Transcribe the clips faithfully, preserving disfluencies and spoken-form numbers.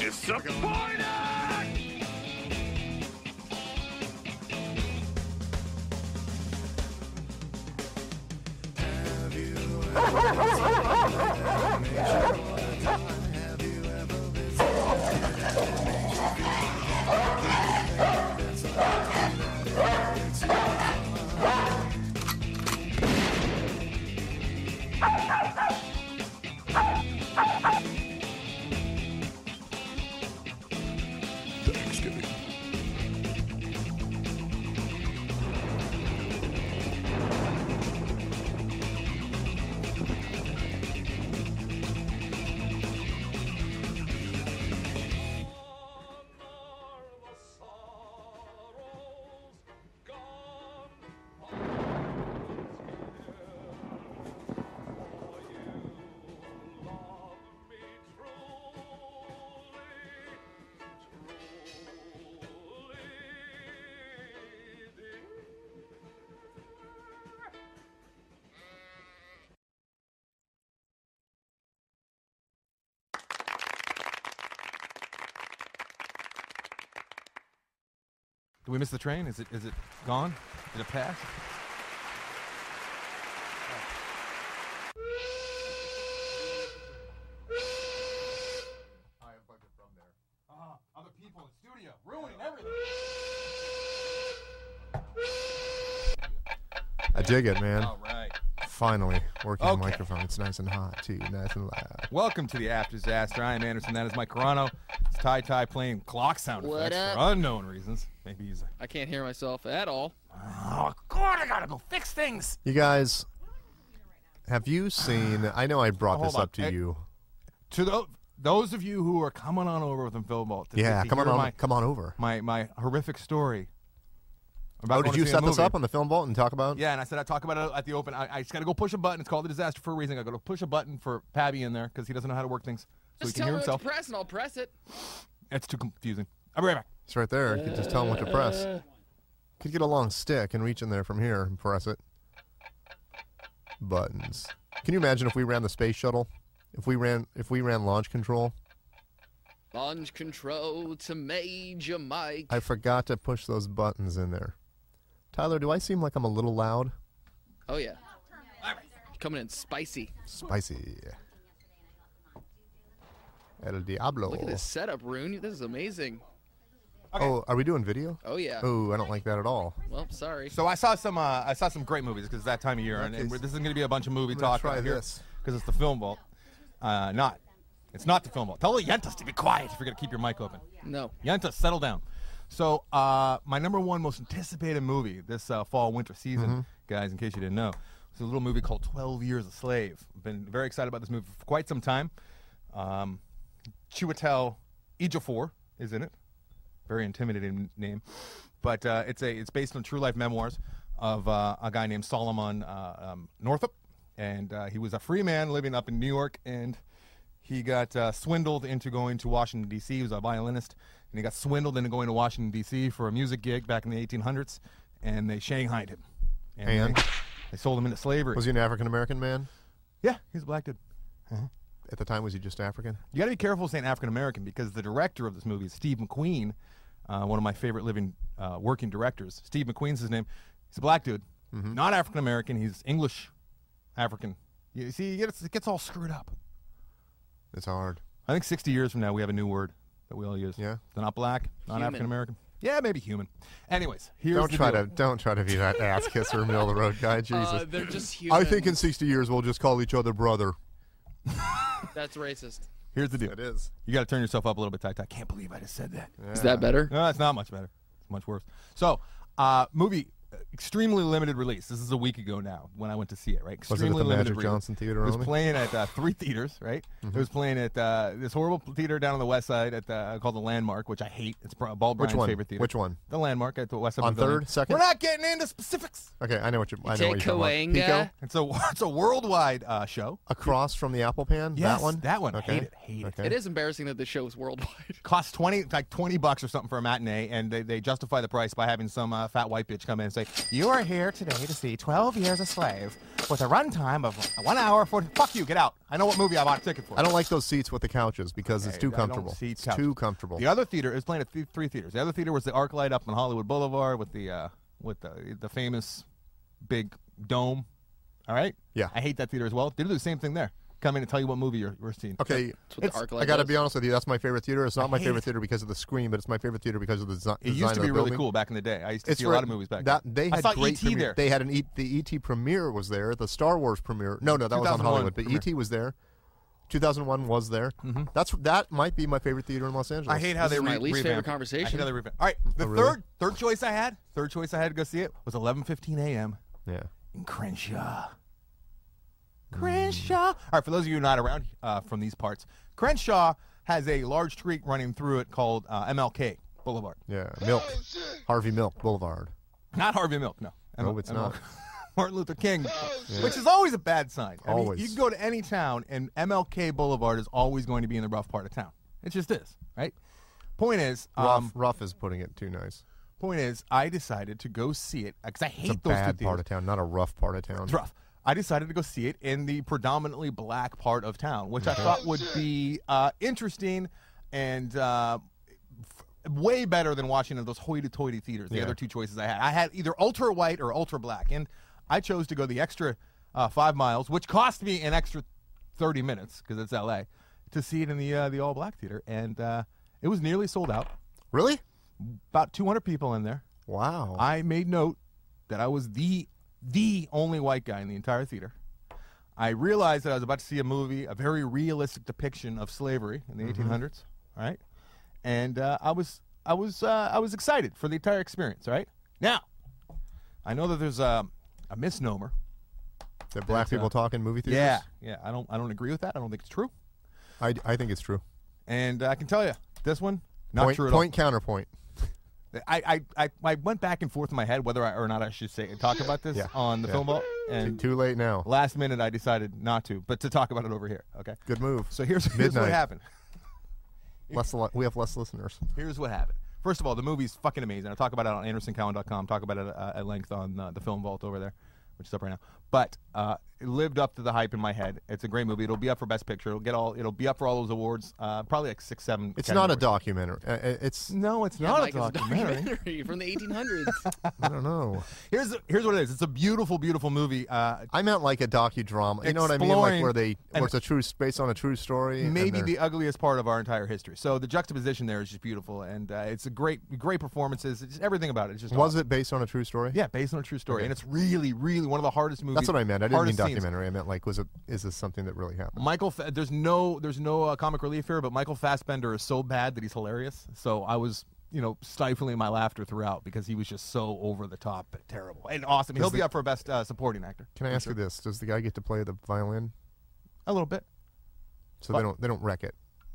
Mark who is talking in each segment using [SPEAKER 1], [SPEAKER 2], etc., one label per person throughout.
[SPEAKER 1] Disappointed!
[SPEAKER 2] Thanksgiving.
[SPEAKER 3] Did we miss the train? Is it is it gone? Did it pass? I unplugged it from there. Ah, other people in the studio ruining everything.
[SPEAKER 4] I dig it, man.
[SPEAKER 3] All right.
[SPEAKER 4] Finally, working
[SPEAKER 3] Okay.
[SPEAKER 4] the microphone. It's nice and hot, too. Nice and loud.
[SPEAKER 3] Welcome to the After Disaster. I am Anderson. That is Mike Carano. It's Ty Ty playing clock sound
[SPEAKER 5] What
[SPEAKER 3] effects
[SPEAKER 5] up?
[SPEAKER 3] for unknown reasons. Maybe he's a...
[SPEAKER 5] I can't hear myself at all.
[SPEAKER 3] Oh, God, I gotta go fix things.
[SPEAKER 4] You guys, have you seen... I know I brought
[SPEAKER 3] Hold
[SPEAKER 4] this
[SPEAKER 3] on.
[SPEAKER 4] up to
[SPEAKER 3] Hey,
[SPEAKER 4] you.
[SPEAKER 3] To the, those of you who are coming on over from Film Vault to,
[SPEAKER 4] Yeah,
[SPEAKER 3] to
[SPEAKER 4] come on,
[SPEAKER 3] hear
[SPEAKER 4] on
[SPEAKER 3] my,
[SPEAKER 4] come on over.
[SPEAKER 3] my, my horrific story. about
[SPEAKER 4] Oh,
[SPEAKER 3] going
[SPEAKER 4] did
[SPEAKER 3] to
[SPEAKER 4] you
[SPEAKER 3] see a
[SPEAKER 4] set this
[SPEAKER 3] movie.
[SPEAKER 4] up on the Film Vault and talk about?
[SPEAKER 3] Yeah, and I said I'd talk about it at the open. I, I just got to go push a button. It's called the disaster for a reason. I got to push a button for Pabby in there because he doesn't know how to work things, so
[SPEAKER 5] Just
[SPEAKER 3] he can
[SPEAKER 5] tell
[SPEAKER 3] hear
[SPEAKER 5] me
[SPEAKER 3] himself.
[SPEAKER 5] what to press and I'll press it.
[SPEAKER 3] It's too confusing. I'll be right back.
[SPEAKER 4] It's right there. You can just tell him what to press. Could get a long stick and reach in there from here and press it. Buttons. Can you imagine if we ran the space shuttle? If we ran, if we ran launch control?
[SPEAKER 5] Launch control to Major Mike.
[SPEAKER 4] I forgot to push those buttons in there. Tyler, do I seem like I'm a little loud?
[SPEAKER 5] Oh, yeah. Coming in spicy.
[SPEAKER 4] Spicy. El Diablo.
[SPEAKER 5] Look at this setup, Rune. This is amazing.
[SPEAKER 4] Oh, are we doing video?
[SPEAKER 5] Oh, yeah.
[SPEAKER 4] Oh, I don't like that at all.
[SPEAKER 5] Well, sorry.
[SPEAKER 3] So I saw some. Uh, I saw some great movies because it's that time of year, and, and
[SPEAKER 4] Okay.
[SPEAKER 3] we're- this is going to be a bunch of movie
[SPEAKER 4] I'm gonna
[SPEAKER 3] talk
[SPEAKER 4] try
[SPEAKER 3] out here
[SPEAKER 4] this.
[SPEAKER 3] because it's the Film Vault. Uh, not. It's not the Film Vault. Tell the Yentas to be quiet if you're going to keep your mic open.
[SPEAKER 5] No.
[SPEAKER 3] Yentas, settle down. So uh, my number one most anticipated movie this uh, fall winter season,
[SPEAKER 4] Mm-hmm.
[SPEAKER 3] guys, in case you didn't know, was a little movie called twelve Years a Slave. I've been very excited about this movie for quite some time. Um, Chiwetel Ejiofor is in it. Very intimidating name, but uh, it's a it's based on true life memoirs of uh, a guy named Solomon uh, um, Northup, and uh, he was a free man living up in New York, and he got uh, swindled into going to Washington D C He was a violinist, and he got swindled into going to Washington D C for a music gig back in the eighteen hundreds, and they shanghaied him, and,
[SPEAKER 4] And?
[SPEAKER 3] They, they sold him into slavery.
[SPEAKER 4] Was he an African American man?
[SPEAKER 3] Yeah, he's a black dude.
[SPEAKER 4] At the time, was he just African?
[SPEAKER 3] You got to be careful saying African American because the director of this movie is Steve McQueen, uh, one of my favorite living uh, working directors. Steve McQueen's his name. He's a black dude, not African American. He's English African. You see, it gets, it gets all screwed up.
[SPEAKER 4] It's hard.
[SPEAKER 3] I think sixty years from now we have a new word that we all use.
[SPEAKER 4] Yeah?
[SPEAKER 3] They're not black, not
[SPEAKER 5] Human.
[SPEAKER 3] African American. Yeah, maybe human. Anyways, here's
[SPEAKER 4] Don't
[SPEAKER 3] the
[SPEAKER 4] try
[SPEAKER 3] deal.
[SPEAKER 4] to don't try to be that ass kisser middle of the road guy. Jesus.
[SPEAKER 5] Uh, they're just human.
[SPEAKER 4] I think in sixty years we'll just call each other brother.
[SPEAKER 5] That's racist.
[SPEAKER 3] Here's the deal.
[SPEAKER 4] It is.
[SPEAKER 3] You got to turn yourself up a little bit, Ty. I can't believe I just said that.
[SPEAKER 5] Is that better?
[SPEAKER 3] No, it's not much better. It's much worse. So, uh, movie, uh, extremely limited release. This is a week ago now when I went to see it, right?
[SPEAKER 4] Was it at
[SPEAKER 3] Extremely
[SPEAKER 4] the
[SPEAKER 3] limited
[SPEAKER 4] Magic
[SPEAKER 3] release.
[SPEAKER 4] Johnson Theater
[SPEAKER 3] It was
[SPEAKER 4] only?
[SPEAKER 3] playing at uh, three theaters, right? It was playing at uh, this horrible theater down on the west side at the, called the Landmark, which I hate. It's Bal
[SPEAKER 4] Which
[SPEAKER 3] Brian's
[SPEAKER 4] one?
[SPEAKER 3] favorite theater.
[SPEAKER 4] Which one?
[SPEAKER 3] The Landmark at the west side
[SPEAKER 4] On
[SPEAKER 3] of Pavilion.
[SPEAKER 4] third, second?
[SPEAKER 3] We're not getting into specifics.
[SPEAKER 4] Okay, I know what you. I know
[SPEAKER 5] Take
[SPEAKER 4] what you're talking
[SPEAKER 5] Coanga.
[SPEAKER 4] about. Pico?
[SPEAKER 3] It's a it's a worldwide uh, show.
[SPEAKER 4] Across from the Apple Pan.
[SPEAKER 3] Yes,
[SPEAKER 4] that one.
[SPEAKER 3] that one.
[SPEAKER 4] Okay.
[SPEAKER 3] Hate it. Hate it.
[SPEAKER 4] Okay.
[SPEAKER 5] It is embarrassing that this show is worldwide.
[SPEAKER 3] Costs twenty, like twenty bucks or something for a matinee, and they, they justify the price by having some uh, fat white bitch come in and say, say, you are here today to see twelve Years a Slave with a runtime of one hour forty. Fuck you, get out. I know what movie I bought a ticket for.
[SPEAKER 4] I don't like those seats with the couches because it's
[SPEAKER 3] Hey,
[SPEAKER 4] too
[SPEAKER 3] I don't
[SPEAKER 4] comfortable.
[SPEAKER 3] see
[SPEAKER 4] It's
[SPEAKER 3] couches.
[SPEAKER 4] too comfortable.
[SPEAKER 3] The other theater is playing at th- three theaters. The other theater was the ArcLight up on Hollywood Boulevard with the uh, with the the famous big dome. All right.
[SPEAKER 4] Yeah.
[SPEAKER 3] I hate that theater as well. They do the same thing there. Come in and tell you what movie you're, you're seeing.
[SPEAKER 4] Okay,
[SPEAKER 5] That's what
[SPEAKER 3] It's-
[SPEAKER 5] the arc
[SPEAKER 4] I
[SPEAKER 5] light
[SPEAKER 4] got to
[SPEAKER 5] does.
[SPEAKER 4] be honest with you. That's my favorite theater. It's not
[SPEAKER 3] I
[SPEAKER 4] my
[SPEAKER 3] hate
[SPEAKER 4] favorite
[SPEAKER 3] it.
[SPEAKER 4] theater because of the screen, but it's my favorite theater because of the desi-
[SPEAKER 3] It
[SPEAKER 4] design
[SPEAKER 3] used to
[SPEAKER 4] of
[SPEAKER 3] be
[SPEAKER 4] the
[SPEAKER 3] really
[SPEAKER 4] building.
[SPEAKER 3] cool back in the day. I used to
[SPEAKER 4] It's
[SPEAKER 3] see a
[SPEAKER 4] re-
[SPEAKER 3] lot of movies back
[SPEAKER 4] that,
[SPEAKER 3] then.
[SPEAKER 4] They
[SPEAKER 3] I
[SPEAKER 4] had
[SPEAKER 3] saw
[SPEAKER 4] great
[SPEAKER 3] E T
[SPEAKER 4] premiere.
[SPEAKER 3] there.
[SPEAKER 4] They had an e- the E T premiere was there. The Star Wars premiere. No, no, that was on
[SPEAKER 3] two thousand one
[SPEAKER 4] Hollywood. But
[SPEAKER 3] premiere.
[SPEAKER 4] E T was there. two thousand one was there.
[SPEAKER 3] Mm-hmm.
[SPEAKER 4] That's that might be my favorite theater in Los Angeles.
[SPEAKER 3] I hate how
[SPEAKER 5] This
[SPEAKER 3] they
[SPEAKER 5] is my
[SPEAKER 3] re-
[SPEAKER 5] least favorite
[SPEAKER 3] revamped it.
[SPEAKER 5] conversation.
[SPEAKER 3] I hate how they revamped. All right, the
[SPEAKER 4] Oh, really?
[SPEAKER 3] third third choice I had, third choice I had to go see it was eleven fifteen a.m.
[SPEAKER 4] Yeah.
[SPEAKER 3] in Crenshaw. Crenshaw. All right, for those of you not around uh, from these parts, Crenshaw has a large street running through it called uh, M L K Boulevard.
[SPEAKER 4] Yeah. Milk. Harvey Milk Boulevard.
[SPEAKER 3] Not Harvey Milk, no.
[SPEAKER 4] No,
[SPEAKER 3] M-
[SPEAKER 4] it's
[SPEAKER 3] M L-
[SPEAKER 4] not.
[SPEAKER 3] Martin Luther King, which is always a bad sign. I mean,
[SPEAKER 4] Always.
[SPEAKER 3] you can go to any town, and M L K Boulevard is always going to be in the rough part of town. It just is, right? Point is,
[SPEAKER 4] Rough,
[SPEAKER 3] um,
[SPEAKER 4] rough is putting it too nice.
[SPEAKER 3] point is, I decided to go see it because I hate
[SPEAKER 4] It's a
[SPEAKER 3] those
[SPEAKER 4] bad
[SPEAKER 3] two
[SPEAKER 4] part
[SPEAKER 3] theaters.
[SPEAKER 4] of town, not a rough part of town.
[SPEAKER 3] It's rough. I decided to go see it in the predominantly black part of town, which I thought would be uh, interesting and uh, f- way better than watching in those hoity-toity theaters. The
[SPEAKER 4] Yeah.
[SPEAKER 3] other two choices I had, I had either ultra white or ultra black, and I chose to go the extra uh, five miles, which cost me an extra thirty minutes because it's L A, to see it in the uh, the all black theater, and uh, it was nearly sold out.
[SPEAKER 4] Really?
[SPEAKER 3] About two hundred people in there.
[SPEAKER 4] Wow.
[SPEAKER 3] I made note that I was the the only white guy in the entire theater. I realized that I was about to see a movie, a very realistic depiction of slavery in the
[SPEAKER 4] Mm-hmm.
[SPEAKER 3] eighteen hundreds, right? And uh, I was I was uh, I was excited for the entire experience, right? Now, I know that there's a, a misnomer.
[SPEAKER 4] that black
[SPEAKER 3] that's, uh,
[SPEAKER 4] people talk in movie theaters?
[SPEAKER 3] Yeah, yeah. I don't I don't agree with that. I don't think it's true.
[SPEAKER 4] I, I think it's true.
[SPEAKER 3] And uh, I can tell you, this one not
[SPEAKER 4] point,
[SPEAKER 3] true at
[SPEAKER 4] point counterpoint.
[SPEAKER 3] all. I, I, I, I went back and forth in my head whether I, or not I should say talk about this
[SPEAKER 4] Yeah,
[SPEAKER 3] on the
[SPEAKER 4] yeah.
[SPEAKER 3] film vault,
[SPEAKER 4] Too,
[SPEAKER 3] and
[SPEAKER 4] too late now.
[SPEAKER 3] last minute I decided not to, but to talk about it over here. Okay.
[SPEAKER 4] Good move.
[SPEAKER 3] So here's, here's what
[SPEAKER 4] Midnight.
[SPEAKER 3] happened.
[SPEAKER 4] Less, li- we have less listeners.
[SPEAKER 3] Here's what happened. First of all, the movie's fucking amazing. I talk about it on anderson cowan dot com. Talk about it uh, at length on uh, the Film Vault over there, which is up right now. But uh, it lived up to the hype in my head. It's a great movie. It'll be up for Best Picture. It'll get all. It'll be up for all those awards. Uh, probably like six, seven.
[SPEAKER 4] It's not a
[SPEAKER 3] categories.
[SPEAKER 4] documentary. Uh, uh, It's
[SPEAKER 3] No, it's
[SPEAKER 5] Yeah,
[SPEAKER 3] not
[SPEAKER 5] Mike,
[SPEAKER 3] a
[SPEAKER 5] it's
[SPEAKER 3] documentary.
[SPEAKER 5] documentary from the eighteen hundreds.
[SPEAKER 4] I don't know.
[SPEAKER 3] here's here's what it is. It's a beautiful, beautiful movie. Uh,
[SPEAKER 4] I meant like a docudrama. You know what I mean? Like
[SPEAKER 3] Exploring
[SPEAKER 4] where they
[SPEAKER 3] an-
[SPEAKER 4] where it's a true based on a true story. and
[SPEAKER 3] maybe
[SPEAKER 4] they're-
[SPEAKER 3] the ugliest part of our entire history. So the juxtaposition there is just beautiful, and uh, it's a great, great performances. It's just everything about it. It's just
[SPEAKER 4] was
[SPEAKER 3] awesome.
[SPEAKER 4] it based on a true story?
[SPEAKER 3] Yeah, based on a true story,
[SPEAKER 4] Okay.
[SPEAKER 3] and it's really, really one of the hardest movies.
[SPEAKER 4] That's what I meant. I didn't mean
[SPEAKER 3] hardest scenes.
[SPEAKER 4] documentary. I meant like was it is this something that really happened?
[SPEAKER 3] Michael, Fa- there's no, there's no uh, comic relief here, but Michael Fassbender is so bad that he's hilarious. So I was, you know, stifling my laughter throughout because he was just so over the top, and terrible, and awesome. He'll
[SPEAKER 4] Does
[SPEAKER 3] be
[SPEAKER 4] the-
[SPEAKER 3] up for best uh, supporting actor.
[SPEAKER 4] Can I
[SPEAKER 3] for
[SPEAKER 4] ask
[SPEAKER 3] sure.
[SPEAKER 4] you this? Does the guy get to play the violin?
[SPEAKER 3] A little bit.
[SPEAKER 4] So
[SPEAKER 3] What?
[SPEAKER 4] they don't they don't wreck it.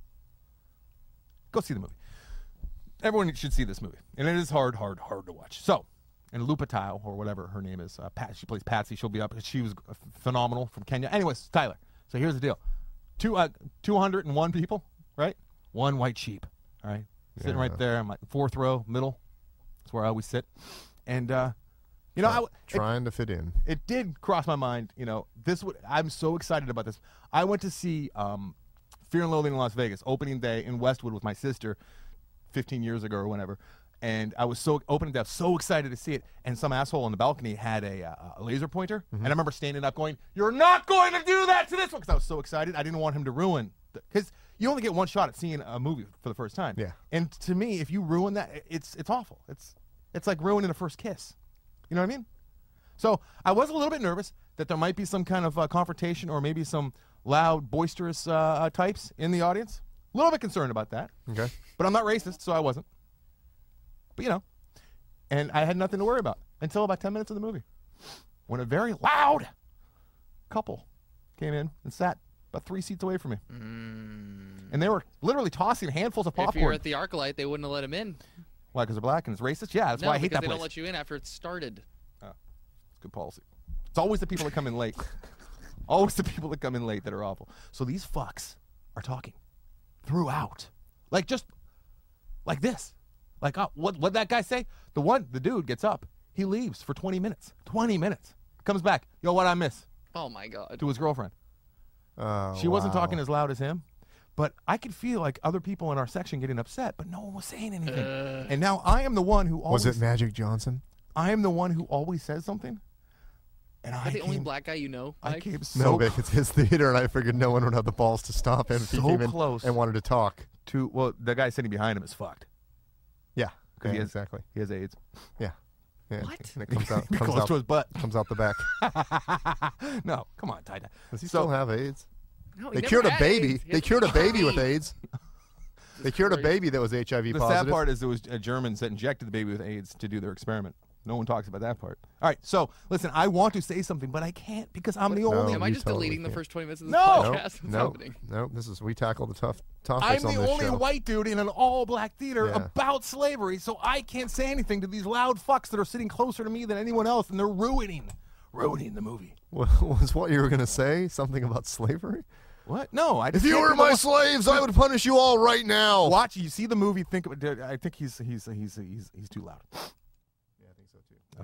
[SPEAKER 3] Go see the movie. Everyone should see this movie, and it is hard, hard, hard to watch. So, and Lupatao or whatever her name is, uh, Pat, she plays Patsy. She'll be up. She was f- phenomenal from Kenya. Anyways, Tyler. So here's the deal: two uh, two hundred and one people, right? One white sheep. All right, sitting
[SPEAKER 4] Yeah.
[SPEAKER 3] right there. I'm like fourth row, middle. That's where I always sit. And uh, you know, I, w- it,
[SPEAKER 4] Trying to fit in.
[SPEAKER 3] it did cross my mind. You know, this would. I'm so excited about this. I went to see um, Fear and Loathing in Las Vegas opening day in Westwood with my sister, fifteen years ago or whenever, and I was so opening day, I was so excited to see it. And some asshole on the balcony had a, uh, a laser pointer, and I remember standing up going, "You're not going to do that to this one," because I was so excited. I didn't want him to ruin because you only get one shot at seeing a movie for the first time.
[SPEAKER 4] Yeah.
[SPEAKER 3] And to me, if you ruin that, it's it's awful. It's it's like ruining a first kiss. You know what I mean? So I was a little bit nervous that there might be some kind of uh, confrontation or maybe some loud, boisterous uh, uh, types in the audience. A little bit concerned about that.
[SPEAKER 4] Okay.
[SPEAKER 3] But I'm not racist, so I wasn't. But, you know, and I had nothing to worry about until about ten minutes of the movie when a very loud couple came in and sat about three seats away from me. And they were literally tossing handfuls of
[SPEAKER 5] If you're
[SPEAKER 3] popcorn.
[SPEAKER 5] at the ArcLight, they wouldn't have let him in.
[SPEAKER 3] Why, because they're black and it's racist? Yeah, that's
[SPEAKER 5] no,
[SPEAKER 3] why I hate
[SPEAKER 5] because
[SPEAKER 3] that
[SPEAKER 5] they
[SPEAKER 3] place.
[SPEAKER 5] don't let you in after it's started.
[SPEAKER 3] Good policy. It's always the people that come in late. Always the people that come in late that are awful. So these fucks are talking throughout. Like just like this. Like, oh, what what'd that guy say? The one, the dude gets up. He leaves for twenty minutes. twenty minutes. Comes back. Yo, what I miss?
[SPEAKER 5] Oh my God.
[SPEAKER 3] To his girlfriend.
[SPEAKER 4] Oh,
[SPEAKER 3] She wasn't
[SPEAKER 4] wow.
[SPEAKER 3] talking as loud as him, but I could feel like other people in our section getting upset, but no one was saying anything.
[SPEAKER 5] Uh.
[SPEAKER 3] And now I am the one who always
[SPEAKER 4] Was it Magic Johnson?
[SPEAKER 3] I am the one who always says something. And
[SPEAKER 5] Is
[SPEAKER 3] I
[SPEAKER 5] that the
[SPEAKER 3] came,
[SPEAKER 5] only black guy you know?
[SPEAKER 3] I
[SPEAKER 5] Mike?
[SPEAKER 3] came so
[SPEAKER 4] No, Vic, it's his theater, and I figured no one would have the balls to stop him if he
[SPEAKER 3] So
[SPEAKER 4] came in
[SPEAKER 3] close.
[SPEAKER 4] and wanted to talk.
[SPEAKER 3] to well, the guy sitting behind him is fucked.
[SPEAKER 4] Yeah,
[SPEAKER 3] 'Cause
[SPEAKER 4] yeah,
[SPEAKER 3] he has-
[SPEAKER 4] exactly.
[SPEAKER 3] He has AIDS.
[SPEAKER 4] Yeah. yeah.
[SPEAKER 5] What?
[SPEAKER 4] And it comes out,
[SPEAKER 3] Be
[SPEAKER 4] comes
[SPEAKER 3] close
[SPEAKER 4] out,
[SPEAKER 3] to his butt.
[SPEAKER 4] comes out the back.
[SPEAKER 3] No, come on, Ty.
[SPEAKER 4] Does he
[SPEAKER 3] So-
[SPEAKER 4] still have AIDS?
[SPEAKER 5] No, he
[SPEAKER 4] They
[SPEAKER 5] never
[SPEAKER 4] cured a
[SPEAKER 5] had
[SPEAKER 4] baby.
[SPEAKER 5] AIDS. He
[SPEAKER 4] They
[SPEAKER 5] had
[SPEAKER 4] cured a baby with
[SPEAKER 5] AIDS.
[SPEAKER 4] AIDS. They cured a
[SPEAKER 5] Christ.
[SPEAKER 4] baby that was H I V
[SPEAKER 3] The
[SPEAKER 4] positive.
[SPEAKER 3] sad part is there was uh, Germans that injected the baby with AIDS to do their experiment. No one talks about that part. All right, so listen, I want to say something, but I can't because I'm the
[SPEAKER 4] No.
[SPEAKER 3] only.
[SPEAKER 5] Am I
[SPEAKER 4] you
[SPEAKER 5] just
[SPEAKER 4] totally
[SPEAKER 5] deleting the
[SPEAKER 4] can't.
[SPEAKER 5] first twenty minutes of this
[SPEAKER 3] No.
[SPEAKER 4] no,
[SPEAKER 5] podcast? What's
[SPEAKER 4] no,
[SPEAKER 5] happening?
[SPEAKER 4] no. This is we tackle the tough topics
[SPEAKER 3] I'm
[SPEAKER 4] on
[SPEAKER 3] the
[SPEAKER 4] this
[SPEAKER 3] only
[SPEAKER 4] show.
[SPEAKER 3] white dude in an all-black theater
[SPEAKER 4] Yeah.
[SPEAKER 3] about slavery, so I can't say anything to these loud fucks that are sitting closer to me than anyone else, and they're ruining, ruining the movie.
[SPEAKER 4] Was what you were going to say something about slavery?
[SPEAKER 3] What? No, I.
[SPEAKER 4] If
[SPEAKER 3] just
[SPEAKER 4] you
[SPEAKER 3] can't
[SPEAKER 4] were
[SPEAKER 3] think
[SPEAKER 4] my
[SPEAKER 3] of
[SPEAKER 4] slaves, I would punish you all right now.
[SPEAKER 3] what- Watch, you see the movie. Think about. I think he's he's he's he's he's too loud.
[SPEAKER 4] Yeah, I think so too.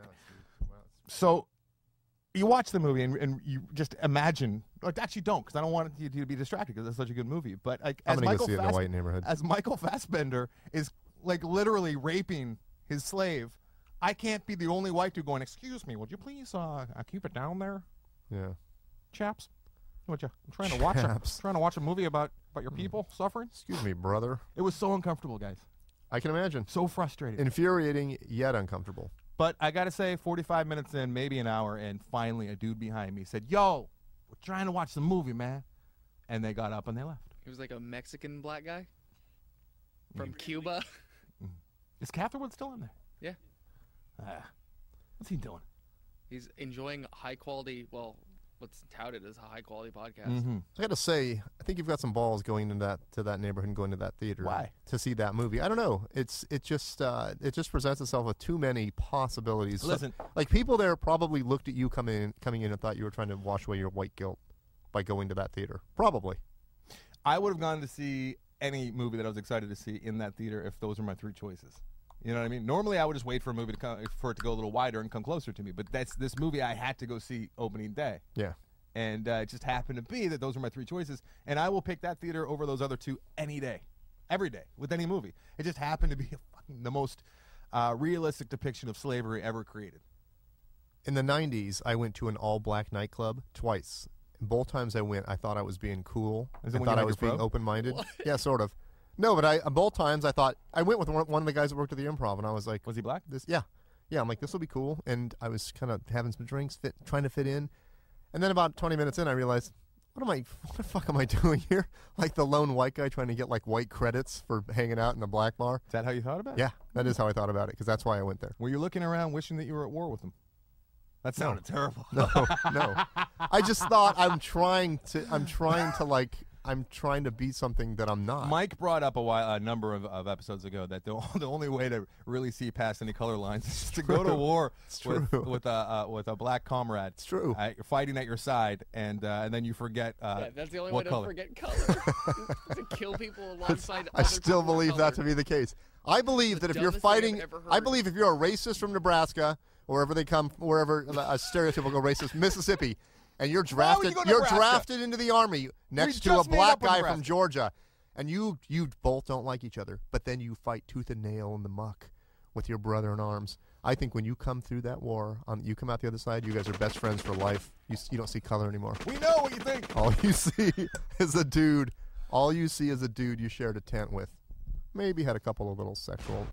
[SPEAKER 3] So you watch the movie and, and you just imagine, or actually don't, because I don't want you to be distracted because it's such a good movie. But like,
[SPEAKER 4] I'm
[SPEAKER 3] as
[SPEAKER 4] going to go
[SPEAKER 3] Michael
[SPEAKER 4] see it in a
[SPEAKER 3] Fass-
[SPEAKER 4] white neighborhood.
[SPEAKER 3] as Michael Fassbender is like literally raping his slave, I can't be the only white dude going, "Excuse me, would you please uh, uh, keep it down there,
[SPEAKER 4] Yeah.
[SPEAKER 3] chaps? What you? I'm trying to watch a
[SPEAKER 4] Chaps.
[SPEAKER 3] trying to watch a movie about about your people suffering."
[SPEAKER 4] Excuse me, brother.
[SPEAKER 3] It was so uncomfortable, guys.
[SPEAKER 4] I can imagine.
[SPEAKER 3] So frustrating.
[SPEAKER 4] Infuriating yet uncomfortable.
[SPEAKER 3] But I gotta say, forty-five minutes in, maybe an hour, and finally a dude behind me said, "Yo, we're trying to watch the movie, man." And they got up and they left.
[SPEAKER 5] He was like a Mexican black guy from Cuba.
[SPEAKER 3] Is Catherwood still in there?
[SPEAKER 5] Yeah.
[SPEAKER 3] Ah, what's he doing?
[SPEAKER 5] He's enjoying high quality, well, what's touted as a high quality podcast.
[SPEAKER 3] Mm-hmm.
[SPEAKER 4] I got to say, I think you've got some balls going into that to that neighborhood and going to that theater.
[SPEAKER 3] Why?
[SPEAKER 4] To see that movie? I don't know. It's it just uh, it just presents itself with too many possibilities. So-
[SPEAKER 3] Listen.
[SPEAKER 4] like people there probably looked at you coming in, coming in and thought you were trying to wash away your white guilt by going to that theater. Probably.
[SPEAKER 3] I would have gone to see any movie that I was excited to see in that theater if those were my three choices. You know what I mean? Normally, I would just wait for a movie to come, for it to go a little wider and come closer to me. But that's this movie I had to go see opening day.
[SPEAKER 4] Yeah.
[SPEAKER 3] And uh, it just happened to be that those were my three choices. And I will pick that theater over those other two any day, every day, with any movie. It just happened to be a fucking, the most uh, realistic depiction of slavery ever created.
[SPEAKER 4] In the nineties, I went to an all-black nightclub twice. And both times I went, I thought I was being cool.
[SPEAKER 3] Is it
[SPEAKER 4] I
[SPEAKER 3] when
[SPEAKER 4] thought
[SPEAKER 3] you
[SPEAKER 4] I
[SPEAKER 3] had
[SPEAKER 4] was
[SPEAKER 3] your
[SPEAKER 4] being
[SPEAKER 3] fro?
[SPEAKER 4] open-minded. Yeah, sort of. No, but I both times I thought I went with one, one of the guys that worked at the Improv, and I was like,
[SPEAKER 3] Was he black?
[SPEAKER 4] "This, yeah, yeah." I'm like, "This will be cool," and I was kind of having some drinks, fit, trying to fit in, and then about twenty minutes in, I realized, "What am I? What the fuck am I doing here?" Like the lone white guy trying to get like white credits for hanging out in a black bar.
[SPEAKER 3] Is that how you thought about it?
[SPEAKER 4] Yeah, that is how I thought about it because that's why I went there.
[SPEAKER 3] Were you looking around wishing that you were at war with them? That sounded terrible.
[SPEAKER 4] No, no. I just thought I'm trying to. I'm trying to like. I'm trying to be something that I'm not.
[SPEAKER 3] Mike brought up a, while, a number of, of episodes ago that the, the only way to really see past any color lines is to go to war
[SPEAKER 4] It's
[SPEAKER 3] with,
[SPEAKER 4] true.
[SPEAKER 3] with a uh, with a black comrade.
[SPEAKER 4] It's true.
[SPEAKER 3] Uh, you're fighting at your side, and uh, and then you forget uh,
[SPEAKER 5] Yeah, that's the only
[SPEAKER 3] what
[SPEAKER 5] way to
[SPEAKER 3] color.
[SPEAKER 5] forget color. to kill people alongside
[SPEAKER 4] I
[SPEAKER 5] other
[SPEAKER 4] still
[SPEAKER 5] people of
[SPEAKER 4] believe that to
[SPEAKER 5] color.
[SPEAKER 4] be the case. I believe
[SPEAKER 5] The
[SPEAKER 4] that if you're
[SPEAKER 5] dumbest thing I've
[SPEAKER 4] fighting,
[SPEAKER 5] ever
[SPEAKER 4] I
[SPEAKER 5] heard.
[SPEAKER 4] believe if you're a racist from Nebraska, or wherever they come, wherever a stereotypical racist, Mississippi, and you're
[SPEAKER 3] Why would
[SPEAKER 4] drafted,
[SPEAKER 3] you go to
[SPEAKER 4] you're
[SPEAKER 3] Nebraska?
[SPEAKER 4] drafted into the army next to a
[SPEAKER 3] just made
[SPEAKER 4] black
[SPEAKER 3] up with
[SPEAKER 4] guy
[SPEAKER 3] Nebraska.
[SPEAKER 4] from Georgia, and you you both don't like each other, but then you fight tooth and nail in the muck with your brother in arms. I think when you come through that war, um, you come out the other side, you guys are best friends for life. You s- you don't see color anymore.
[SPEAKER 3] We know what you think.
[SPEAKER 4] All you see is a dude. All you see is a dude you shared a tent with. Maybe had a couple of little sexual.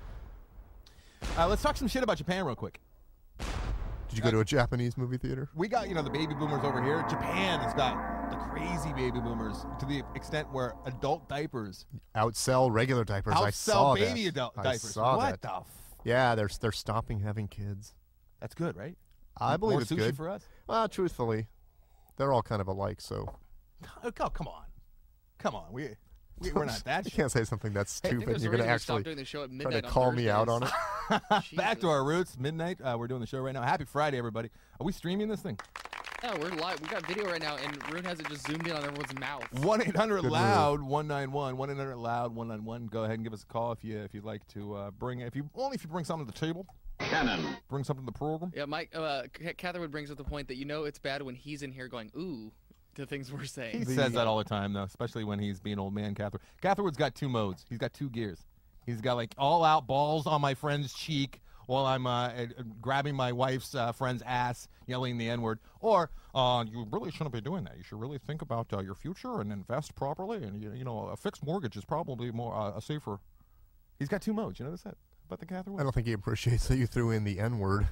[SPEAKER 3] Uh, let's talk some shit about Japan real quick.
[SPEAKER 4] Did you go to a Japanese movie theater?
[SPEAKER 3] We got, you know, the baby boomers over here. Japan has got the crazy baby boomers to the extent where adult diapers
[SPEAKER 4] Outsell regular diapers. I
[SPEAKER 3] outsell
[SPEAKER 4] saw
[SPEAKER 3] baby
[SPEAKER 4] that.
[SPEAKER 3] adult
[SPEAKER 4] I
[SPEAKER 3] diapers.
[SPEAKER 4] saw
[SPEAKER 3] what
[SPEAKER 4] that.
[SPEAKER 3] the f-
[SPEAKER 4] Yeah, they're they're stopping having kids.
[SPEAKER 3] That's good, right?
[SPEAKER 4] I believe
[SPEAKER 3] More
[SPEAKER 4] it's
[SPEAKER 3] sushi
[SPEAKER 4] good.
[SPEAKER 3] for us?
[SPEAKER 4] Well, truthfully, they're all kind of alike. So
[SPEAKER 3] Oh, co- come on. Come on. We, we, we're not that
[SPEAKER 4] You
[SPEAKER 3] shit.
[SPEAKER 4] can't say something that's
[SPEAKER 5] I think
[SPEAKER 4] stupid.
[SPEAKER 5] there's
[SPEAKER 4] You're
[SPEAKER 5] a
[SPEAKER 4] going to
[SPEAKER 5] reason we stopped
[SPEAKER 4] actually
[SPEAKER 5] doing the show at
[SPEAKER 4] try
[SPEAKER 5] midnight
[SPEAKER 4] to
[SPEAKER 5] on
[SPEAKER 4] call me out on
[SPEAKER 5] Thursdays.
[SPEAKER 4] it.
[SPEAKER 3] Back to
[SPEAKER 5] Jesus.
[SPEAKER 3] our roots, midnight. Uh, we're doing the show right now. Happy Friday, everybody. Are we streaming this thing?
[SPEAKER 5] Yeah, we're live. We got video right now, and Rune has it just zoomed in on everyone's mouth.
[SPEAKER 3] one eight hundred
[SPEAKER 4] Good
[SPEAKER 3] loud one nine one. one eight hundred loud one nine one. Go ahead and give us a call if you if you'd like to uh, bring if you only if you bring something to the table.
[SPEAKER 1] Cannon.
[SPEAKER 3] Bring something to the program.
[SPEAKER 5] Yeah, Mike. Uh, C- Catherwood brings up the point that you know it's bad when he's in here going ooh to things we're
[SPEAKER 3] He
[SPEAKER 5] saying.
[SPEAKER 3] says that all the time, though, especially when he's being old man Catherwood. Catherwood's got two modes. He's got two gears. He's got, like, all-out balls on my friend's cheek while I'm uh, uh, grabbing my wife's uh, friend's ass, yelling the N-word. Or, uh, you really shouldn't be doing that. You should really think about uh, your future and invest properly. And, you, you know, a fixed mortgage is probably more uh, a safer. He's got two modes. You notice that about the Catherwood?
[SPEAKER 4] I don't think he appreciates that you threw in the N word.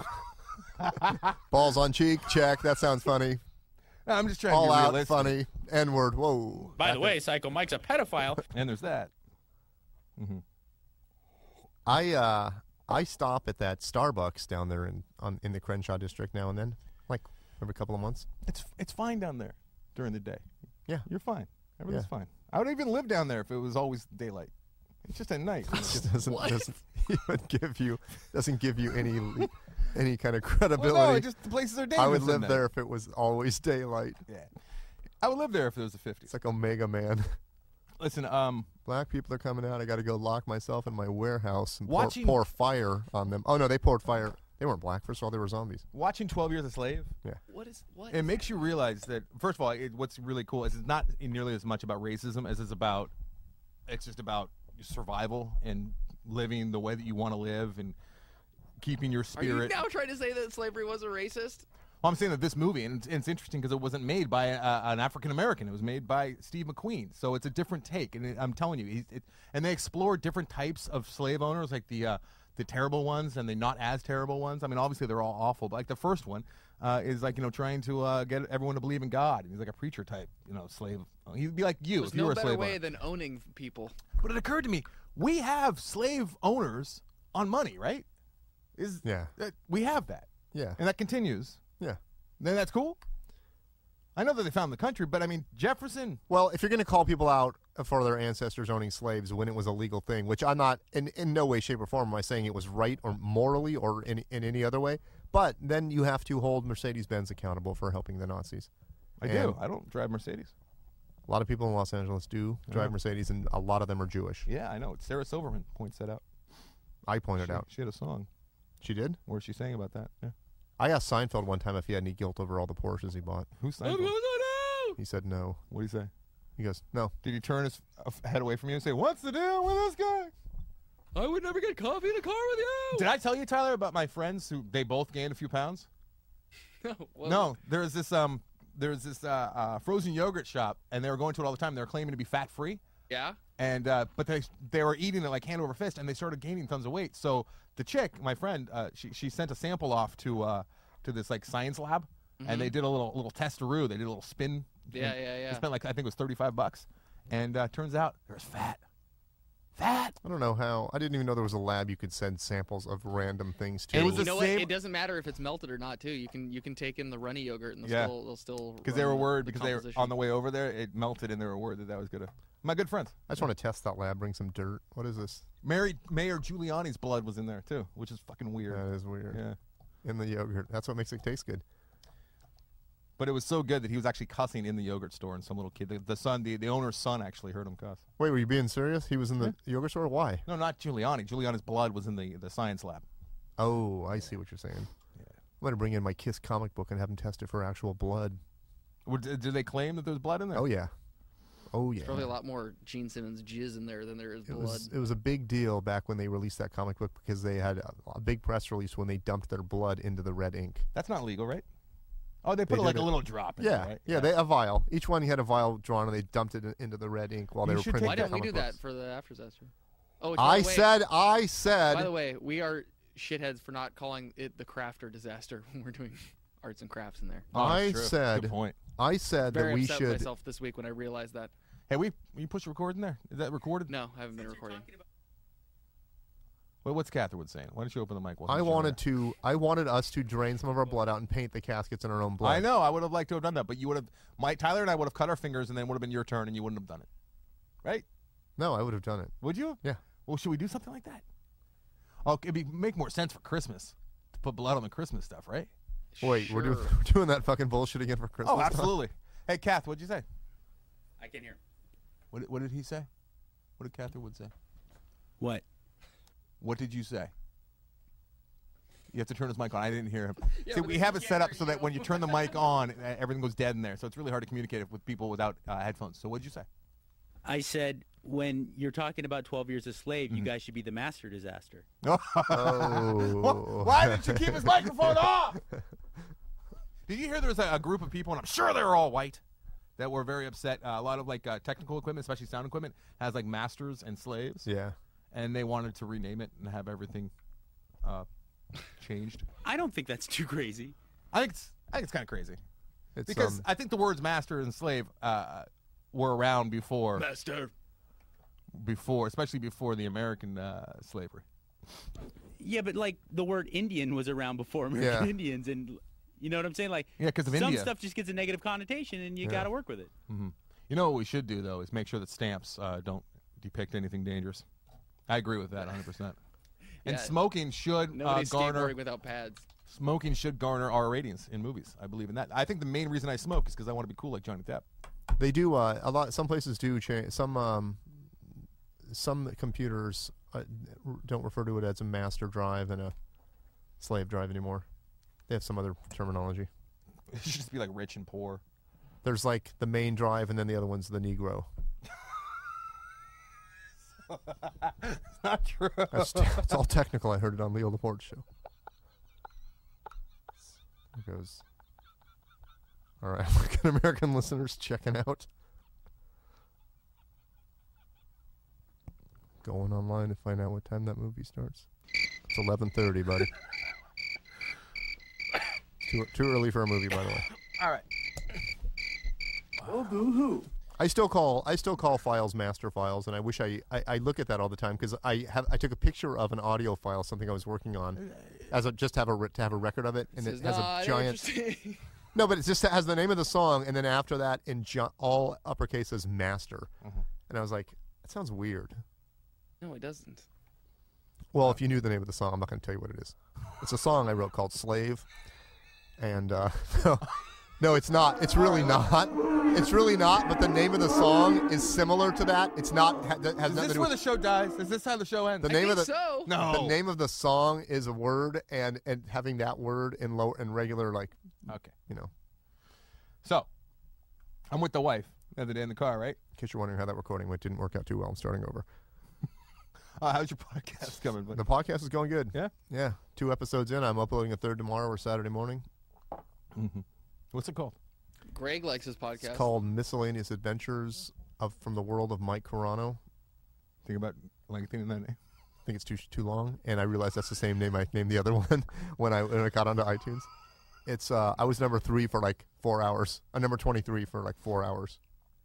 [SPEAKER 4] Balls on cheek, check. That sounds funny.
[SPEAKER 3] No, I'm just trying
[SPEAKER 4] All
[SPEAKER 3] to be
[SPEAKER 4] out,
[SPEAKER 3] realistic.
[SPEAKER 4] funny. N word. Whoa.
[SPEAKER 2] By the way, Psycho Mike's a pedophile.
[SPEAKER 3] And there's that. Mm-hmm.
[SPEAKER 4] I uh I stop at that Starbucks down there in on in the Crenshaw district now and then, like every couple of months.
[SPEAKER 3] It's it's fine down there during the day.
[SPEAKER 4] Yeah.
[SPEAKER 3] You're fine. Everything's
[SPEAKER 4] Yeah.
[SPEAKER 3] fine. I would even live down there if it was always daylight. It's just at night.
[SPEAKER 4] It just doesn't,
[SPEAKER 5] What?
[SPEAKER 4] doesn't even give you doesn't give you any le- any kind of
[SPEAKER 3] well,
[SPEAKER 4] credibility.
[SPEAKER 3] no, it just the places are dangerous.
[SPEAKER 4] I would
[SPEAKER 3] in
[SPEAKER 4] live
[SPEAKER 3] there.
[SPEAKER 4] there if it was always daylight.
[SPEAKER 3] Yeah, I would live there if it was the fifties.
[SPEAKER 4] It's like Omega Man.
[SPEAKER 3] Listen, um,
[SPEAKER 4] Black people are coming out. I got to go lock myself in my warehouse and pour,
[SPEAKER 3] Watching-
[SPEAKER 4] pour fire on them. Oh no, they poured fire. They weren't black. First of all, they were zombies.
[SPEAKER 3] watching twelve Years a Slave,
[SPEAKER 5] What is what?
[SPEAKER 3] it makes you realize that first of all, it, what's really cool is it's not nearly as much about racism as it's about. It's just about survival and living the way that you want to live and keeping your
[SPEAKER 5] Are you
[SPEAKER 3] spirit.
[SPEAKER 5] now trying to say that slavery was a racist?
[SPEAKER 3] Well, I'm saying that this movie, and it's, and it's interesting because it wasn't made by uh, an African American. It was made by Steve McQueen. So it's a different take. And it, I'm telling you, he's, it, and they explore different types of slave owners, like the uh, the terrible ones and the not as terrible ones. I mean, obviously they're all awful, but like the first one uh, is like you know trying to uh, get everyone to believe in God. He's like a preacher type, you know, slave. He'd be like you
[SPEAKER 5] There's
[SPEAKER 3] if you
[SPEAKER 5] no
[SPEAKER 3] were a
[SPEAKER 5] better
[SPEAKER 3] slave
[SPEAKER 5] way
[SPEAKER 3] owner.
[SPEAKER 5] than owning people.
[SPEAKER 3] But it occurred to me, we have slave owners on money, right? Is
[SPEAKER 4] Yeah.
[SPEAKER 3] that we have that,
[SPEAKER 4] Yeah.
[SPEAKER 3] and that continues.
[SPEAKER 4] Yeah.
[SPEAKER 3] Then that's cool. I know that they found the country, but I mean Jefferson.
[SPEAKER 4] Well, if you're going to call people out for their ancestors owning slaves when it was a legal thing, which I'm not in, in no way, shape, or form am I saying it was right or morally or in, in any other way, but then you have to hold Mercedes-Benz accountable for helping the Nazis.
[SPEAKER 3] I
[SPEAKER 4] And
[SPEAKER 3] do. I don't drive Mercedes.
[SPEAKER 4] A lot of people in Los Angeles do drive
[SPEAKER 3] Yeah.
[SPEAKER 4] Mercedes, and a lot of them are Jewish.
[SPEAKER 3] Yeah, I know. Sarah Silverman points that out.
[SPEAKER 4] I pointed
[SPEAKER 3] she,
[SPEAKER 4] out.
[SPEAKER 3] She had a song
[SPEAKER 4] She did?
[SPEAKER 3] where she sang about that. Yeah.
[SPEAKER 4] I asked Seinfeld one time if he had any guilt over all the Porsches he bought.
[SPEAKER 3] Who's Seinfeld?
[SPEAKER 4] He said no.
[SPEAKER 3] What did he say?
[SPEAKER 4] He goes, no.
[SPEAKER 3] Did he turn his f- head away from you and say, "What's the deal with this guy?"
[SPEAKER 5] I would never get coffee in a car with you.
[SPEAKER 3] Did I tell you, Tyler, about my friends who they both gained a few pounds?
[SPEAKER 5] No. Well,
[SPEAKER 3] No, there was this um, there was this uh, uh, frozen yogurt shop, and they were going to it all the time. They were claiming to be fat free.
[SPEAKER 5] Yeah.
[SPEAKER 3] And uh, but they they were eating it like hand over fist, and they started gaining tons of weight. So the chick, my friend, uh, she she sent a sample off to uh, to this like science lab, and they did a little little testaroo. They did a little spin.
[SPEAKER 5] Yeah, yeah, yeah.
[SPEAKER 3] They spent like I think it was thirty five bucks, and uh, turns out there's fat, fat.
[SPEAKER 4] I don't know how. I didn't even know there was a lab you could send samples of random things to.
[SPEAKER 3] It was
[SPEAKER 5] you
[SPEAKER 3] the
[SPEAKER 5] know
[SPEAKER 3] same-
[SPEAKER 5] what? It doesn't matter if it's melted or not, too. You can you can take in the runny yogurt and they'll
[SPEAKER 3] Yeah.
[SPEAKER 5] still they'll still
[SPEAKER 3] Because they
[SPEAKER 5] run
[SPEAKER 3] were
[SPEAKER 5] the-
[SPEAKER 3] worried
[SPEAKER 5] the
[SPEAKER 3] because they were
[SPEAKER 5] composition.
[SPEAKER 3] on the way over there. It melted, and they were worried that that was gonna. My good friends,
[SPEAKER 4] I just want to test that lab, bring some dirt. What is this?
[SPEAKER 3] Mary Mayor Giuliani's blood was in there too, which is fucking weird.
[SPEAKER 4] That is weird.
[SPEAKER 3] Yeah.
[SPEAKER 4] In the yogurt. That's what makes it taste good.
[SPEAKER 3] But it was so good that he was actually cussing in the yogurt store, and some little kid, the, the son, the, the owner's son, actually heard him cuss.
[SPEAKER 4] Wait, were you being serious? He was in the yogurt store? Why?
[SPEAKER 3] No, not Giuliani. Giuliani's blood was in the, the science lab.
[SPEAKER 4] Oh, I see what you're saying. I'm going to bring in my Kiss comic book and have him test it for actual blood.
[SPEAKER 3] Would, did they claim that there was blood in there?
[SPEAKER 4] Oh, yeah. Oh, yeah.
[SPEAKER 5] There's probably a lot more Gene Simmons jizz in there than there is
[SPEAKER 4] It
[SPEAKER 5] blood.
[SPEAKER 4] was, it was a big deal back when they released that comic book because they had a, a big press release when they dumped their blood into the red ink.
[SPEAKER 3] That's not legal, right? Oh, they put
[SPEAKER 4] They
[SPEAKER 3] like
[SPEAKER 4] did
[SPEAKER 3] a
[SPEAKER 4] it.
[SPEAKER 3] little drop in
[SPEAKER 4] Yeah,
[SPEAKER 3] there, right?
[SPEAKER 4] yeah, They, a vial. Each one had a vial drawn, and they dumped it in- into the red ink while
[SPEAKER 3] You
[SPEAKER 4] they were
[SPEAKER 3] should
[SPEAKER 4] printing
[SPEAKER 5] Why
[SPEAKER 3] take
[SPEAKER 4] the
[SPEAKER 5] didn't we
[SPEAKER 4] comic
[SPEAKER 5] do
[SPEAKER 4] books.
[SPEAKER 5] that for the after disaster? Oh, which,
[SPEAKER 4] I
[SPEAKER 5] by the way,
[SPEAKER 4] said, I
[SPEAKER 5] By
[SPEAKER 4] said.
[SPEAKER 5] the way, we are shitheads for not calling it the crafter disaster when we're doing arts and crafts in there.
[SPEAKER 3] Oh, that's
[SPEAKER 4] I
[SPEAKER 3] true.
[SPEAKER 4] said-
[SPEAKER 3] Good point.
[SPEAKER 4] I said
[SPEAKER 5] Very
[SPEAKER 4] that we
[SPEAKER 5] upset with
[SPEAKER 4] should.
[SPEAKER 5] myself this week when I realized that.
[SPEAKER 3] Hey, we will you push record in there? Is that recorded?
[SPEAKER 5] No, I haven't been recording.
[SPEAKER 3] Well, what's Catherwood saying? Why don't you open the mic? while
[SPEAKER 4] I
[SPEAKER 3] he's showing
[SPEAKER 4] wanted
[SPEAKER 3] that?
[SPEAKER 4] to. I wanted us to drain some of our blood out and paint the caskets in our own blood.
[SPEAKER 3] I know. I would have liked to have done that, but you would have. My Tyler and I would have cut our fingers, and then it would have been your turn, and you wouldn't have done it, right?
[SPEAKER 4] No, I would have done it.
[SPEAKER 3] Would you?
[SPEAKER 4] Yeah.
[SPEAKER 3] Well, should we do something like that? Oh, it'd be, make more sense for Christmas to put blood on the Christmas stuff, right?
[SPEAKER 4] Wait, we're, doing,
[SPEAKER 5] Sure.
[SPEAKER 4] we're doing that fucking bullshit again for Christmas.
[SPEAKER 3] Oh, absolutely. Hey, Kath, what'd you say?
[SPEAKER 2] I can hear.
[SPEAKER 3] What, did- what did he say? What did Catherwood say?
[SPEAKER 2] What?
[SPEAKER 3] What did you say? You have to turn his mic on. I didn't hear him.
[SPEAKER 2] Yeah,
[SPEAKER 3] See,
[SPEAKER 2] but
[SPEAKER 3] we
[SPEAKER 2] then
[SPEAKER 3] have
[SPEAKER 2] you
[SPEAKER 3] it
[SPEAKER 2] can't
[SPEAKER 3] set up
[SPEAKER 2] hear
[SPEAKER 3] so that
[SPEAKER 2] you.
[SPEAKER 3] when you turn the mic on, uh, everything goes dead in there. So it's really hard to communicate with people without uh, headphones. So what did you say?
[SPEAKER 2] I said, when you're talking about twelve Years a Slave,
[SPEAKER 3] Mm-hmm.
[SPEAKER 2] you guys should be the master disaster.
[SPEAKER 4] Oh.
[SPEAKER 3] Why didn't you keep his microphone off? Did you hear there was a, a group of people, and I'm sure they were all white, that were very upset. Uh, a lot of like uh, technical equipment, especially sound equipment, has like masters and slaves.
[SPEAKER 4] Yeah.
[SPEAKER 3] And they wanted to rename it and have everything uh, changed.
[SPEAKER 2] I don't think that's too crazy.
[SPEAKER 3] I think it's I think it's kind of crazy
[SPEAKER 4] It's,
[SPEAKER 3] because
[SPEAKER 4] um,
[SPEAKER 3] I think the words master and slave uh, were around before
[SPEAKER 2] Master.
[SPEAKER 3] before, especially before the American uh, slavery.
[SPEAKER 2] Yeah, but like the word Indian was around before American
[SPEAKER 4] Yeah.
[SPEAKER 2] Indians, and you know what I'm saying? Like,
[SPEAKER 3] Yeah, 'cause of
[SPEAKER 2] some
[SPEAKER 3] India.
[SPEAKER 2] stuff just gets a negative connotation, and you
[SPEAKER 4] Yeah.
[SPEAKER 2] got to work with it.
[SPEAKER 3] You know what we should do though is make sure that stamps uh, don't depict anything dangerous. I agree with that one hundred percent. And
[SPEAKER 5] Yeah.
[SPEAKER 3] smoking should uh,
[SPEAKER 5] Nobody's
[SPEAKER 3] garner
[SPEAKER 5] skateboarding without pads.
[SPEAKER 3] smoking should garner R ratings in movies. I believe in that. I think the main reason I smoke is because I want to be cool like Johnny Depp.
[SPEAKER 4] They do uh, a lot. Some places do change. Some um, some computers uh, r- don't refer to it as a master drive and a slave drive anymore. They have some other terminology.
[SPEAKER 3] It should just be like rich and poor.
[SPEAKER 4] There's like the main drive, and then the other one's the Negro.
[SPEAKER 3] It's not true.
[SPEAKER 4] That's it's all technical. I heard it on Leo Laporte's show. It goes. All right, African American listeners checking out. Going online to find out what time that movie starts. It's eleven thirty, buddy. Too too early for a movie, by the way.
[SPEAKER 3] All right.
[SPEAKER 2] Oh, boo-hoo.
[SPEAKER 4] I still call I still call files master files, and I wish I, I, I look at that all the time because I have I took a picture of an audio file, something I was working on, as a, just to have a re- to have a record of it, and
[SPEAKER 5] Says
[SPEAKER 4] it has
[SPEAKER 5] not
[SPEAKER 4] a giant.
[SPEAKER 5] interesting.
[SPEAKER 4] No, but it just has the name of the song, and then after that, in gi- all uppercase says master, and I was like, that sounds weird.
[SPEAKER 5] No, it doesn't.
[SPEAKER 4] Well, if you knew the name of the song, I'm not going to tell you what it is. It's a song I wrote called "Slave," and uh, no, no, it's not. It's really not. It's really not. But the name of the song is similar to that. It's not. Ha- that has
[SPEAKER 3] Is
[SPEAKER 4] nothing
[SPEAKER 3] this
[SPEAKER 4] to do
[SPEAKER 3] where
[SPEAKER 4] with
[SPEAKER 3] the show dies? Is this how the show ends?
[SPEAKER 4] the
[SPEAKER 5] I
[SPEAKER 4] name
[SPEAKER 5] think
[SPEAKER 4] of the.
[SPEAKER 5] so.
[SPEAKER 3] no.
[SPEAKER 4] The name of the song is a word, and and having that word in low in regular, like,
[SPEAKER 3] Okay.
[SPEAKER 4] you know,
[SPEAKER 3] So, I'm with the wife the other day in the car, right?
[SPEAKER 4] in case you're wondering how that recording went, didn't work out too well. I'm starting over.
[SPEAKER 3] Uh, how's your podcast coming?
[SPEAKER 4] The podcast is going good.
[SPEAKER 3] Yeah?
[SPEAKER 4] Yeah. Two episodes in. I'm uploading a third tomorrow or Saturday morning.
[SPEAKER 3] What's it called?
[SPEAKER 5] Greg likes his podcast.
[SPEAKER 4] It's called Miscellaneous Adventures of from the World of Mike Carano.
[SPEAKER 3] Think about lengthening that name.
[SPEAKER 4] I think it's too too long, and I realized that's the same name I named the other one when I when I got onto iTunes. It's uh, I was number three for like four hours. Uh, number twenty-three for like four hours.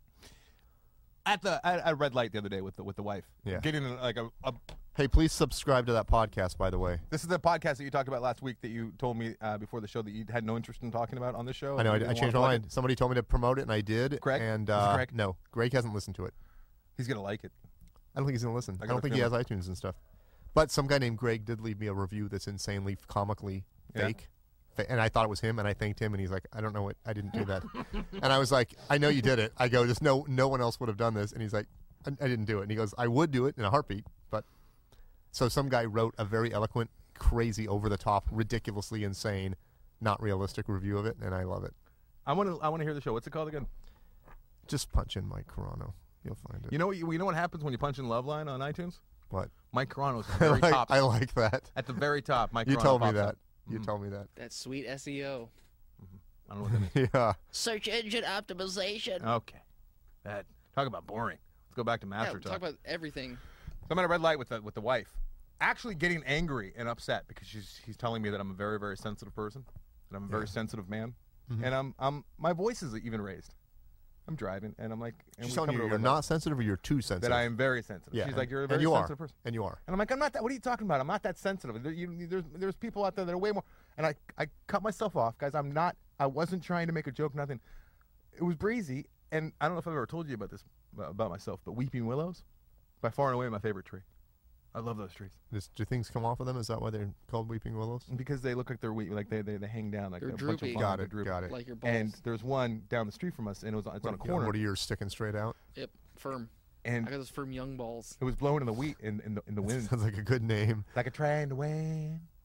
[SPEAKER 3] At the at, at red light the other day with the with the wife.
[SPEAKER 4] Yeah.
[SPEAKER 3] Getting like a, a
[SPEAKER 4] Hey, please subscribe to that podcast, by the way.
[SPEAKER 3] this is the podcast that you talked about last week that you told me uh, before the show that you had no interest in talking about on this show.
[SPEAKER 4] I know I,
[SPEAKER 3] You
[SPEAKER 4] I
[SPEAKER 3] didn't
[SPEAKER 4] changed my
[SPEAKER 3] wanna plug
[SPEAKER 4] mind.
[SPEAKER 3] it.
[SPEAKER 4] Somebody told me to promote it, and I did.
[SPEAKER 3] Greg?
[SPEAKER 4] And
[SPEAKER 3] Is it
[SPEAKER 4] uh,
[SPEAKER 3] Greg?
[SPEAKER 4] no, Greg hasn't listened to it.
[SPEAKER 3] He's gonna like it.
[SPEAKER 4] I don't think he's gonna listen.
[SPEAKER 3] I
[SPEAKER 4] I,
[SPEAKER 3] got
[SPEAKER 4] don't
[SPEAKER 3] a
[SPEAKER 4] think he has
[SPEAKER 3] feeling.
[SPEAKER 4] iTunes and stuff. But some guy named Greg did leave me a review that's insanely comically
[SPEAKER 3] Yeah.
[SPEAKER 4] fake. Fa- And I thought it was him, and I thanked him, and he's like, "I don't know what I didn't do that." And I was like, "I know you did it." I go, "Just no, no one else would have done this." And he's like, I, "I didn't do it." And he goes, "I would do it in a heartbeat." But so some guy wrote a very eloquent, crazy, over the top, ridiculously insane, not realistic review of it, and I love it.
[SPEAKER 3] I want to I want to hear the show. What's it called again?
[SPEAKER 4] Just punch in Mike Carano, you'll find it.
[SPEAKER 3] You know what you, you know what happens when you punch in Loveline on iTunes?
[SPEAKER 4] What?
[SPEAKER 3] Mike Carano's at
[SPEAKER 4] I
[SPEAKER 3] the very
[SPEAKER 4] like,
[SPEAKER 3] top.
[SPEAKER 4] I like that.
[SPEAKER 3] At the very top, Mike
[SPEAKER 4] You
[SPEAKER 3] Carano
[SPEAKER 4] told me
[SPEAKER 3] pops
[SPEAKER 4] that.
[SPEAKER 3] up.
[SPEAKER 4] You told me that.
[SPEAKER 5] That sweet S E O.
[SPEAKER 3] I don't know what that means.
[SPEAKER 4] Yeah.
[SPEAKER 1] Search engine optimization.
[SPEAKER 3] Okay. That talk about boring. Let's go back to
[SPEAKER 5] Yeah,
[SPEAKER 3] master
[SPEAKER 5] we
[SPEAKER 3] talk.
[SPEAKER 5] talk about everything.
[SPEAKER 3] So I'm at a red light with the with the wife, actually getting angry and upset because she's he's telling me that I'm a very very sensitive person, that I'm a very sensitive man,
[SPEAKER 4] Mm-hmm.
[SPEAKER 3] and I'm I'm my voice is even raised. I'm driving and I'm like, and
[SPEAKER 4] She's
[SPEAKER 3] we
[SPEAKER 4] telling
[SPEAKER 3] come
[SPEAKER 4] you
[SPEAKER 3] to a
[SPEAKER 4] you're
[SPEAKER 3] red light,
[SPEAKER 4] not sensitive or you're too sensitive.
[SPEAKER 3] that I am very sensitive.
[SPEAKER 4] Yeah.
[SPEAKER 3] She's like, you're a
[SPEAKER 4] and
[SPEAKER 3] very
[SPEAKER 4] you
[SPEAKER 3] sensitive
[SPEAKER 4] are.
[SPEAKER 3] person.
[SPEAKER 4] And you are.
[SPEAKER 3] And I'm like, I'm not that. What are you talking about? I'm not that sensitive. There, you, there's there's people out there that are way more. And I I cut myself off, guys. I'm not. I wasn't trying to make a joke. Nothing. It was breezy. And I don't know if I've ever told you about this about myself, but weeping willows, by far and away my favorite tree. I love those trees
[SPEAKER 4] Does, do things come off of them? Is that why they're called weeping willows?
[SPEAKER 3] because they look like they're weep, like they, they they hang down like
[SPEAKER 5] They're
[SPEAKER 3] a bunch
[SPEAKER 5] droopy.
[SPEAKER 3] of
[SPEAKER 4] Got
[SPEAKER 3] vines are
[SPEAKER 4] it.
[SPEAKER 3] drooping.
[SPEAKER 4] Got it.
[SPEAKER 5] Like your balls.
[SPEAKER 3] And there's one down the street from us, and it was it's on a
[SPEAKER 4] What, you know,
[SPEAKER 3] corner,
[SPEAKER 4] what are yours sticking straight out?
[SPEAKER 5] Yep, firm.
[SPEAKER 3] and
[SPEAKER 5] I got those firm young balls.
[SPEAKER 3] it was blowing in the wheat in, in the in the wind
[SPEAKER 4] Sounds like a good name.
[SPEAKER 3] like a train to wind.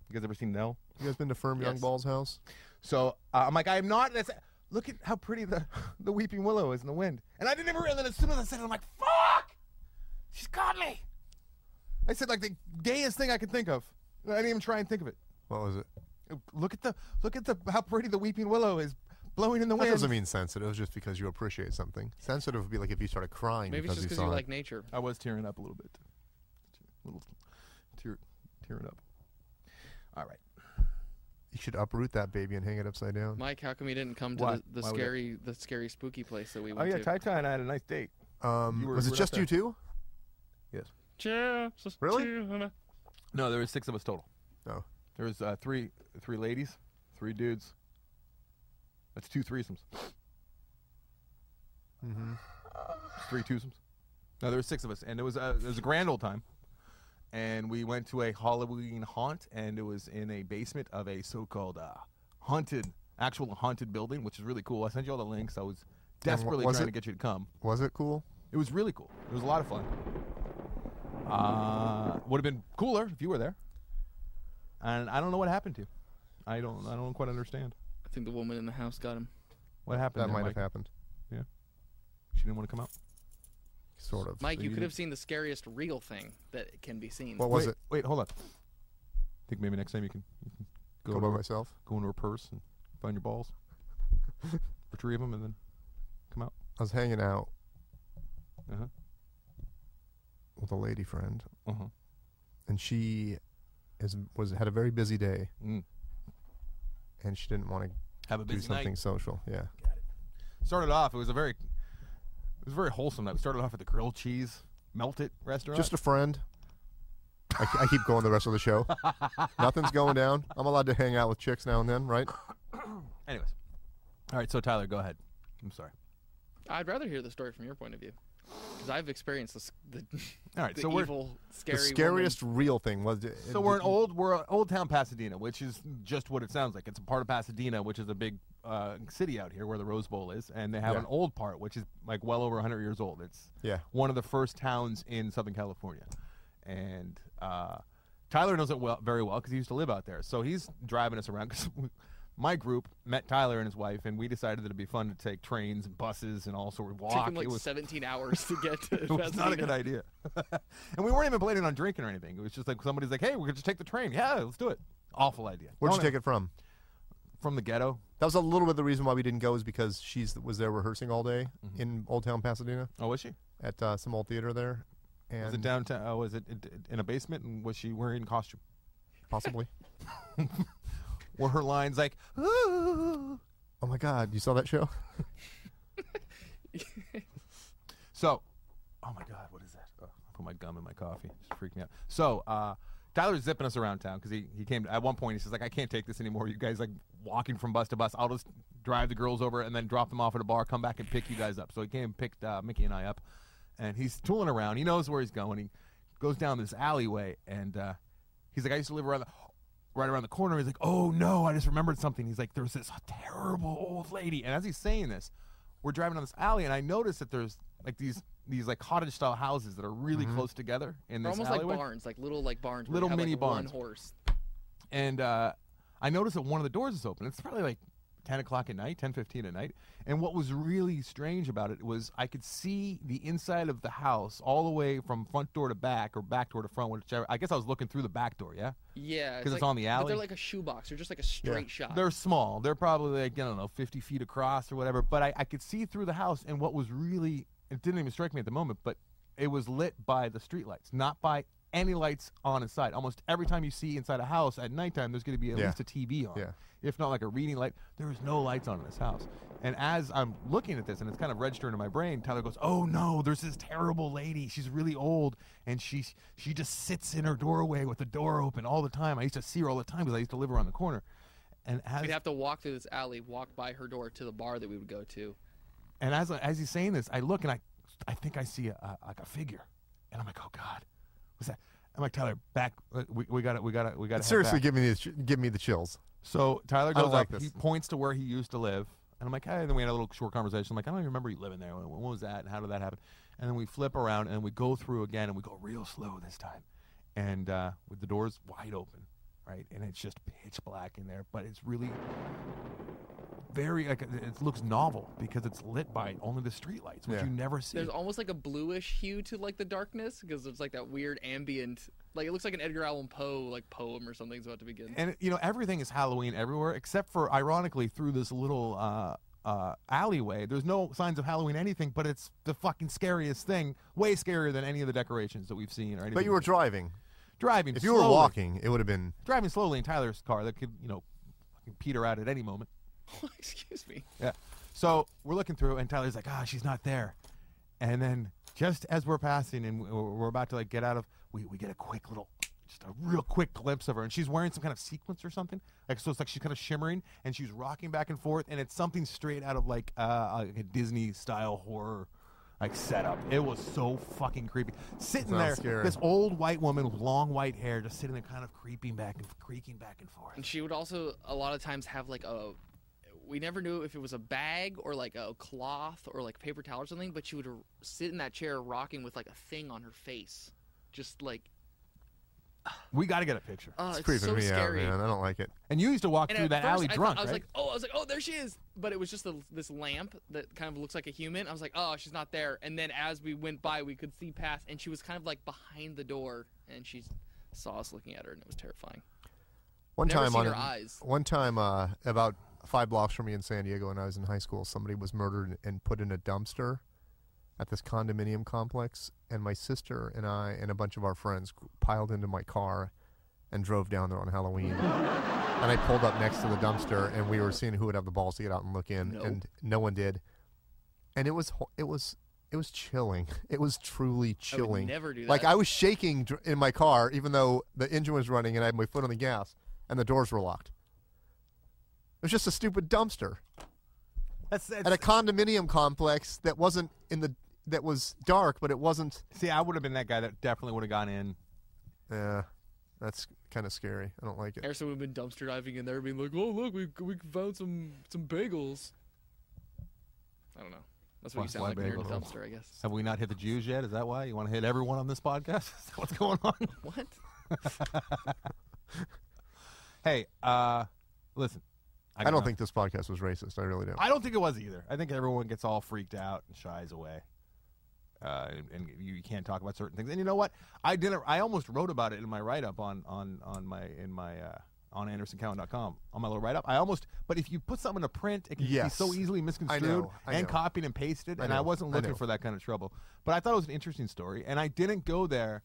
[SPEAKER 3] You guys ever seen Nell?
[SPEAKER 4] You guys been to Firm
[SPEAKER 5] Yes.
[SPEAKER 4] Youngball's house?
[SPEAKER 3] So uh, I'm like, I'm not. That's, look at how pretty the the weeping willow is in the wind. And I didn't even realize. And then as soon as I said it, I'm like, fuck! She's got me. I said like the gayest thing I could think of. I didn't even try and think of it.
[SPEAKER 4] What was it?
[SPEAKER 3] Look at the look at the how pretty the weeping willow is blowing in the
[SPEAKER 4] That
[SPEAKER 3] wind.
[SPEAKER 4] doesn't mean sensitive. It's just because you appreciate something. Sensitive would be like if you started crying
[SPEAKER 5] Maybe it's
[SPEAKER 4] because
[SPEAKER 5] just
[SPEAKER 4] you
[SPEAKER 5] because
[SPEAKER 4] saw
[SPEAKER 5] you
[SPEAKER 4] it.
[SPEAKER 5] like nature.
[SPEAKER 3] I was tearing up a little bit. A little tear, tearing up. All right.
[SPEAKER 4] You should uproot that baby and hang it upside down.
[SPEAKER 5] Mike, how come you didn't come to
[SPEAKER 3] What?
[SPEAKER 5] the, the
[SPEAKER 3] Why would I-
[SPEAKER 5] scary, the scary, spooky place that we
[SPEAKER 3] Oh
[SPEAKER 5] went
[SPEAKER 3] yeah,
[SPEAKER 5] to?
[SPEAKER 3] Tai Tai and I had a nice date.
[SPEAKER 4] Um,
[SPEAKER 3] You were-
[SPEAKER 4] was
[SPEAKER 3] you
[SPEAKER 4] it
[SPEAKER 3] were
[SPEAKER 4] just
[SPEAKER 3] not
[SPEAKER 4] you
[SPEAKER 3] there.
[SPEAKER 4] two?
[SPEAKER 3] Yes.
[SPEAKER 5] Just
[SPEAKER 4] Really?
[SPEAKER 5] two.
[SPEAKER 3] No, there was six of us total.
[SPEAKER 4] No.
[SPEAKER 3] There was uh, three three ladies, three dudes. That's two threesomes.
[SPEAKER 4] Mm-hmm.
[SPEAKER 3] Three twosomes. No, there were six of us, and it was uh, it was a grand old time. And we went to a Halloween haunt, and it was in a basement of a so-called uh, haunted, actual haunted building, which is really cool. I sent you all the links. I was desperately
[SPEAKER 4] was
[SPEAKER 3] trying
[SPEAKER 4] it-
[SPEAKER 3] to get you to come.
[SPEAKER 4] Was it cool?
[SPEAKER 3] It was really cool. It was a lot of fun. Uh, would have been cooler if you were there. And I don't know what happened to you. I don't. I don't quite understand
[SPEAKER 5] I think the woman in the house got him.
[SPEAKER 3] what happened.
[SPEAKER 4] That
[SPEAKER 3] there,
[SPEAKER 4] might
[SPEAKER 3] Mike?
[SPEAKER 4] have happened.
[SPEAKER 3] She didn't want to come out.
[SPEAKER 4] Sort of.
[SPEAKER 5] Mike,
[SPEAKER 3] So
[SPEAKER 5] you
[SPEAKER 3] you
[SPEAKER 5] could have
[SPEAKER 3] didn't-
[SPEAKER 5] seen the scariest real thing that can be seen.
[SPEAKER 4] What was
[SPEAKER 3] wait,
[SPEAKER 4] it?
[SPEAKER 3] Wait, hold on. Think maybe next time you can, you can go,
[SPEAKER 4] Go
[SPEAKER 3] into
[SPEAKER 4] by
[SPEAKER 3] her-
[SPEAKER 4] myself.
[SPEAKER 3] go into her purse and find your balls, retrieve them, and then come out.
[SPEAKER 4] I was hanging out
[SPEAKER 3] Uh huh.
[SPEAKER 4] with a lady friend,
[SPEAKER 3] Uh huh.
[SPEAKER 4] and she is was had a very busy day,
[SPEAKER 3] Mm.
[SPEAKER 4] and she didn't want to
[SPEAKER 3] Have a
[SPEAKER 4] do
[SPEAKER 3] busy
[SPEAKER 4] something
[SPEAKER 3] night.
[SPEAKER 4] social. Yeah.
[SPEAKER 3] Started off. It was a very, it was a very wholesome night. We started off at the grilled cheese melt it restaurant.
[SPEAKER 4] Just a friend. I, I keep going the rest of the show. Nothing's going down. I'm allowed to hang out with chicks now and then, right?
[SPEAKER 3] Anyways. All right. So Tyler, go ahead. I'm sorry.
[SPEAKER 5] I'd rather hear the story from your point of view, because I've experienced this, the,
[SPEAKER 3] All right.
[SPEAKER 5] the
[SPEAKER 3] so we're
[SPEAKER 5] evil, scary.
[SPEAKER 4] The scariest real thing was.
[SPEAKER 3] so we're in old we're in Old Town Pasadena, which is just what it sounds like. It's a part of Pasadena, which is a big uh, city out here where the Rose Bowl is, and they have
[SPEAKER 4] Yeah.
[SPEAKER 3] an old part, which is like well over one hundred years old. It's
[SPEAKER 4] Yeah.
[SPEAKER 3] one of the first towns in Southern California, and uh, Tyler knows it well, very well because he used to live out there. So he's driving us around. Cause my group met Tyler and his wife, and we decided that it'd be fun to take trains and buses and all sort of walk.
[SPEAKER 5] Took him like
[SPEAKER 3] it was
[SPEAKER 5] seventeen hours to get to.
[SPEAKER 3] it was not a good idea. And we weren't even planning on drinking or anything. It was just like somebody's like, "Hey, we're gonna just take the train." Yeah, let's do it. Awful idea.
[SPEAKER 4] Where'd you
[SPEAKER 3] Don't-
[SPEAKER 4] take it from?
[SPEAKER 3] From the ghetto.
[SPEAKER 4] That was a little bit the reason why we didn't go is because she's was there rehearsing all day
[SPEAKER 3] Mm-hmm.
[SPEAKER 4] in Old Town Pasadena
[SPEAKER 3] Oh, was she?
[SPEAKER 4] at uh, some old theater there, and
[SPEAKER 3] Was it downtown? Oh, was it it- in a basement? And was she wearing costume?
[SPEAKER 4] possibly.
[SPEAKER 3] Were her lines like, "Ooh"?
[SPEAKER 4] Oh my God, you saw that show?
[SPEAKER 3] So, oh my God, what is that? Oh, I put my gum in my coffee. Just freaked me out. So, uh, Tyler's zipping us around town because he, he came at one point. He says like, I can't take this anymore. You guys like walking from bus to bus. I'll just drive the girls over and then drop them off at a bar. Come back and pick you guys up. So he came and picked uh, Mickey and I up, and he's tooling around. He knows where he's going. He goes down this alleyway, and uh, he's like, I used to live around the, right around the corner. He's like, oh no, I just remembered something. He's like, there's this terrible old lady. And as he's saying this, we're driving down this alley, and I noticed that there's like these these like cottage style houses that are really close together in
[SPEAKER 5] They're
[SPEAKER 3] this
[SPEAKER 5] almost
[SPEAKER 3] alleyway.
[SPEAKER 5] like barns, like little like barns. where
[SPEAKER 3] Little
[SPEAKER 5] you have,
[SPEAKER 3] mini
[SPEAKER 5] like,
[SPEAKER 3] barns.
[SPEAKER 5] One horse.
[SPEAKER 3] And uh, I noticed that one of the doors is open. It's probably like ten o'clock at night, ten fifteen at night. And what was really strange about it was I could see the inside of the house all the way from front door to back or back door to front, whichever. I guess I was looking through the back door, yeah?
[SPEAKER 5] Yeah,
[SPEAKER 3] 'Cause it's
[SPEAKER 5] like-
[SPEAKER 3] on the
[SPEAKER 5] But
[SPEAKER 3] alley?
[SPEAKER 5] they're like a shoebox. They're just like a straight shot.
[SPEAKER 3] They're small. They're probably like, I don't know, fifty feet across or whatever. But I, I could see through the house, and what was really, it didn't even strike me at the moment, but it was lit by the street lights, not by any lights on inside. Almost every time you see inside a house at nighttime, there's going to be at
[SPEAKER 4] Yeah.
[SPEAKER 3] least a T V on.
[SPEAKER 4] Yeah.
[SPEAKER 3] If not like a reading light, there was no lights on in this house. And as I'm looking at this, and it's kind of registering in my brain, Tyler goes, oh no, there's this terrible lady. She's really old, and she, she just sits in her doorway with the door open all the time. I used to see her all the time because I used to live around the corner. And as,
[SPEAKER 5] We'd have to walk through this alley, walk by her door to the bar that we would go to.
[SPEAKER 3] and as, as he's saying this, I look and I, I think I see a, a, like a figure. And I'm like, oh God, what's that? I'm like, Tyler, back. uh, We we got it. We got it. We got it.
[SPEAKER 4] Seriously, give me the give me the chills.
[SPEAKER 3] So Tyler
[SPEAKER 4] I
[SPEAKER 3] goes
[SPEAKER 4] like
[SPEAKER 3] up.
[SPEAKER 4] this.
[SPEAKER 3] He points to where he used to live, and I'm like, hey. And then we had a little short conversation. I'm like, I don't even remember you living there. When, when was that? And how did that happen? And then we flip around and we go through again, and we go real slow this time, and uh, with the doors wide open, right? And it's just pitch black in there, but it's really very like it looks novel because it's lit by only the street lights, which
[SPEAKER 4] Yeah.
[SPEAKER 3] you never see.
[SPEAKER 5] There's almost like a bluish hue to like the darkness because there's like that weird ambient, like it looks like an Edgar Allan Poe like poem or something's about to begin.
[SPEAKER 3] And you know everything is Halloween everywhere, except for ironically through this little uh, uh, alleyway. There's no signs of Halloween anything, but it's the fucking scariest thing, way scarier than any of the decorations that we've seen or anything.
[SPEAKER 4] But you were driving.
[SPEAKER 3] driving.
[SPEAKER 4] If you were
[SPEAKER 3] slowly.
[SPEAKER 4] walking, it would have been.
[SPEAKER 3] driving slowly in Tyler's car that could you know fucking peter out at any moment.
[SPEAKER 5] Excuse me.
[SPEAKER 3] Yeah. So we're looking through, and Tyler's like, "Ah, she's not there." And then just as we're passing and we're we're about to like get out of, we we get a quick little, just a real quick glimpse of her, and she's wearing some kind of sequence or something. Like so, it's like she's kind of shimmering, and she's rocking back and forth, and it's something straight out of like uh, like a Disney style horror. Like setup. It was so fucking creepy. Sitting
[SPEAKER 4] Sounds
[SPEAKER 3] there,
[SPEAKER 4] scary.
[SPEAKER 3] this old white woman with long white hair, just sitting there, kind of creeping back and creaking back and forth.
[SPEAKER 5] And she would also a lot of times have like a. We never knew if it was a bag or like a cloth or like paper towel or something, but she would r- sit in that chair rocking with like a thing on her face, just like.
[SPEAKER 3] We got to get a picture.
[SPEAKER 5] Oh,
[SPEAKER 4] It's
[SPEAKER 5] it's,
[SPEAKER 4] creeping
[SPEAKER 5] so
[SPEAKER 4] me
[SPEAKER 5] scary.
[SPEAKER 4] out, man. I don't like it.
[SPEAKER 3] And you used to walk
[SPEAKER 5] And
[SPEAKER 3] through
[SPEAKER 5] at
[SPEAKER 3] that
[SPEAKER 5] first,
[SPEAKER 3] alley
[SPEAKER 5] I,
[SPEAKER 3] drunk,
[SPEAKER 5] thought, I was
[SPEAKER 3] right?
[SPEAKER 5] like, oh, I was like, oh, there she is. But it was just a, this lamp that kind of looks like a human. I was like, oh, she's not there. And then as we went by, we could see past, and she was kind of like behind the door, and she saw us looking at her, and it was terrifying.
[SPEAKER 4] One
[SPEAKER 5] Never
[SPEAKER 4] time
[SPEAKER 5] seen
[SPEAKER 4] on
[SPEAKER 5] her
[SPEAKER 4] a-
[SPEAKER 5] eyes.
[SPEAKER 4] One time, uh, about five blocks from me in San Diego, when I was in high school, somebody was murdered and put in a dumpster at this condominium complex, and my sister and I and a bunch of our friends piled into my car and drove down there on Halloween. And I pulled up next to the dumpster, and we were seeing who would have the balls to get out and look in,
[SPEAKER 5] Nope.
[SPEAKER 4] and no one did. And it was ho- it was it was chilling. It was truly
[SPEAKER 5] I would
[SPEAKER 4] chilling.
[SPEAKER 5] never do that.
[SPEAKER 4] Like I was shaking dr- in my car, even though the engine was running and I had my foot on the gas, and the doors were locked. It was just a stupid dumpster
[SPEAKER 3] That's, that's,
[SPEAKER 4] at a condominium complex that wasn't in the that was dark, but it wasn't.
[SPEAKER 3] see, I would have been that guy that definitely would have gone in.
[SPEAKER 4] Yeah, that's kind of scary. I don't like it.
[SPEAKER 5] Harrison would have been dumpster diving in there, being like, "Oh, look, we we found some some bagels." I don't know. That's what
[SPEAKER 3] Why-
[SPEAKER 5] you sound
[SPEAKER 3] why
[SPEAKER 5] like when you're in a
[SPEAKER 3] bagels?
[SPEAKER 5] dumpster, I guess.
[SPEAKER 3] Have we not hit the Jews yet? Is that why you want to hit everyone on this podcast? Is that what's going on?
[SPEAKER 5] What?
[SPEAKER 3] Hey, uh, listen.
[SPEAKER 4] I
[SPEAKER 3] got
[SPEAKER 4] don't
[SPEAKER 3] nothing.
[SPEAKER 4] think this podcast was racist. I really don't.
[SPEAKER 3] I don't think it was either. I think everyone gets all freaked out and shies away, uh, and, and you, you can't talk about certain things. And you know what? I didn't. I almost wrote about it in my write up on on on my in my uh, on Anderson Cowan dot com on my little write up. I almost. But if you put something to print, it can
[SPEAKER 4] Yes.
[SPEAKER 3] be so easily misconstrued
[SPEAKER 4] know, I
[SPEAKER 3] and
[SPEAKER 4] know.
[SPEAKER 3] copied and pasted.
[SPEAKER 4] I
[SPEAKER 3] and I
[SPEAKER 4] know,
[SPEAKER 3] wasn't
[SPEAKER 4] I
[SPEAKER 3] looking
[SPEAKER 4] know.
[SPEAKER 3] for that kind of trouble. But I thought it was an interesting story, and I didn't go there.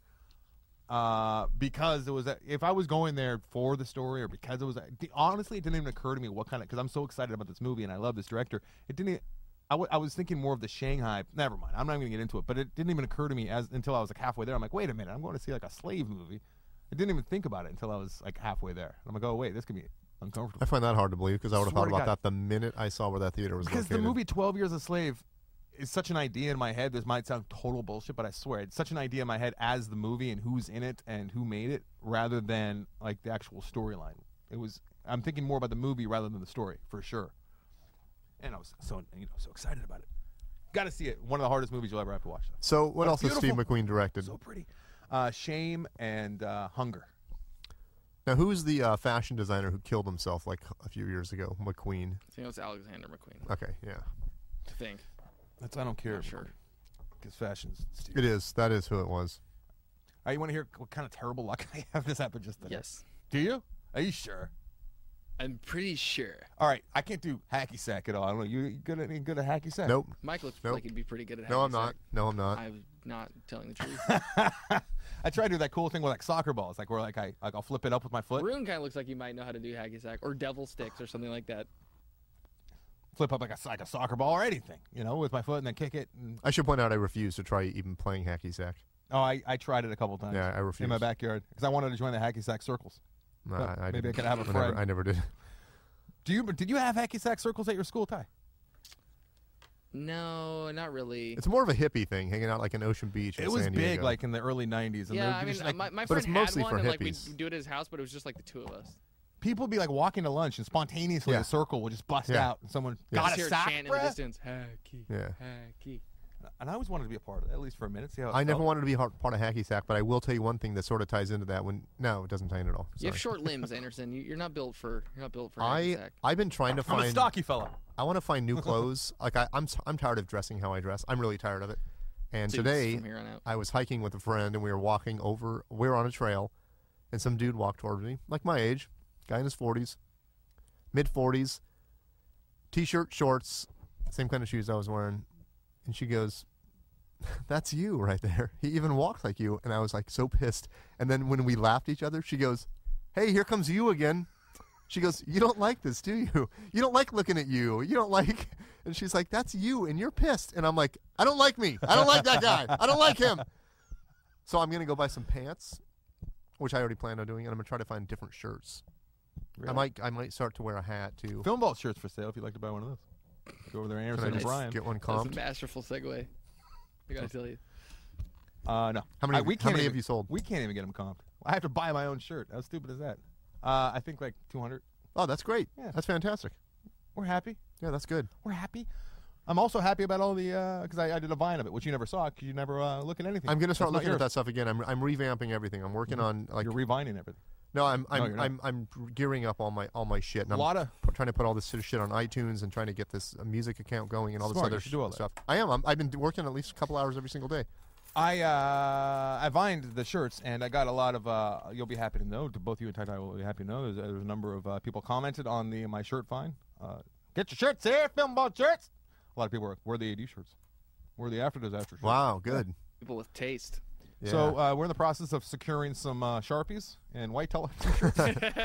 [SPEAKER 3] Uh, because it was, a, if I was going there for the story or because it was, a, honestly, it didn't even occur to me what kind of, because I'm so excited about this movie and I love this director. It didn't, I, w- I was thinking more of the Shanghai, never mind, I'm not even going to get into it, but it didn't even occur to me as until I was like halfway there. I'm like, wait a minute, I'm going to see like a slave movie. I didn't even think about it until I was like halfway there. And I'm like, oh, wait, this could be uncomfortable.
[SPEAKER 4] I find that hard to believe because I would have
[SPEAKER 3] Swear
[SPEAKER 4] thought
[SPEAKER 3] to
[SPEAKER 4] about
[SPEAKER 3] God.
[SPEAKER 4] that the minute I saw where that theater was
[SPEAKER 3] Because
[SPEAKER 4] located.
[SPEAKER 3] the movie twelve Years a Slave is such an idea in my head. This might sound total bullshit, but I swear it's such an idea in my head as the movie and who's in it and who made it, rather than like the actual storyline. It was. I'm thinking more about the movie rather than the story for sure. And I was so you know so excited about it. Got to see it. One of the hardest movies you'll ever have to watch. Though.
[SPEAKER 4] So what
[SPEAKER 3] But
[SPEAKER 4] else has Steve
[SPEAKER 3] beautiful.
[SPEAKER 4] McQueen directed?
[SPEAKER 3] So pretty. Uh, Shame and uh, Hunger.
[SPEAKER 4] Now, who's the uh, fashion designer who killed himself like a few years ago? McQueen.
[SPEAKER 5] I think it was Alexander McQueen.
[SPEAKER 4] Okay, yeah,
[SPEAKER 5] I think.
[SPEAKER 3] That's I don't care.
[SPEAKER 5] Not sure.
[SPEAKER 3] Because fashion's stupid.
[SPEAKER 4] it is. That is who it was.
[SPEAKER 3] All right, you want to hear what kind of terrible luck I have? This happened just today.
[SPEAKER 5] Yes.
[SPEAKER 3] Do you? Are you sure?
[SPEAKER 5] I'm pretty sure.
[SPEAKER 3] All right, I can't do hacky sack at all. I don't know. You you good at any good at hacky sack?
[SPEAKER 4] Nope.
[SPEAKER 5] Mike looks
[SPEAKER 4] Nope.
[SPEAKER 5] like he'd be pretty good at
[SPEAKER 4] No,
[SPEAKER 5] hacky
[SPEAKER 4] I'm not.
[SPEAKER 5] sack.
[SPEAKER 4] No, I'm not.
[SPEAKER 5] I'm not telling the truth.
[SPEAKER 3] I try to do that cool thing with like soccer balls, like where like I like I'll flip it up with my foot,
[SPEAKER 5] Rune kind of looks like he might know how to do hacky sack or devil sticks or something like that.
[SPEAKER 3] flip up like a like a soccer ball or anything, you know, with my foot and then kick it. And,
[SPEAKER 4] I should point out I refuse to try even playing hacky sack.
[SPEAKER 3] oh, I, I tried it a couple times.
[SPEAKER 4] Yeah, I refuse.
[SPEAKER 3] in my backyard because I wanted to join the hacky sack circles.
[SPEAKER 4] No,
[SPEAKER 3] Well,
[SPEAKER 4] I, I
[SPEAKER 3] maybe I
[SPEAKER 4] didn't.
[SPEAKER 3] could have a
[SPEAKER 4] I never-
[SPEAKER 3] friend.
[SPEAKER 4] I never did.
[SPEAKER 3] Do you did you have hacky sack circles at your school, Ty?
[SPEAKER 5] No, not really.
[SPEAKER 4] It's more of a hippie thing, hanging out like in Ocean Beach. in
[SPEAKER 3] It was
[SPEAKER 4] San
[SPEAKER 3] big,
[SPEAKER 4] Diego.
[SPEAKER 3] like in the early nineties. And
[SPEAKER 5] Yeah,
[SPEAKER 3] there
[SPEAKER 5] I
[SPEAKER 3] would be
[SPEAKER 5] mean,
[SPEAKER 3] just, like,
[SPEAKER 5] my, my
[SPEAKER 4] But
[SPEAKER 5] friend
[SPEAKER 4] it's mostly
[SPEAKER 5] had
[SPEAKER 4] for
[SPEAKER 5] one, and like
[SPEAKER 4] hippies.
[SPEAKER 5] we'd do it at his house, but it was just like the two of us.
[SPEAKER 3] people would be like walking to lunch and spontaneously
[SPEAKER 4] Yeah.
[SPEAKER 3] a circle would just bust
[SPEAKER 4] Yeah.
[SPEAKER 3] out and someone
[SPEAKER 4] Yeah.
[SPEAKER 3] got
[SPEAKER 5] Just
[SPEAKER 3] a
[SPEAKER 5] hear
[SPEAKER 3] sack,
[SPEAKER 5] chant in the
[SPEAKER 3] bruh?
[SPEAKER 5] distance. Hacky,
[SPEAKER 4] Yeah.
[SPEAKER 5] hacky.
[SPEAKER 3] And I always wanted to be a part of it, at least for a minute. See how it
[SPEAKER 4] I never
[SPEAKER 3] felt.
[SPEAKER 4] wanted to be a part part of Hacky Sack, but I will tell you one thing that sort of ties into that. When no, it doesn't tie in at all.
[SPEAKER 5] You have
[SPEAKER 4] Sorry.
[SPEAKER 5] short limbs, Anderson. You, you're not built for. You're not built for.
[SPEAKER 4] I
[SPEAKER 5] hacky sack.
[SPEAKER 4] I've been trying to
[SPEAKER 3] I'm a
[SPEAKER 4] find.
[SPEAKER 3] stocky fella.
[SPEAKER 4] I want to find new clothes. like I, I'm I'm tired of dressing how I dress. I'm really tired of it. And
[SPEAKER 5] Suits
[SPEAKER 4] today
[SPEAKER 5] from here on out.
[SPEAKER 4] I was hiking with a friend, and we were walking over. We were on a trail, and some dude walked towards me, like my age, guy in his forties, mid forties, t-shirt, shorts, same kind of shoes I was wearing, and she goes, "That's you right there. He even walks like you." And I was like so pissed. And then when we laughed at each other, she goes, "Hey, here comes you again." She goes, "You don't like this, do you? You don't like looking at you. You don't like." And she's like, "That's you, and you're pissed." And I'm like, "I don't like me. I don't like that guy. I don't like him." So I'm gonna go buy some pants, which I already planned on doing, and I'm gonna try to find different shirts.
[SPEAKER 3] Really?
[SPEAKER 4] I might I might start to wear a hat too.
[SPEAKER 3] Film Vault shirts for sale if you'd like to buy one of those. Go over there,
[SPEAKER 4] Can I
[SPEAKER 3] Anderson and
[SPEAKER 4] just
[SPEAKER 3] Brian.
[SPEAKER 4] get one
[SPEAKER 5] That's a
[SPEAKER 4] comped?
[SPEAKER 5] masterful segue. I gotta tell you.
[SPEAKER 3] Uh, no.
[SPEAKER 4] How many?
[SPEAKER 3] I, we
[SPEAKER 4] how
[SPEAKER 3] can't
[SPEAKER 4] many
[SPEAKER 3] even,
[SPEAKER 4] have you sold?
[SPEAKER 3] We can't even get them comped. I have to buy my own shirt. How stupid is that? Uh, I think like two hundred.
[SPEAKER 4] Oh, that's great.
[SPEAKER 3] Yeah.
[SPEAKER 4] That's fantastic.
[SPEAKER 3] We're happy.
[SPEAKER 4] Yeah, that's good.
[SPEAKER 3] We're happy. I'm also happy about all the because I, I did a Vine of it, which you never saw because you never uh, look at anything.
[SPEAKER 4] I'm gonna start
[SPEAKER 3] That's not
[SPEAKER 4] looking at
[SPEAKER 3] yours.
[SPEAKER 4] that stuff again. I'm I'm revamping everything. I'm working on like
[SPEAKER 3] You're revining everything.
[SPEAKER 4] no, I'm
[SPEAKER 3] No,
[SPEAKER 4] I'm
[SPEAKER 3] you're not.
[SPEAKER 4] I'm, I'm gearing up all my all my shit. And
[SPEAKER 3] A
[SPEAKER 4] I'm
[SPEAKER 3] lot of
[SPEAKER 4] p- trying to put all this sort of shit on iTunes and trying to get this uh, music account going and all
[SPEAKER 3] Smart,
[SPEAKER 4] this
[SPEAKER 3] you
[SPEAKER 4] other
[SPEAKER 3] should do all that.
[SPEAKER 4] stuff. I am. I'm, I've been working at least a couple hours every single day.
[SPEAKER 3] I uh, I vined the shirts and I got a lot of. Uh, you'll be happy to know. To both you and Tai Tai will be happy to know. There's, there's a number of uh, people commented on the my shirt vine. Uh, Get your shirts here, Film Vault shirts. A lot of people were where are the A D shirts? Where are the After Disaster shirts?
[SPEAKER 4] Wow, good.
[SPEAKER 5] People with taste.
[SPEAKER 4] Yeah.
[SPEAKER 3] So uh, we're in the process of securing some uh, Sharpies and white television shirts.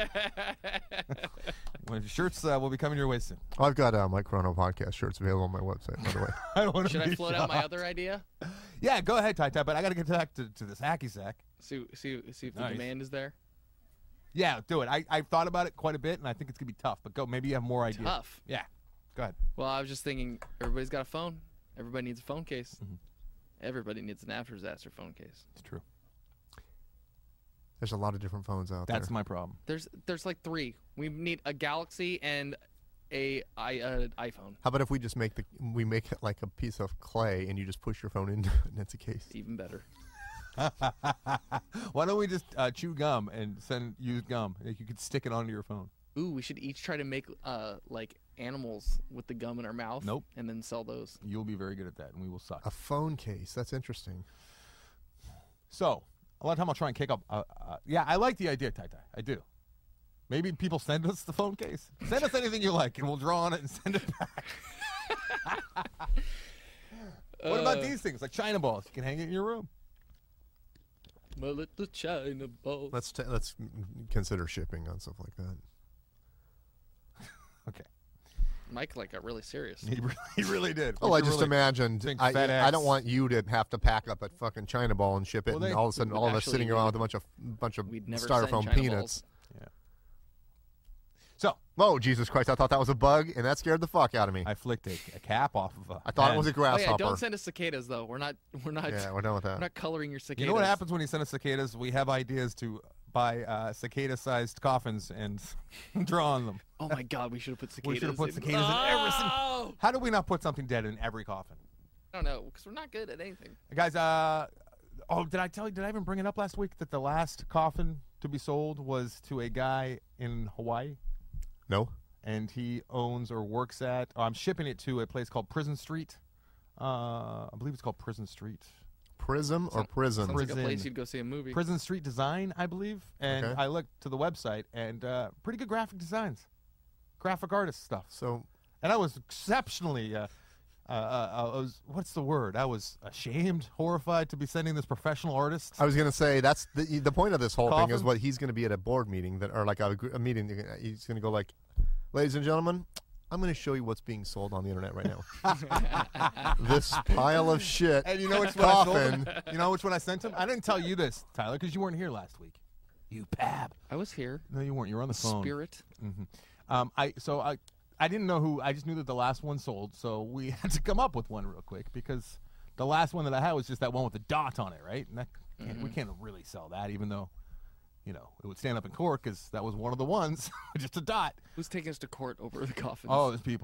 [SPEAKER 3] When shirts uh, will be coming your way soon.
[SPEAKER 4] Oh, I've got uh, my Chrono podcast shirts available on my website, by the way.
[SPEAKER 3] I don't want to
[SPEAKER 5] Should I
[SPEAKER 3] be
[SPEAKER 5] float out my
[SPEAKER 3] shocked.
[SPEAKER 5] other idea?
[SPEAKER 3] Yeah, go ahead, Tai Tai, but I got to get back to, to this hacky sack.
[SPEAKER 5] See, see, see if the
[SPEAKER 3] Nice.
[SPEAKER 5] demand is there.
[SPEAKER 3] Yeah, do it. I, I've thought about it quite a bit, and I think it's going to be tough, but go. Maybe you have more ideas.
[SPEAKER 5] Tough.
[SPEAKER 3] Yeah, go ahead.
[SPEAKER 5] Well, I was just thinking, everybody's got a phone. Everybody needs a phone case.
[SPEAKER 3] Mhm.
[SPEAKER 5] Everybody needs an after disaster phone case.
[SPEAKER 3] It's true.
[SPEAKER 4] There's a lot of different phones out
[SPEAKER 3] That's
[SPEAKER 4] there.
[SPEAKER 3] my problem.
[SPEAKER 5] There's there's like three. We need a Galaxy and a I uh, iPhone.
[SPEAKER 4] How about if we just make the we make it like a piece of clay and you just push your phone into it and it's a case?
[SPEAKER 5] Even better.
[SPEAKER 3] Why don't we just uh, chew gum and send used gum? You could stick it onto your phone.
[SPEAKER 5] Ooh, we should each try to make uh like animals with the gum in our mouth.
[SPEAKER 3] Nope.
[SPEAKER 5] And then sell those.
[SPEAKER 3] You'll be very good at that, and we will suck.
[SPEAKER 4] A phone case. That's interesting.
[SPEAKER 3] So, a lot of time I'll try and kick up. Uh, uh, yeah, I like the idea, Tai Tai. I do. Maybe people send us the phone case. Send us anything you like, and we'll draw on it and send it back. What about
[SPEAKER 5] Uh,
[SPEAKER 3] these things, like China balls? You can hang it in your room.
[SPEAKER 5] My little China ball.
[SPEAKER 4] Let's t- let's consider shipping on stuff like that.
[SPEAKER 3] Okay.
[SPEAKER 5] Mike like got really serious.
[SPEAKER 3] He really, he really did.
[SPEAKER 4] Oh,
[SPEAKER 3] We
[SPEAKER 4] I
[SPEAKER 3] should
[SPEAKER 4] just
[SPEAKER 3] really-
[SPEAKER 4] imagined.
[SPEAKER 3] think
[SPEAKER 4] I,
[SPEAKER 3] FedEx-
[SPEAKER 4] I don't want you to have to pack up a fucking China ball and ship it,
[SPEAKER 3] Well,
[SPEAKER 4] and
[SPEAKER 3] they-
[SPEAKER 4] all of a sudden, all of us
[SPEAKER 5] Actually,
[SPEAKER 4] sitting around
[SPEAKER 5] we-
[SPEAKER 4] with a bunch of bunch of
[SPEAKER 5] We'd never send
[SPEAKER 4] styrofoam
[SPEAKER 5] China
[SPEAKER 4] peanuts.
[SPEAKER 5] balls.
[SPEAKER 3] So,
[SPEAKER 4] Whoa, Jesus Christ! I thought that was a bug, and that scared the fuck out of me.
[SPEAKER 3] I flicked a, a cap off of a
[SPEAKER 4] I thought it
[SPEAKER 3] pen.
[SPEAKER 4] was a
[SPEAKER 5] Oh
[SPEAKER 4] grasshopper.
[SPEAKER 5] yeah, don't send us cicadas though. We're not we're not
[SPEAKER 4] yeah, we're done with
[SPEAKER 5] we're
[SPEAKER 4] that.
[SPEAKER 5] not coloring your cicadas.
[SPEAKER 3] You know what happens when you send us cicadas? We have ideas to buy uh, cicada-sized coffins and draw on them.
[SPEAKER 5] Oh my god, we should have put cicadas.
[SPEAKER 3] We should have put
[SPEAKER 5] in.
[SPEAKER 3] cicadas in every single-
[SPEAKER 5] Oh!
[SPEAKER 3] How do we not put something dead in every coffin?
[SPEAKER 5] I don't know, because we're not good at anything.
[SPEAKER 3] Guys, uh, oh, did I tell you, did I even bring it up last week that the last coffin to be sold was to a guy in Hawaii?
[SPEAKER 4] No.
[SPEAKER 3] And he owns or works at, oh, I'm shipping it to a place called Prison Street. Uh, I believe it's called Prison Street.
[SPEAKER 4] Prism or
[SPEAKER 5] Sound-
[SPEAKER 4] prison?
[SPEAKER 5] Sounds like a
[SPEAKER 3] Prison.
[SPEAKER 5] place you'd go see a movie.
[SPEAKER 3] Prison Street Design, I believe. And
[SPEAKER 4] Okay.
[SPEAKER 3] I looked to the website, and uh, pretty good graphic designs. Graphic artist stuff.
[SPEAKER 4] So
[SPEAKER 3] And I was exceptionally, uh, uh, uh, I was, what's the word? I was ashamed, horrified to be sending this professional artist.
[SPEAKER 4] I was going to say that's the the point of this whole thing is
[SPEAKER 3] Coffin?
[SPEAKER 4] what he's going to be at a board meeting that or like a, gr- a meeting. He's going to go like, ladies and gentlemen, I'm going to show you what's being sold on the internet right now. This pile of shit.
[SPEAKER 3] And you know which one I told him?
[SPEAKER 4] coffin.
[SPEAKER 3] You know which one I sent him? I didn't tell you this, Tyler, because you weren't here last week. You pab.
[SPEAKER 5] I was here.
[SPEAKER 3] No, you weren't. You were on the phone.
[SPEAKER 5] Spirit.
[SPEAKER 3] hmm Um, I so I I didn't know who. I just knew that the last one sold, so we had to come up with one real quick because the last one that I had was just that one with the dot on it, right? And that can't, we can't really sell that, even though you know it would stand up in court because that was one of the ones, just a dot.
[SPEAKER 5] Who's taking us to court over the coffins?
[SPEAKER 3] Oh, there's people.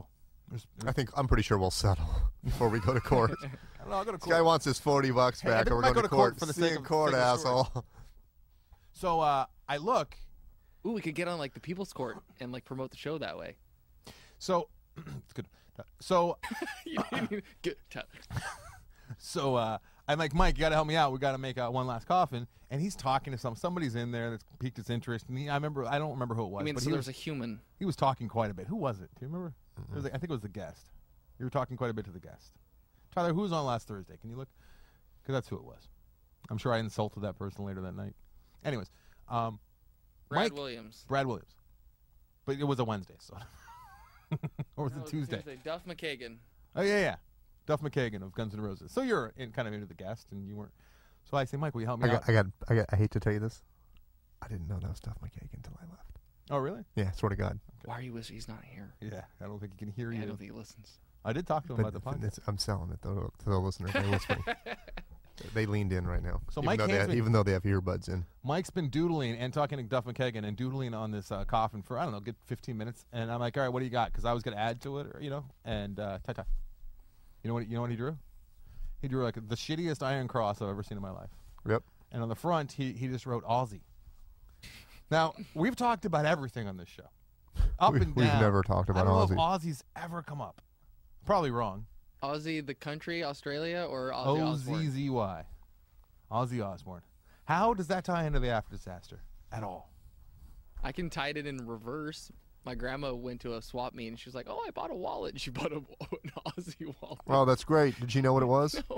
[SPEAKER 3] There's,
[SPEAKER 4] I think I'm pretty sure we'll settle before we go to court.
[SPEAKER 3] I don't know, I'll go to
[SPEAKER 4] This
[SPEAKER 3] court.
[SPEAKER 4] guy wants his forty bucks
[SPEAKER 3] Hey, I
[SPEAKER 4] back,
[SPEAKER 3] did-
[SPEAKER 4] or we're
[SPEAKER 3] might
[SPEAKER 4] going
[SPEAKER 3] go
[SPEAKER 4] to court
[SPEAKER 3] for the
[SPEAKER 4] See
[SPEAKER 3] sake
[SPEAKER 4] you in
[SPEAKER 3] of-
[SPEAKER 4] court,
[SPEAKER 3] sake of the story.
[SPEAKER 4] asshole.
[SPEAKER 3] So uh, I look.
[SPEAKER 5] Ooh, we could get on like the People's Court and like promote the show that way.
[SPEAKER 3] So it's good. So
[SPEAKER 5] You didn't even get- Tyler.
[SPEAKER 3] so uh, I'm like, Mike, you got to help me out. We got to make uh, one last coffin. And he's talking to some somebody's in there that's piqued his interest. And he, I remember, I don't remember who it was.
[SPEAKER 5] I mean,
[SPEAKER 3] but
[SPEAKER 5] so
[SPEAKER 3] he
[SPEAKER 5] there
[SPEAKER 3] was,
[SPEAKER 5] was a human.
[SPEAKER 3] he was talking quite a bit. Who was it? Do you remember? It was like, I think it was the guest. You were talking quite a bit to the guest. Tyler, who was on last Thursday? Can you look? Because that's who it was. I'm sure I insulted that person later that night. Anyways, um,
[SPEAKER 5] Brad
[SPEAKER 3] Mike,
[SPEAKER 5] Williams.
[SPEAKER 3] Brad Williams. But it was a Wednesday, so. Or was
[SPEAKER 5] No,
[SPEAKER 3] it
[SPEAKER 5] was
[SPEAKER 3] Tuesday?
[SPEAKER 5] Duff McKagan.
[SPEAKER 3] Oh, yeah, yeah. Duff McKagan of Guns N' Roses. So you're in, kind of into the guest, and you weren't. So I say, Mike, will you help me
[SPEAKER 4] I
[SPEAKER 3] out?
[SPEAKER 4] got, I got, I got. I hate to tell you this. I didn't know that was Duff McKagan until I left.
[SPEAKER 3] Oh, really?
[SPEAKER 4] Yeah, swear to God.
[SPEAKER 5] Why are you whispering? He's not here.
[SPEAKER 3] Yeah, I don't think he can hear
[SPEAKER 5] Yeah,
[SPEAKER 3] you.
[SPEAKER 5] I don't think he listens.
[SPEAKER 3] I did talk to him
[SPEAKER 4] But
[SPEAKER 3] about the podcast.
[SPEAKER 4] it's- I'm selling it though to the listeners. They're listening. They leaned in right now.
[SPEAKER 3] So
[SPEAKER 4] even
[SPEAKER 3] Mike
[SPEAKER 4] though they
[SPEAKER 3] hands
[SPEAKER 4] have,
[SPEAKER 3] me-
[SPEAKER 4] even though they have earbuds in.
[SPEAKER 3] Mike's been doodling and talking to Duff McKagan and doodling on this uh, coffin for, I don't know, good fifteen minutes. And I'm like, all right, what do you got? Because I was going to add to it, or, you know, and uh, Ty Ty. You know what, you know what he drew? He drew like the shittiest Iron Cross I've ever seen in my life.
[SPEAKER 4] Yep.
[SPEAKER 3] And on the front, he, he just wrote Aussie. Now, we've talked about everything on this show. Up
[SPEAKER 4] We-
[SPEAKER 3] and
[SPEAKER 4] we've
[SPEAKER 3] down.
[SPEAKER 4] never talked about
[SPEAKER 3] I don't know
[SPEAKER 4] Aussie.
[SPEAKER 3] if Aussie's ever come up. Probably wrong.
[SPEAKER 5] Ozzy the country, Australia, or Ozzy
[SPEAKER 3] O
[SPEAKER 5] Osbourne?
[SPEAKER 3] Z Z Y. Ozzy Osbourne. How does that tie into the after disaster? At all.
[SPEAKER 5] I can tie it in reverse. My grandma went to a swap meet and she was like, "Oh, I bought a wallet." And she bought a, an Aussie wallet.
[SPEAKER 4] Oh, that's great. Did you know what it was?
[SPEAKER 5] No.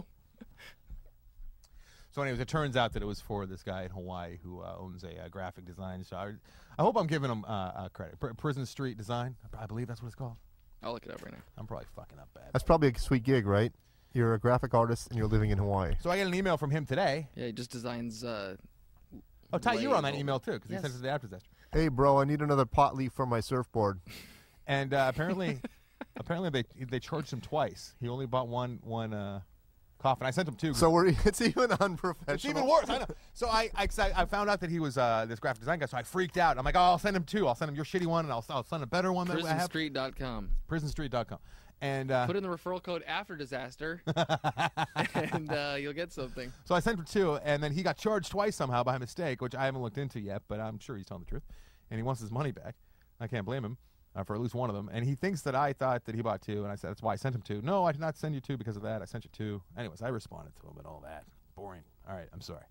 [SPEAKER 3] So, anyways, it turns out that it was for this guy in Hawaii who uh, owns a uh, graphic design shop. I, I hope I'm giving him uh, uh, credit. Pr- Prison Street Design. I believe that's what it's called.
[SPEAKER 5] I'll look it up right now.
[SPEAKER 3] I'm probably fucking up bad.
[SPEAKER 4] That's probably a sweet gig, right? You're a graphic artist and you're living in Hawaii.
[SPEAKER 3] So I got an email from him today.
[SPEAKER 5] Yeah, he just designs. Uh,
[SPEAKER 3] Oh, Ty, you were on that
[SPEAKER 5] label.
[SPEAKER 3] email too because
[SPEAKER 5] Yes.
[SPEAKER 3] he sent it to the after disaster.
[SPEAKER 4] Hey, bro, I need another pot leaf for my surfboard.
[SPEAKER 3] And uh, apparently, apparently they they charged him twice. He only bought one one uh, coffin. I sent him two.
[SPEAKER 4] So we're it's even unprofessional.
[SPEAKER 3] It's even worse. I know. So I, I, 'cause I I found out that he was uh, this graphic design guy. So I freaked out. I'm like, oh, I'll send him two. I'll send him your shitty one, and I'll, I'll send a better one that I
[SPEAKER 5] prison
[SPEAKER 3] have.
[SPEAKER 5] street dot com.
[SPEAKER 3] prison street dot com. And uh,
[SPEAKER 5] Put in the referral code after disaster, and uh, you'll get something.
[SPEAKER 3] so I sent him two, and then he got charged twice somehow by mistake, which I haven't looked into yet, but I'm sure he's telling the truth. And he wants his money back. I can't blame him uh, for at least one of them. And he thinks that I thought that he bought two, and I said that's why I sent him two. No, I did not send you two because of that. I sent you two. Anyways, I responded to him and all that. Boring. All right, I'm sorry.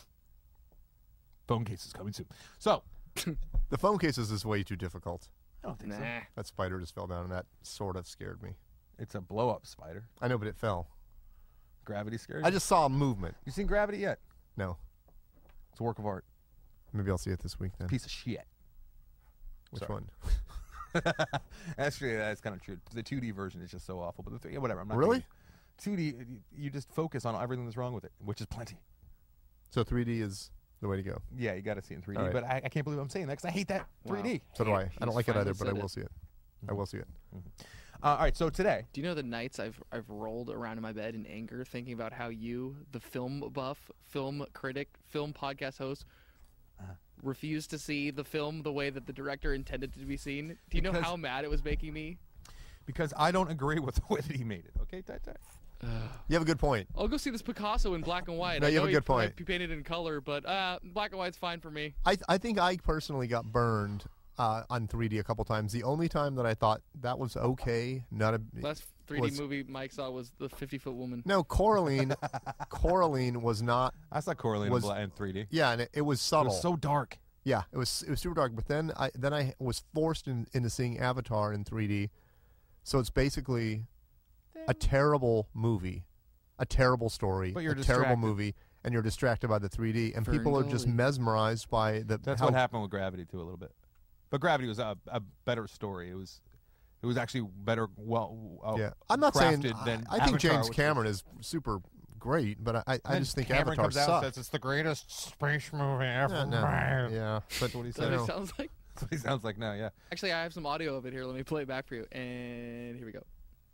[SPEAKER 3] Phone case is coming soon. So
[SPEAKER 4] The phone cases is way too difficult.
[SPEAKER 3] I don't think so.
[SPEAKER 5] Nah.
[SPEAKER 4] That spider just fell down, and that sort of scared me.
[SPEAKER 3] It's a blow up spider.
[SPEAKER 4] I know, but it fell.
[SPEAKER 3] Gravity scares.
[SPEAKER 4] I
[SPEAKER 3] you?
[SPEAKER 4] just saw a movement.
[SPEAKER 3] You seen Gravity yet?
[SPEAKER 4] No.
[SPEAKER 3] It's a work of art.
[SPEAKER 4] Maybe I'll see it this week then.
[SPEAKER 3] Piece of shit.
[SPEAKER 4] Which
[SPEAKER 3] sorry.
[SPEAKER 4] one?
[SPEAKER 3] Actually, that's kind of true. The two D version is just so awful. But the th- yeah, whatever. I'm not
[SPEAKER 4] Really?
[SPEAKER 3] two D, you- you just focus on everything that's wrong with it, which is plenty.
[SPEAKER 4] So three D is the way to go.
[SPEAKER 3] Yeah, you got to see it in three D.
[SPEAKER 4] All right.
[SPEAKER 3] But I, I can't believe I'm saying that because I hate that three D.
[SPEAKER 5] Wow.
[SPEAKER 4] So do I. I
[SPEAKER 5] He's
[SPEAKER 4] don't like it
[SPEAKER 5] finally
[SPEAKER 4] either, but I
[SPEAKER 5] said
[SPEAKER 4] will
[SPEAKER 5] it.
[SPEAKER 4] see it. I will see it.
[SPEAKER 3] Uh, all right, so today,
[SPEAKER 5] Do you know the nights I've I've rolled around in my bed in anger, thinking about how you, the film buff, film critic, film podcast host,
[SPEAKER 3] Uh-huh.
[SPEAKER 5] refused to see the film the way that the director intended it to be seen? Do you know
[SPEAKER 3] Because-
[SPEAKER 5] how mad it was making me?
[SPEAKER 3] because I don't agree with the way that he made it. Okay, Ty Ty?
[SPEAKER 4] You have a good point.
[SPEAKER 5] I'll go see this Picasso in black and white.
[SPEAKER 4] No,
[SPEAKER 5] I
[SPEAKER 4] you have
[SPEAKER 5] know
[SPEAKER 4] a
[SPEAKER 5] he
[SPEAKER 4] good point.
[SPEAKER 5] might be painted in color, but uh, black and white's fine for me.
[SPEAKER 4] I I think I personally got burned uh, on three D a couple times. The only time that I thought that was okay, not a
[SPEAKER 5] Last three D
[SPEAKER 4] was-
[SPEAKER 5] movie Mike saw was the fifty foot woman.
[SPEAKER 4] no Coraline. Coraline was not.
[SPEAKER 3] I saw Coraline
[SPEAKER 4] Was-
[SPEAKER 3] in, bla- in three D.
[SPEAKER 4] Yeah, and it, it was
[SPEAKER 3] It
[SPEAKER 4] subtle.
[SPEAKER 3] was so dark.
[SPEAKER 4] Yeah, it was it was super dark. But then I then I was forced in, into seeing Avatar in three D, so it's basically a terrible movie, a terrible story,
[SPEAKER 3] But you're
[SPEAKER 4] a terrible
[SPEAKER 3] distracted.
[SPEAKER 4] movie, and you're distracted by the three D, and people are just
[SPEAKER 5] Ferngully.
[SPEAKER 4] mesmerized by the.
[SPEAKER 3] That's
[SPEAKER 4] how,
[SPEAKER 3] what happened with Gravity too, a little bit. But Gravity was a, a better story. It was, it was actually better. Well, uh,
[SPEAKER 4] Yeah, I'm not saying.
[SPEAKER 3] crafted than
[SPEAKER 4] I, I think
[SPEAKER 3] Avatar,
[SPEAKER 4] James
[SPEAKER 3] which
[SPEAKER 4] Cameron is super great, but I I, I
[SPEAKER 3] Then
[SPEAKER 4] just think
[SPEAKER 3] Cameron
[SPEAKER 4] Avatar
[SPEAKER 3] comes out
[SPEAKER 4] sucks.
[SPEAKER 3] and says it's the greatest space movie ever
[SPEAKER 4] yeah, no,
[SPEAKER 3] made.
[SPEAKER 4] yeah, but
[SPEAKER 3] That's what he
[SPEAKER 5] Is that
[SPEAKER 3] said.
[SPEAKER 5] what
[SPEAKER 4] know.
[SPEAKER 5] it sounds like?
[SPEAKER 3] That's what he sounds like now. Yeah.
[SPEAKER 5] Actually, I have some audio of it here. Let me play it back for you. And here we go.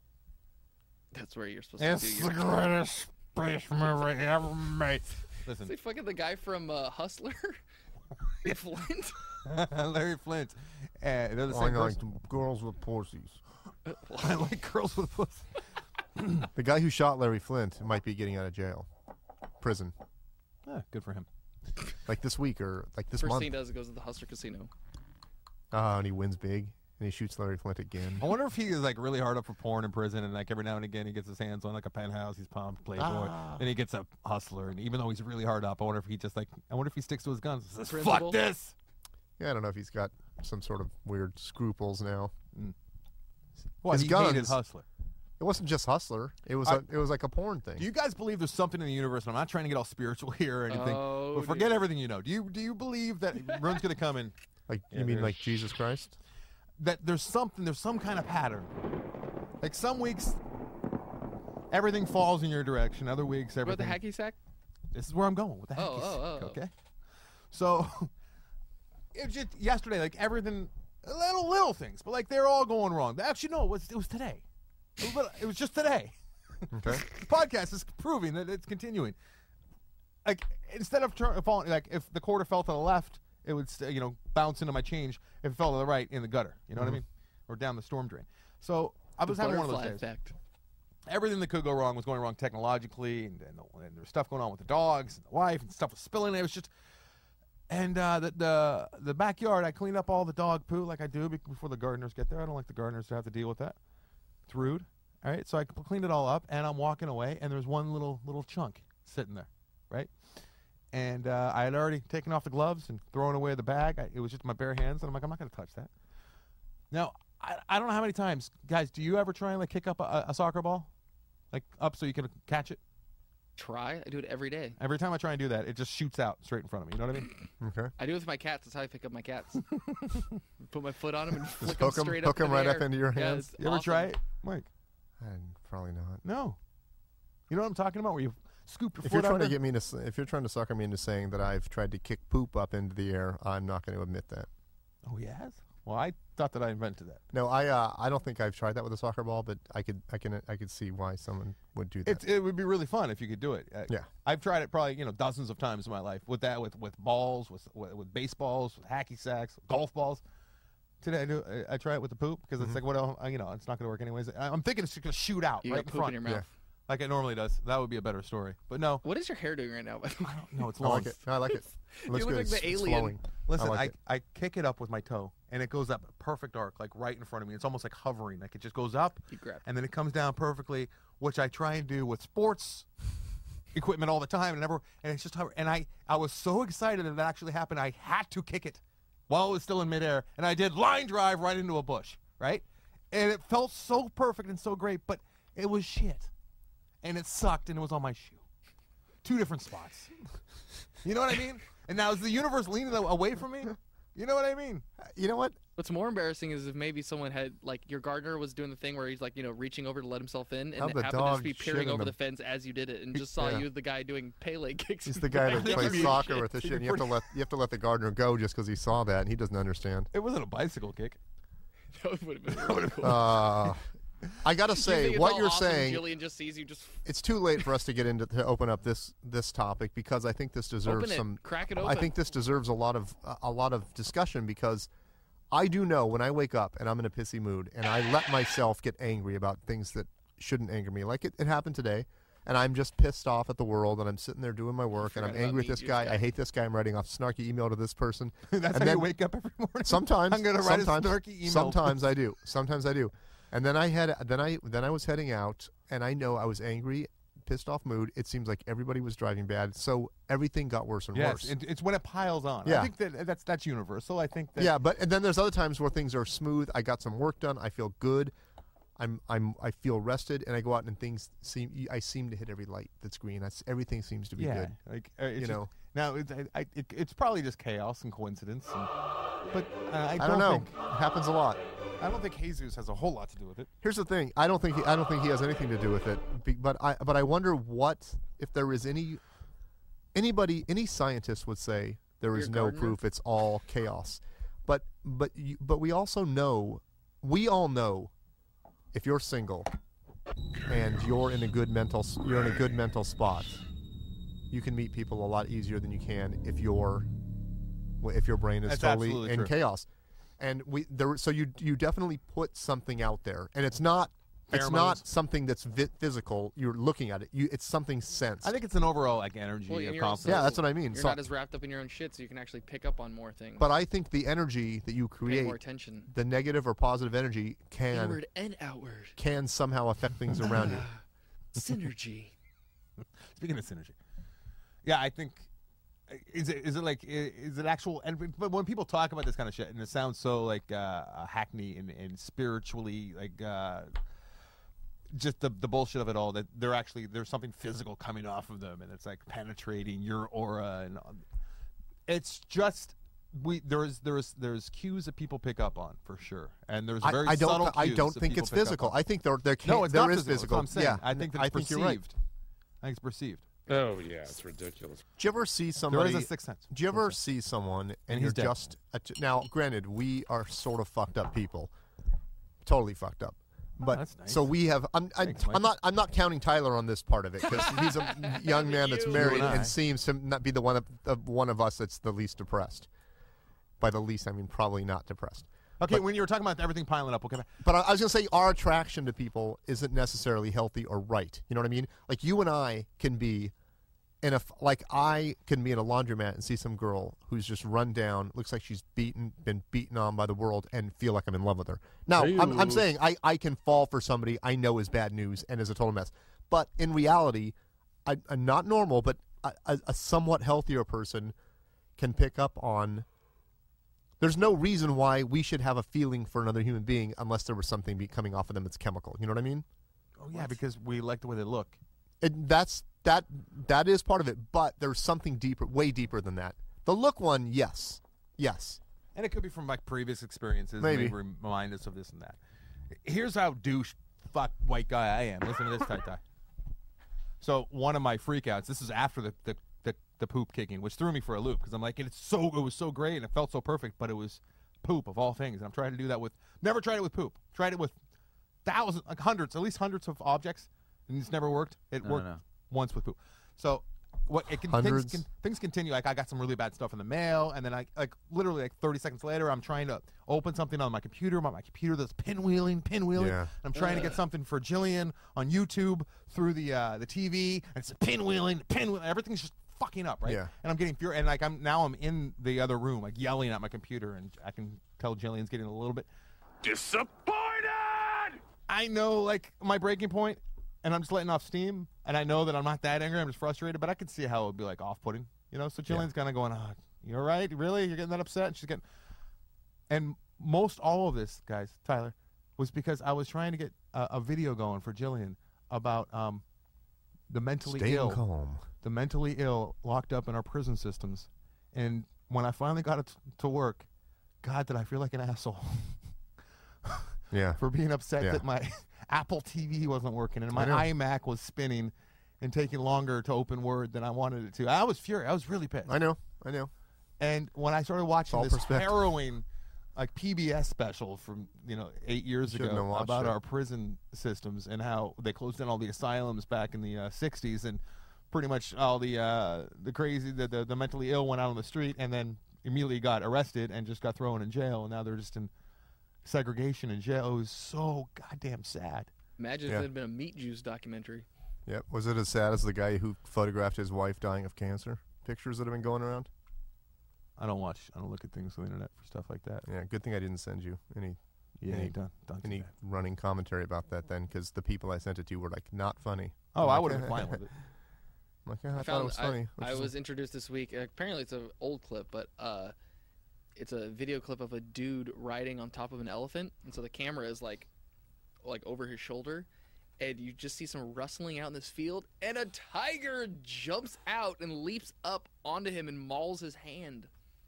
[SPEAKER 5] That's where you're supposed to
[SPEAKER 3] It's
[SPEAKER 5] do
[SPEAKER 3] the
[SPEAKER 5] your.
[SPEAKER 3] greatest space movie ever made. Listen,
[SPEAKER 5] It's like fucking the guy from uh, Hustler, Flint.
[SPEAKER 3] Larry Flint. Uh, they're the
[SPEAKER 4] I
[SPEAKER 3] same
[SPEAKER 4] like
[SPEAKER 3] person.
[SPEAKER 4] girls with pussies.
[SPEAKER 3] I like girls with pussy.
[SPEAKER 4] The guy who shot Larry Flint might be getting out of jail, prison,
[SPEAKER 3] Yeah, good for him.
[SPEAKER 4] like this week or like this
[SPEAKER 5] First
[SPEAKER 4] month.
[SPEAKER 5] thing he does is goes to the Hustler Casino.
[SPEAKER 4] Oh, and he wins big, and he shoots Larry Flint again.
[SPEAKER 3] I wonder if he is like really hard up for porn in prison, and like every now and again he gets his hands on like a penthouse. He's pumped, Playboy.
[SPEAKER 4] Ah.
[SPEAKER 3] Then he gets a Hustler, and even though he's really hard up, I wonder if he just like I wonder if he sticks to his guns. Says,
[SPEAKER 5] Principal?
[SPEAKER 3] Fuck this.
[SPEAKER 4] Yeah, I don't know if he's got some sort of weird scruples now.
[SPEAKER 3] Well,
[SPEAKER 4] His
[SPEAKER 3] he hated
[SPEAKER 4] guns-
[SPEAKER 3] Hustler.
[SPEAKER 4] It wasn't just Hustler. It was
[SPEAKER 3] I-
[SPEAKER 4] a, it was like a porn thing.
[SPEAKER 3] Do you guys believe there's something in the universe? And I'm not trying to get all spiritual here or anything,
[SPEAKER 5] Oh,
[SPEAKER 3] but forget
[SPEAKER 5] dude.
[SPEAKER 3] everything you know. Do you do you believe that Rune's going to come in?
[SPEAKER 4] like
[SPEAKER 3] Yeah,
[SPEAKER 4] you mean
[SPEAKER 3] there's-
[SPEAKER 4] like Jesus Christ?
[SPEAKER 3] That there's something, there's some kind of pattern. Like some weeks, everything falls in your direction. Other weeks,
[SPEAKER 5] What about the
[SPEAKER 3] everything.
[SPEAKER 5] hacky sack?
[SPEAKER 3] This is where I'm going with the
[SPEAKER 5] Oh,
[SPEAKER 3] hacky
[SPEAKER 5] oh,
[SPEAKER 3] sack,
[SPEAKER 5] oh, oh.
[SPEAKER 3] okay? So, it was just yesterday, like everything, little little things, but like they're all going wrong. Actually, no, it was it was today. It was, lit- it was just today.
[SPEAKER 4] Okay.
[SPEAKER 3] The podcast is proving that it's continuing. Like instead of turn, falling, like if the quarter fell to the left, it would st- you know bounce into my change. If it fell to the right, in the gutter. You know what I mean? Or down the storm drain. So I was
[SPEAKER 5] The
[SPEAKER 3] having one of those
[SPEAKER 5] butterfly
[SPEAKER 3] days.
[SPEAKER 5] effect.
[SPEAKER 3] Everything that could go wrong was going wrong technologically, and, and, and there was stuff going on with the dogs and the wife, and stuff was spilling. It was just, and uh, the the the backyard. I cleaned up all the dog poo like I do be- before the gardeners get there. I don't like the gardeners to have to deal with that. It's rude. All right, so I cleaned it all up, and I'm walking away, and there's one little little chunk sitting there, right? And uh, I had already taken off the gloves and thrown away the bag. I, it was just my bare hands, and I'm like, I'm not going to touch that. Now, I, I don't know how many times, guys, do you ever try and like kick up a, a soccer ball, like up so you can catch it?
[SPEAKER 5] Try. I do it every day.
[SPEAKER 3] Every time I try and do that, it just shoots out straight in front of me. You know what I mean?
[SPEAKER 4] Okay.
[SPEAKER 5] I do it with my cats. That's how I pick up my cats. Put my foot on them and flick
[SPEAKER 4] hook 'em-
[SPEAKER 5] them straight
[SPEAKER 4] hook
[SPEAKER 5] up
[SPEAKER 4] 'em
[SPEAKER 5] in the
[SPEAKER 4] right up
[SPEAKER 5] air.
[SPEAKER 4] into your
[SPEAKER 5] Yeah,
[SPEAKER 4] hands?
[SPEAKER 5] it's
[SPEAKER 3] You ever
[SPEAKER 5] awesome.
[SPEAKER 3] try it, Mike?
[SPEAKER 4] And probably not.
[SPEAKER 3] No. You know what I'm talking about? Where you scoop your
[SPEAKER 4] If
[SPEAKER 3] foot
[SPEAKER 4] you're trying
[SPEAKER 3] under?
[SPEAKER 4] to get me to, s- if you're trying to sucker me into saying that I've tried to kick poop up into the air, I'm not going to admit that.
[SPEAKER 3] Oh, he has? Well, I thought that I invented that.
[SPEAKER 4] No, I uh, I don't think I've tried that with a soccer ball, but I could I can I could see why someone would do that.
[SPEAKER 3] It's, it would be really fun if you could do it. Uh,
[SPEAKER 4] Yeah.
[SPEAKER 3] I've tried it probably you know dozens of times in my life with that with, with balls, with, with with baseballs, with hacky sacks, golf balls. Today I do I, I try it with the poop because it's
[SPEAKER 4] Mm-hmm.
[SPEAKER 3] like what else, you know it's not going to work anyways. I, I'm thinking it's just going to shoot out
[SPEAKER 5] You
[SPEAKER 3] right
[SPEAKER 5] got
[SPEAKER 3] in
[SPEAKER 5] poop
[SPEAKER 3] front
[SPEAKER 5] in your mouth.
[SPEAKER 3] like it normally does. That would be a better story. But no,
[SPEAKER 5] What is your hair doing right now? By the way?
[SPEAKER 3] no, it's
[SPEAKER 4] I
[SPEAKER 3] long.
[SPEAKER 4] like it. I like it. It looks
[SPEAKER 5] You look
[SPEAKER 4] good.
[SPEAKER 5] like the
[SPEAKER 4] it's, it's
[SPEAKER 5] alien.
[SPEAKER 4] flowing.
[SPEAKER 3] Listen,
[SPEAKER 4] I
[SPEAKER 3] I,
[SPEAKER 4] like
[SPEAKER 3] I,
[SPEAKER 4] it.
[SPEAKER 3] kick it up with my toe, and it goes up a perfect arc, like right in front of me. It's almost like hovering, like it just goes up,
[SPEAKER 5] You grab.
[SPEAKER 3] and then it comes down perfectly, which I try and do with sports equipment all the time, and never, and it's just hover. And I, I was so excited that it actually happened. I had to kick it while it was still in midair, and I did line drive right into a bush, right, and it felt so perfect and so great, but it was shit, and it sucked, and it was on my shoe, two different spots. You know what I mean? And now is the universe leaning away from me? You know what I mean?
[SPEAKER 4] You know what?
[SPEAKER 5] What's more embarrassing is if maybe someone had, like, your gardener was doing the thing where he's, like, you know, reaching over to let himself in, and
[SPEAKER 4] How'd
[SPEAKER 5] it
[SPEAKER 4] the
[SPEAKER 5] happened to just
[SPEAKER 4] dog
[SPEAKER 5] be
[SPEAKER 4] shit
[SPEAKER 5] peering
[SPEAKER 4] in
[SPEAKER 5] over
[SPEAKER 4] the-
[SPEAKER 5] the fence as you did it, and just saw
[SPEAKER 4] Yeah.
[SPEAKER 5] you, the guy doing Pele kicks.
[SPEAKER 4] He's
[SPEAKER 5] in
[SPEAKER 4] the guy that
[SPEAKER 5] back.
[SPEAKER 4] plays
[SPEAKER 5] Holy
[SPEAKER 4] soccer
[SPEAKER 5] shit.
[SPEAKER 4] with this
[SPEAKER 3] So
[SPEAKER 4] shit. And
[SPEAKER 3] you're
[SPEAKER 4] you have to let you have to let the gardener go just because he saw that and he doesn't understand.
[SPEAKER 3] It wasn't a bicycle kick.
[SPEAKER 5] That would have been really cool.
[SPEAKER 4] Uh, I gotta
[SPEAKER 5] You
[SPEAKER 4] say,
[SPEAKER 5] think it's
[SPEAKER 4] what
[SPEAKER 5] all
[SPEAKER 4] you're
[SPEAKER 5] awesome,
[SPEAKER 4] saying,
[SPEAKER 5] Jillian just sees you just
[SPEAKER 4] it's too late for us to get into to open up this this topic because I think this deserves
[SPEAKER 5] open it,
[SPEAKER 4] some.
[SPEAKER 5] crack it open.
[SPEAKER 4] I think this deserves a lot of a- a lot of discussion because I do know when I wake up and I'm in a pissy mood and I let myself get angry about things that shouldn't anger me, like it, it happened today, and I'm just pissed off at the world and I'm sitting there doing my work and I'm
[SPEAKER 5] forgot about
[SPEAKER 4] angry with
[SPEAKER 5] Meat
[SPEAKER 4] this
[SPEAKER 5] Juice
[SPEAKER 4] guy.
[SPEAKER 5] guy.
[SPEAKER 4] I hate this guy. I'm writing off snarky email to this person.
[SPEAKER 3] That's
[SPEAKER 4] And
[SPEAKER 3] how
[SPEAKER 4] then-
[SPEAKER 3] you wake up every morning.
[SPEAKER 4] Sometimes
[SPEAKER 3] I'm gonna write
[SPEAKER 4] sometimes,
[SPEAKER 3] a snarky email.
[SPEAKER 4] Sometimes I do. Sometimes I do. And then I had then I then I was heading out and I know I was angry, pissed off mood. It seems like everybody was driving bad, so everything got worse and
[SPEAKER 3] Yes,
[SPEAKER 4] worse.
[SPEAKER 3] it, it's when it piles on.
[SPEAKER 4] Yeah.
[SPEAKER 3] I think that that's that's universal. I think that
[SPEAKER 4] Yeah, but and then there's other times where things are smooth. I got some work done. I feel good. I'm I'm I feel rested, and I go out and things seem. I seem to hit every light that's green. That's everything seems to be
[SPEAKER 3] yeah,
[SPEAKER 4] good.
[SPEAKER 3] like uh, it's
[SPEAKER 4] You
[SPEAKER 3] just-
[SPEAKER 4] know.
[SPEAKER 3] Now it's I, I, it, it's probably just chaos and coincidence, and, but uh, I,
[SPEAKER 4] I
[SPEAKER 3] don't
[SPEAKER 4] don't know.
[SPEAKER 3] think
[SPEAKER 4] It happens a lot.
[SPEAKER 3] I don't think Jesus has a whole lot to do with it.
[SPEAKER 4] Here's the thing. I don't think he, I don't think he has anything to do with it. Be- But I but I wonder what if there is any anybody any scientist would say there is
[SPEAKER 5] Your
[SPEAKER 4] no
[SPEAKER 5] gardener?
[SPEAKER 4] proof. It's all chaos. But but you, but we also know we all know if you're single and you're in a good mental s- you're in a good mental spot, you can meet people a lot easier than you can if you're if your brain is
[SPEAKER 3] That's
[SPEAKER 4] totally
[SPEAKER 3] absolutely
[SPEAKER 4] in
[SPEAKER 3] true.
[SPEAKER 4] chaos. and we there. So you you definitely put something out there, and it's not it's
[SPEAKER 3] Pheromones.
[SPEAKER 4] not something that's vi- physical. You're looking at it. You it's something sensed.
[SPEAKER 3] I think it's an overall like energy
[SPEAKER 5] Well, and
[SPEAKER 3] of
[SPEAKER 5] you're
[SPEAKER 3] confidence.
[SPEAKER 5] also-
[SPEAKER 4] Yeah, that's what I mean.
[SPEAKER 5] You're
[SPEAKER 4] So-
[SPEAKER 5] not as wrapped up in your own shit, so you can actually pick up on more things.
[SPEAKER 4] But I think the energy that you
[SPEAKER 5] pay
[SPEAKER 4] create,
[SPEAKER 5] more attention.
[SPEAKER 4] the negative or positive energy, can
[SPEAKER 5] Inward and outward.
[SPEAKER 4] can somehow affect things around you.
[SPEAKER 5] Synergy.
[SPEAKER 3] Speaking of synergy, yeah, I think is it is it like i- is it actual? And but when people talk about this kind of shit, and it sounds so like uh, hackney and, and spiritually like uh, just the the bullshit of it all. That they're actually there's something physical coming off of them, and it's like penetrating your aura, and it's just. We there's there's there's cues that people pick up on for sure, and there's very
[SPEAKER 4] I, I
[SPEAKER 3] subtle
[SPEAKER 4] don't. I
[SPEAKER 3] cues
[SPEAKER 4] don't
[SPEAKER 3] that
[SPEAKER 4] think
[SPEAKER 3] people
[SPEAKER 4] it's
[SPEAKER 3] pick up
[SPEAKER 4] physical.
[SPEAKER 3] on.
[SPEAKER 4] I think there there can
[SPEAKER 3] No, it's
[SPEAKER 4] there
[SPEAKER 3] not
[SPEAKER 4] is
[SPEAKER 3] physical. That's what I'm saying.
[SPEAKER 4] Yeah,
[SPEAKER 3] I think that
[SPEAKER 4] I
[SPEAKER 3] it's
[SPEAKER 4] think
[SPEAKER 3] perceived.
[SPEAKER 4] you're right.
[SPEAKER 3] I think it's perceived.
[SPEAKER 6] Oh yeah, it's ridiculous.
[SPEAKER 4] Do you ever see
[SPEAKER 3] There
[SPEAKER 4] somebody?
[SPEAKER 3] is a sixth sense.
[SPEAKER 4] Do you ever see someone and,
[SPEAKER 3] And
[SPEAKER 4] you're
[SPEAKER 3] he's dead.
[SPEAKER 4] just at, now? Granted, we are sort of fucked up people, totally fucked up. But
[SPEAKER 3] that's nice.
[SPEAKER 4] so we have. I'm. I,
[SPEAKER 3] Thanks, Mike.
[SPEAKER 4] I'm not. I'm not counting Tyler on this part of it because he's a young man that's
[SPEAKER 5] You.
[SPEAKER 4] married
[SPEAKER 3] You and I.
[SPEAKER 4] and seems to not be the one of, of one of us that's the least depressed. By the least, I mean probably not depressed.
[SPEAKER 3] Okay,
[SPEAKER 4] But-
[SPEAKER 3] when you were talking about everything piling up, okay,
[SPEAKER 4] But I, I was going to say our attraction to people isn't necessarily healthy or right. You know what I mean? Like you and I can be in a f- like I can be in a laundromat and see some girl who's just run down, looks like she's beaten, been beaten on by the world, and feel like I'm in love with her. Now I'm, I'm
[SPEAKER 6] Ew.
[SPEAKER 4] saying I, I can fall for somebody I know is bad news and is a total mess. But in reality, I, I'm not normal, but a, a, a somewhat healthier person can pick up on. There's no reason why we should have a feeling for another human being unless there was something be coming off of them that's chemical. You know what I mean?
[SPEAKER 3] oh yeah, because we like the way they look.
[SPEAKER 4] It, that's that that is part of it, but there's something deeper, way deeper than that. The look one, yes, yes.
[SPEAKER 3] And it could be from like previous experiences.
[SPEAKER 4] Maybe.
[SPEAKER 3] Maybe remind us of this and that. Here's how douche fuck white guy I am. Listen to this, tight guy. So one of my freakouts. This is after the the, the the poop kicking, which threw me for a loop because I'm like, it's so it was so great and it felt so perfect, but it was poop of all things. And I'm trying to do that with never tried it with poop. Tried it with thousands, like hundreds, at least hundreds of objects, and it's never worked. It
[SPEAKER 2] No,
[SPEAKER 3] worked
[SPEAKER 2] no.
[SPEAKER 3] once with poop. So what it can
[SPEAKER 4] Hundreds?
[SPEAKER 3] things, can things continue. Like I got some really bad stuff in the mail, and then I like literally like thirty seconds later, I'm trying to open something on my computer. My, my computer that's pinwheeling, pinwheeling.
[SPEAKER 4] Yeah.
[SPEAKER 3] I'm trying to get something for Jillian on YouTube through the uh, the T V, and it's pinwheeling, pinwheeling. Everything's just fucking up, right?
[SPEAKER 4] Yeah.
[SPEAKER 3] And I'm getting furious, and like I'm now I'm in the other room, like yelling at my computer, and I can tell Jillian's getting a little bit.
[SPEAKER 6] Disappointed.
[SPEAKER 3] I know like my breaking point, and I'm just letting off steam, and I know that I'm not that angry. I'm just frustrated, but I can see how it would be like off-putting, you know. So Jillian's kind of going, "Oh, you're right, really? You're getting that upset?" And she's getting, and most all of this, guys, Tyler, was because I was trying to get a, a video going for Jillian about um, the mentally
[SPEAKER 4] Staying
[SPEAKER 3] ill,
[SPEAKER 4] calm.
[SPEAKER 3] the mentally ill locked up in our prison systems, and when I finally got it t- to work, God, did I feel like an asshole.
[SPEAKER 4] Yeah.
[SPEAKER 3] For being upset
[SPEAKER 4] Yeah.
[SPEAKER 3] that my Apple T V wasn't working and
[SPEAKER 4] I
[SPEAKER 3] my
[SPEAKER 4] know.
[SPEAKER 3] iMac was spinning and taking longer to open Word than I wanted it to. I was furious. I was really pissed.
[SPEAKER 4] I know. I know.
[SPEAKER 3] And when I started watching
[SPEAKER 4] all
[SPEAKER 3] this
[SPEAKER 4] perspective.
[SPEAKER 3] harrowing, like P B S special from you know eight years
[SPEAKER 4] Shouldn't have
[SPEAKER 3] ago
[SPEAKER 4] watched
[SPEAKER 3] about
[SPEAKER 4] it.
[SPEAKER 3] our prison systems and how they closed down all the asylums back in the uh, sixties and pretty much all the uh, the crazy the, the the mentally ill went out on the street and then immediately got arrested and just got thrown in jail and now they're just in segregation in jail. It was so goddamn sad.
[SPEAKER 5] Imagine
[SPEAKER 4] Yeah.
[SPEAKER 5] if it had been a Meat Juice documentary.
[SPEAKER 4] Yep. Was it as sad as the guy who photographed his wife dying of cancer? Pictures that have been going around.
[SPEAKER 3] I don't watch. I don't look at things on the internet for stuff like that.
[SPEAKER 4] Yeah. Good thing I didn't send you any
[SPEAKER 3] Yeah,
[SPEAKER 4] Any-
[SPEAKER 3] don't don't do
[SPEAKER 4] any
[SPEAKER 3] that.
[SPEAKER 4] running commentary about that then, because the people I sent it to were like not funny.
[SPEAKER 3] Oh,
[SPEAKER 4] I'm
[SPEAKER 3] I
[SPEAKER 4] like,
[SPEAKER 3] would have been fine with it.
[SPEAKER 4] I'm like, yeah, I,
[SPEAKER 5] I
[SPEAKER 4] thought it
[SPEAKER 5] found
[SPEAKER 4] was
[SPEAKER 5] I,
[SPEAKER 4] funny. which
[SPEAKER 5] I
[SPEAKER 4] is-
[SPEAKER 5] was introduced this week. Uh, apparently, it's an old clip, but uh, it's a video clip of a dude riding on top of an elephant, and so the camera is like, like over his shoulder, and you just see some rustling out in this field, and a tiger jumps out and leaps up onto him and mauls his hand.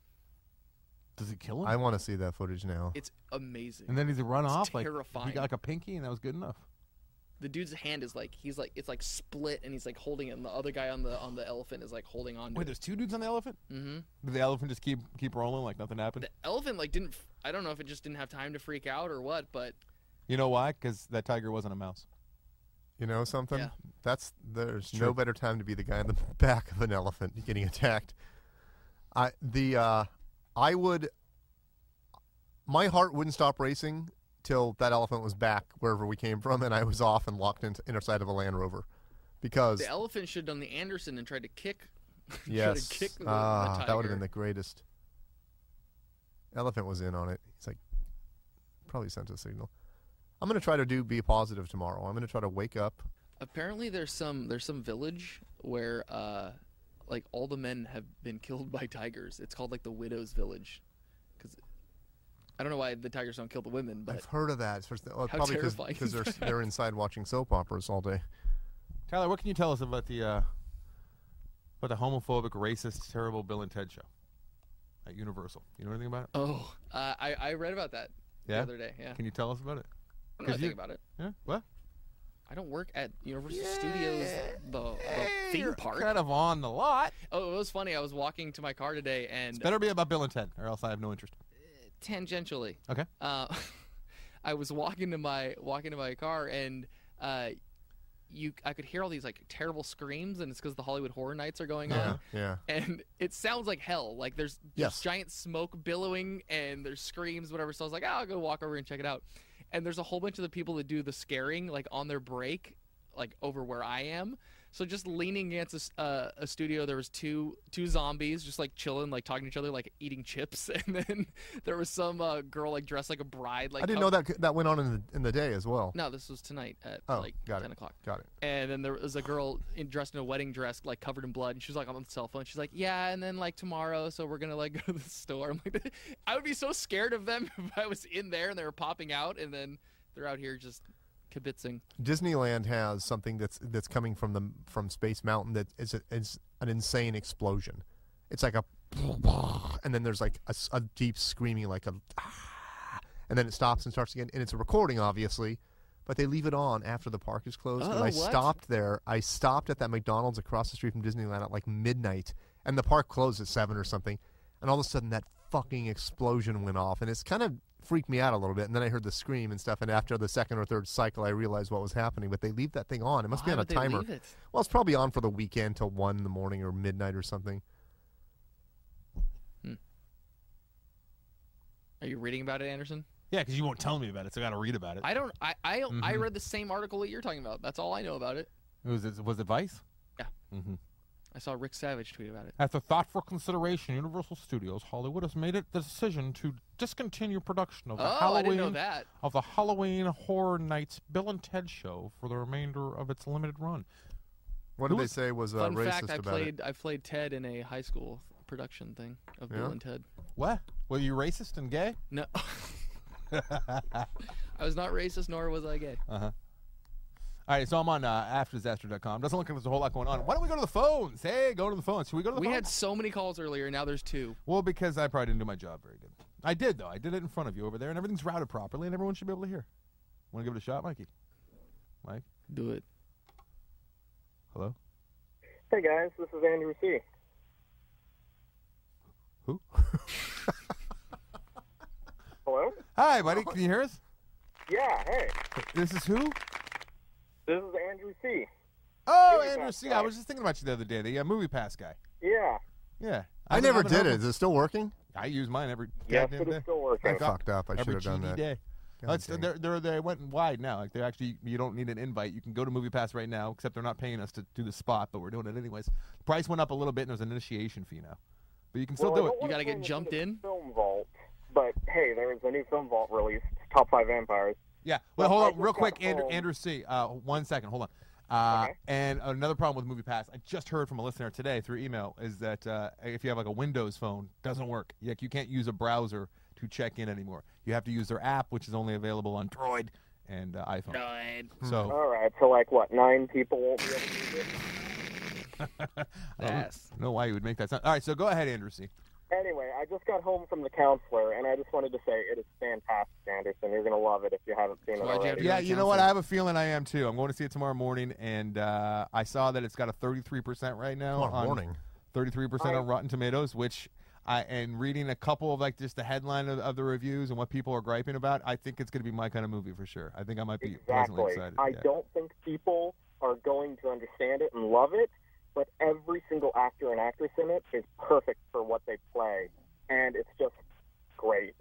[SPEAKER 3] Does he kill him?
[SPEAKER 4] I want to see that footage now.
[SPEAKER 5] It's amazing.
[SPEAKER 3] and then he's run
[SPEAKER 5] It's
[SPEAKER 3] off like
[SPEAKER 5] terrifying.
[SPEAKER 3] he got like a pinky, and that was good enough.
[SPEAKER 5] The dude's hand is like he's like it's like split, and he's like holding it, and the other guy on the on the elephant is like holding on to
[SPEAKER 3] Wait,
[SPEAKER 5] it.
[SPEAKER 3] there's two dudes on the elephant.
[SPEAKER 5] Mm-hmm.
[SPEAKER 3] Did the elephant just keep keep rolling like nothing happened?
[SPEAKER 5] The elephant like didn't. f- I don't know if it just didn't have time to freak out or what, but
[SPEAKER 3] You know why? Because that tiger wasn't a mouse.
[SPEAKER 4] You know something?
[SPEAKER 5] Yeah.
[SPEAKER 4] That's there's
[SPEAKER 3] It's
[SPEAKER 4] no
[SPEAKER 3] true.
[SPEAKER 4] better time to be the guy in the back of an elephant getting attacked. I the uh, I would my heart wouldn't stop racing till that elephant was back wherever we came from, and I was off and locked into inside of a Land Rover. Because
[SPEAKER 5] The elephant should have done the Anderson and tried to kick.
[SPEAKER 4] yes,
[SPEAKER 5] tried to kick the,
[SPEAKER 4] ah,
[SPEAKER 5] the
[SPEAKER 4] that would have
[SPEAKER 5] tiger.
[SPEAKER 4] been the greatest. Elephant was in on it. He's like, probably sent a signal. I'm gonna try to do be positive tomorrow. I'm gonna try to wake up.
[SPEAKER 5] Apparently, there's some there's some village where uh, like all the men have been killed by tigers. It's called like the Widow's Village, because I don't know why the tigers don't kill the women, but
[SPEAKER 4] I've heard of that. It's first- well,
[SPEAKER 5] How
[SPEAKER 4] probably
[SPEAKER 5] terrifying
[SPEAKER 4] because
[SPEAKER 5] is
[SPEAKER 4] they're
[SPEAKER 5] that?
[SPEAKER 4] they're inside watching soap operas all day.
[SPEAKER 3] Tyler, what can you tell us about the uh, about the homophobic, racist, terrible Bill and Ted show at Universal? You know anything about it?
[SPEAKER 5] oh, uh, I I read about that
[SPEAKER 3] Yeah?
[SPEAKER 5] the other day. Yeah,
[SPEAKER 3] Can you tell us about it?
[SPEAKER 5] I don't know
[SPEAKER 3] 'cause
[SPEAKER 5] anything
[SPEAKER 3] you-
[SPEAKER 5] about it.
[SPEAKER 3] Yeah. What?
[SPEAKER 5] I don't work at Universal Studios, the, the theme
[SPEAKER 3] You're
[SPEAKER 5] park.
[SPEAKER 3] kind of on the lot.
[SPEAKER 5] Oh, it was funny. I was walking to my car today, and
[SPEAKER 3] It's better be about Bill and Ted, or else I have no interest.
[SPEAKER 5] tangentially,
[SPEAKER 3] Okay.
[SPEAKER 5] uh, I was walking to my walking to my car, and uh, you, I could hear all these like terrible screams, and it's because the Hollywood Horror Nights are going
[SPEAKER 4] Yeah,
[SPEAKER 5] on,
[SPEAKER 4] yeah.
[SPEAKER 5] and it sounds like hell. Like there's, there's
[SPEAKER 4] Yes.
[SPEAKER 5] giant smoke billowing, and there's screams, whatever. So I was like, oh, I'll go walk over and check it out. And there's a whole bunch of the people that do the scaring, like on their break, like over where I am. So just leaning against a, s- uh, a studio, there was two two zombies just like chilling, like talking to each other, like eating chips. And then there was some uh, girl like dressed like a bride. Like
[SPEAKER 4] I didn't
[SPEAKER 5] come-
[SPEAKER 4] know that c- that went on in the in the day as well.
[SPEAKER 5] No, this was tonight at
[SPEAKER 4] Oh,
[SPEAKER 5] like
[SPEAKER 4] got
[SPEAKER 5] ten
[SPEAKER 4] it.
[SPEAKER 5] o'clock.
[SPEAKER 4] Got it.
[SPEAKER 5] And then there was a girl in, dressed in a wedding dress, like covered in blood, and she was like on the cell phone. She's like, "Yeah, and then like tomorrow, so we're gonna like go to the store." I'm like, I would be so scared of them if I was in there and they were popping out, and then they're out here just kibitzing.
[SPEAKER 4] Disneyland has something that's that's coming from the from Space Mountain that is a, is an insane explosion. It's like a, and then there's like a, s- a deep screaming, like a, and then it stops and starts again, and it's a recording, obviously, but they leave it on after the park is closed. and
[SPEAKER 5] Oh,
[SPEAKER 4] I
[SPEAKER 5] what?
[SPEAKER 4] stopped there. I stopped at that McDonald's across the street from Disneyland at like midnight, and the park closed at seven or something, and all of a sudden that fucking explosion went off, and it's kind of freaked me out a little bit. And then I heard the scream and stuff, and after the second or third cycle, I realized what was happening. But they leave that thing on. It must
[SPEAKER 5] Why
[SPEAKER 4] be on a
[SPEAKER 5] would they
[SPEAKER 4] timer.
[SPEAKER 5] leave it?
[SPEAKER 4] Well, it's probably on for the weekend till one in the morning or midnight or something.
[SPEAKER 5] Are you reading about it, Anderson?
[SPEAKER 3] Yeah, because you won't tell me about it, so I got to read about it.
[SPEAKER 5] I don't. I I, I
[SPEAKER 3] Mhm.
[SPEAKER 5] read the same article that you're talking about. That's all I know about it.
[SPEAKER 3] was it was it Vice?
[SPEAKER 5] Yeah.
[SPEAKER 3] Mm-hmm.
[SPEAKER 5] I saw Rick Savage tweet about it.
[SPEAKER 3] After thoughtful consideration, Universal Studios Hollywood has made it the decision to discontinue production of the
[SPEAKER 5] Oh, I
[SPEAKER 3] Halloween
[SPEAKER 5] didn't know that.
[SPEAKER 3] of the Halloween Horror Nights Bill and Ted show for the remainder of its limited run.
[SPEAKER 4] What
[SPEAKER 3] Who
[SPEAKER 4] did they
[SPEAKER 3] was-
[SPEAKER 4] say was uh,
[SPEAKER 5] Fun
[SPEAKER 4] racist
[SPEAKER 5] fact: I
[SPEAKER 4] about
[SPEAKER 5] played I played Ted in a high school production thing of Bill
[SPEAKER 4] Yeah?
[SPEAKER 5] and Ed.
[SPEAKER 3] What? Were you racist and gay?
[SPEAKER 5] No, I was not racist, nor was I gay.
[SPEAKER 3] Uh huh. All right, so I'm on uh, after disaster dot com. Doesn't look like there's a whole lot going on. Why don't we go to the phones? Hey, go to the phones. Should we go to the
[SPEAKER 5] We
[SPEAKER 3] phones?
[SPEAKER 5] had so many calls earlier. Now there's two.
[SPEAKER 3] Well, because I probably didn't do my job very good. I did, though. I did it in front of you over there, and everything's routed properly, and everyone should be able to hear. Want to give it a shot, Mikey? Mike?
[SPEAKER 5] Do it.
[SPEAKER 3] Hello?
[SPEAKER 7] Hey guys, this is Andrew C.
[SPEAKER 3] Who?
[SPEAKER 7] Hello?
[SPEAKER 3] Hi, buddy. Can you hear us?
[SPEAKER 7] Yeah, hey.
[SPEAKER 3] This is who?
[SPEAKER 7] This is Andrew C.
[SPEAKER 3] Oh,
[SPEAKER 7] Movie
[SPEAKER 3] Andrew
[SPEAKER 7] Pass
[SPEAKER 3] C.
[SPEAKER 7] guy.
[SPEAKER 3] I was just thinking about you the other day. The uh, Movie Pass guy.
[SPEAKER 7] Yeah.
[SPEAKER 3] Yeah.
[SPEAKER 4] I
[SPEAKER 3] I've-
[SPEAKER 4] never
[SPEAKER 3] I've
[SPEAKER 4] did
[SPEAKER 3] heard
[SPEAKER 4] it.
[SPEAKER 3] of-
[SPEAKER 4] Is it still working?
[SPEAKER 3] I use mine every
[SPEAKER 7] Yes,
[SPEAKER 3] goddamn
[SPEAKER 7] it
[SPEAKER 3] day.
[SPEAKER 7] is still
[SPEAKER 4] I
[SPEAKER 7] working.
[SPEAKER 4] fucked up. I should
[SPEAKER 3] every
[SPEAKER 4] have done
[SPEAKER 3] G D
[SPEAKER 4] that.
[SPEAKER 3] day.
[SPEAKER 4] God
[SPEAKER 3] Oh, it's,
[SPEAKER 4] dang.
[SPEAKER 3] they're, they're, they went wide now. Like they actually, you don't need an invite. You can go to Movie Pass right now, except they're not paying us to do the spot, but we're doing it anyways. The price went up a little bit, and there's an initiation fee now, but you can still
[SPEAKER 7] well, I
[SPEAKER 3] do it.
[SPEAKER 7] don't
[SPEAKER 5] You
[SPEAKER 7] wanna
[SPEAKER 5] gotta get
[SPEAKER 7] turn this
[SPEAKER 5] jumped
[SPEAKER 7] into
[SPEAKER 5] in?
[SPEAKER 7] Film Vault, but hey, there is a new Film Vault released, Top Five Vampires.
[SPEAKER 3] Yeah. Well,
[SPEAKER 7] Well,
[SPEAKER 3] hold
[SPEAKER 7] I
[SPEAKER 3] on,
[SPEAKER 7] just
[SPEAKER 3] real
[SPEAKER 7] got
[SPEAKER 3] quick, Andrew,
[SPEAKER 7] home.
[SPEAKER 3] Andrew C. Uh, one second, hold on. Uh,
[SPEAKER 7] Okay.
[SPEAKER 3] And another problem with Movie Pass, I just heard from a listener today through email, is that uh, if you have like a Windows phone, doesn't work. Like you can't use a browser to check in anymore. You have to use their app, which is only available on Droid and uh, iPhone.
[SPEAKER 1] Droid.
[SPEAKER 3] So
[SPEAKER 7] All right, so like what, nine people won't be able to use it?
[SPEAKER 3] I
[SPEAKER 5] Yes.
[SPEAKER 3] don't know why you would make that sound. All right, so go ahead, Andrew C.
[SPEAKER 7] Anyway, I just got home from the counselor, and I just wanted to say it is fantastic, Anderson. You're going to love it if you haven't seen it
[SPEAKER 5] Why'd you have
[SPEAKER 7] already.
[SPEAKER 5] to
[SPEAKER 3] Yeah,
[SPEAKER 5] the
[SPEAKER 3] you know what?
[SPEAKER 5] counselor.
[SPEAKER 3] I have a feeling I am too. I'm going to see it tomorrow morning, and uh, I saw that it's got a thirty-three percent right now.
[SPEAKER 4] Tomorrow
[SPEAKER 3] on
[SPEAKER 4] morning.
[SPEAKER 3] thirty-three percent
[SPEAKER 7] I-
[SPEAKER 3] on Rotten Tomatoes, which I and reading a couple of like just the headline of, of the reviews and what people are griping about, I think it's going to be my kind of movie for sure. I think I might be pleasantly
[SPEAKER 7] Exactly.
[SPEAKER 3] excited.
[SPEAKER 7] I
[SPEAKER 3] yeah.
[SPEAKER 7] don't think people are going to understand it and love it, but every single actor and actress in it is perfect for what they play, and it's just great.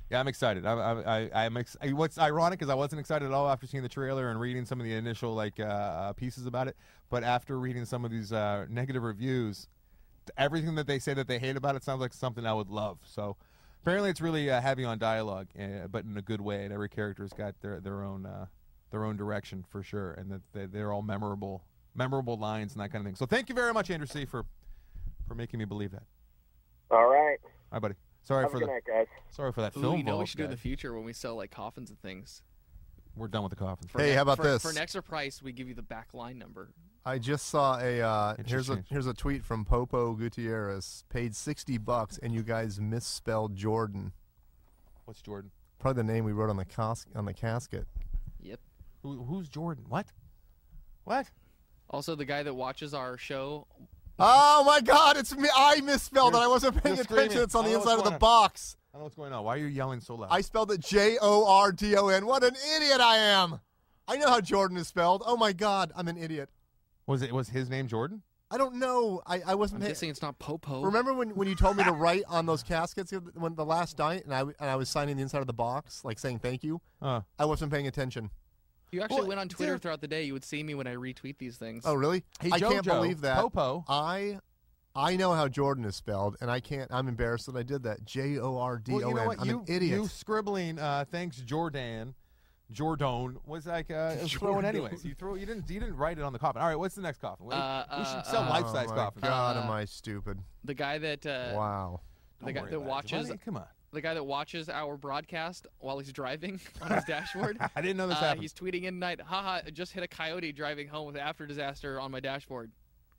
[SPEAKER 3] Yeah, I'm excited. I, I, I, I'm ex- What's ironic is I wasn't excited at all after seeing the trailer and reading some of the initial like uh, uh, pieces about it. But after reading some of these uh, negative reviews, everything that they say that they hate about it sounds like something I would love. So apparently, it's really uh, heavy on dialogue, uh, but in a good way. And every character's got their their own uh, their own direction for sure, and that they, they're all memorable, memorable lines and that kind of thing. So thank you very much, Andrew C, for for making me believe that.
[SPEAKER 7] All right.
[SPEAKER 3] Hi, buddy. Sorry
[SPEAKER 7] Have
[SPEAKER 3] for
[SPEAKER 7] a good
[SPEAKER 3] the
[SPEAKER 7] night, guys.
[SPEAKER 3] sorry for that
[SPEAKER 5] Ooh,
[SPEAKER 3] film.
[SPEAKER 5] you know what we
[SPEAKER 3] vault,
[SPEAKER 5] should do in
[SPEAKER 3] guy.
[SPEAKER 5] the future when we sell like coffins and things.
[SPEAKER 3] We're done with the coffins.
[SPEAKER 5] For
[SPEAKER 4] Hey,
[SPEAKER 5] an-
[SPEAKER 4] how about
[SPEAKER 5] for,
[SPEAKER 4] this?
[SPEAKER 5] For an extra price, we give you the back line number.
[SPEAKER 4] I just saw a uh,
[SPEAKER 3] It
[SPEAKER 4] here's
[SPEAKER 3] should
[SPEAKER 4] a
[SPEAKER 3] change.
[SPEAKER 4] here's a tweet from Popo Gutierrez. Paid sixty bucks, and you guys misspelled Jordan.
[SPEAKER 3] What's Jordan?
[SPEAKER 4] Probably the name we wrote on the cas- on the casket.
[SPEAKER 5] Yep.
[SPEAKER 3] Who, who's Jordan? What? What?
[SPEAKER 5] Also, the guy that watches our show.
[SPEAKER 4] Oh my God! It's me. I misspelled it.
[SPEAKER 3] You're-
[SPEAKER 4] I wasn't paying
[SPEAKER 3] you're
[SPEAKER 4] attention.
[SPEAKER 3] screaming.
[SPEAKER 4] It's on
[SPEAKER 3] I
[SPEAKER 4] the
[SPEAKER 3] know
[SPEAKER 4] inside
[SPEAKER 3] what's
[SPEAKER 4] of the
[SPEAKER 3] going on.
[SPEAKER 4] box.
[SPEAKER 3] I don't know what's going on. Why are you yelling so loud?
[SPEAKER 4] I spelled it J O R D O N. What an idiot I am! I know how Jordan is spelled. Oh my God, I'm an idiot.
[SPEAKER 3] Was it was his name Jordan?
[SPEAKER 4] I don't know. I, I wasn't.
[SPEAKER 5] I'm
[SPEAKER 4] paying-
[SPEAKER 5] guessing it's not Popo.
[SPEAKER 4] Remember when, when you told me to write on those caskets when the last night, and I w- and I was signing the inside of the box, like saying thank you.
[SPEAKER 3] Uh,
[SPEAKER 4] I wasn't paying attention.
[SPEAKER 5] You actually
[SPEAKER 3] Well,
[SPEAKER 5] went on Twitter
[SPEAKER 3] dude.
[SPEAKER 5] throughout the day. You would see me when I retweet these things.
[SPEAKER 4] Oh really?
[SPEAKER 3] hey,
[SPEAKER 4] I can't
[SPEAKER 3] Jojo,
[SPEAKER 4] believe that.
[SPEAKER 3] Popo.
[SPEAKER 4] I I know how Jordan is spelled, and I can't. I'm embarrassed that I did that. J O R D O N.
[SPEAKER 3] Well, you know what?
[SPEAKER 4] I'm
[SPEAKER 3] you,
[SPEAKER 4] an idiot.
[SPEAKER 3] You scribbling, uh, thanks Jordan, Jordan was like uh, it was throwing anyways. You throw. You didn't. You didn't write it on the coffin. All right. What's the next coffin? We,
[SPEAKER 5] Uh,
[SPEAKER 3] we should
[SPEAKER 5] uh,
[SPEAKER 3] sell
[SPEAKER 5] uh,
[SPEAKER 3] life size
[SPEAKER 4] oh my
[SPEAKER 3] coffins.
[SPEAKER 4] God,
[SPEAKER 5] Uh,
[SPEAKER 4] am I stupid?
[SPEAKER 5] The guy that uh,
[SPEAKER 4] Wow.
[SPEAKER 5] the
[SPEAKER 3] Don't
[SPEAKER 5] guy
[SPEAKER 3] worry
[SPEAKER 5] that
[SPEAKER 3] about it.
[SPEAKER 5] watches
[SPEAKER 3] Buddy, come on.
[SPEAKER 5] the guy that watches our broadcast while he's driving on his dashboard.
[SPEAKER 3] I didn't know this
[SPEAKER 5] Uh,
[SPEAKER 3] happened.
[SPEAKER 5] he's tweeting in tonight. Haha! I just hit a coyote driving home with after disaster on my dashboard.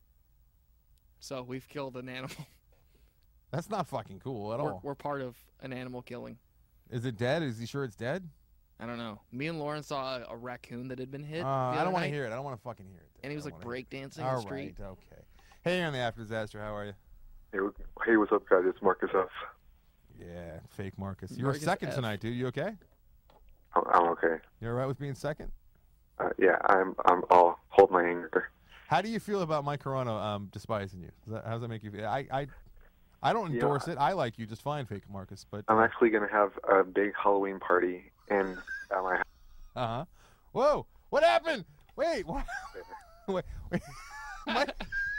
[SPEAKER 5] So we've killed an animal.
[SPEAKER 3] That's not fucking cool at
[SPEAKER 5] We're,
[SPEAKER 3] all.
[SPEAKER 5] we're part of an animal killing.
[SPEAKER 3] Is it dead? Is he sure it's dead?
[SPEAKER 5] I don't know. Me and Lauren saw a, a raccoon that had been hit.
[SPEAKER 3] Uh,
[SPEAKER 5] the
[SPEAKER 3] I
[SPEAKER 5] other
[SPEAKER 3] don't want to
[SPEAKER 5] night,
[SPEAKER 3] hear it. I don't want to fucking hear it.
[SPEAKER 5] And he was
[SPEAKER 3] I
[SPEAKER 5] like
[SPEAKER 3] don't wanna hear
[SPEAKER 5] breakdancing
[SPEAKER 3] it.
[SPEAKER 5] on the
[SPEAKER 3] All
[SPEAKER 5] street.
[SPEAKER 3] right. Okay. Hey, you're on the after disaster. How are you?
[SPEAKER 8] Hey, hey, what's up, guys? It's Marcus F.
[SPEAKER 3] Yeah, fake Marcus. You were
[SPEAKER 5] Marcus
[SPEAKER 3] second
[SPEAKER 5] F.
[SPEAKER 3] tonight, dude. You okay?
[SPEAKER 8] I'm, I'm okay.
[SPEAKER 3] You all right with being second?
[SPEAKER 8] Uh, yeah, I'm. I'm. I'll hold my anger.
[SPEAKER 3] How do you feel about Mike Corona um, despising you? Does that, how does that make you feel? I, I, I don't
[SPEAKER 8] Yeah.
[SPEAKER 3] endorse it. I like you just fine, fake Marcus. But
[SPEAKER 8] I'm actually gonna have a big Halloween party in at my house.
[SPEAKER 3] uh huh. Whoa! What happened? Wait! What? wait! Wait! Mike...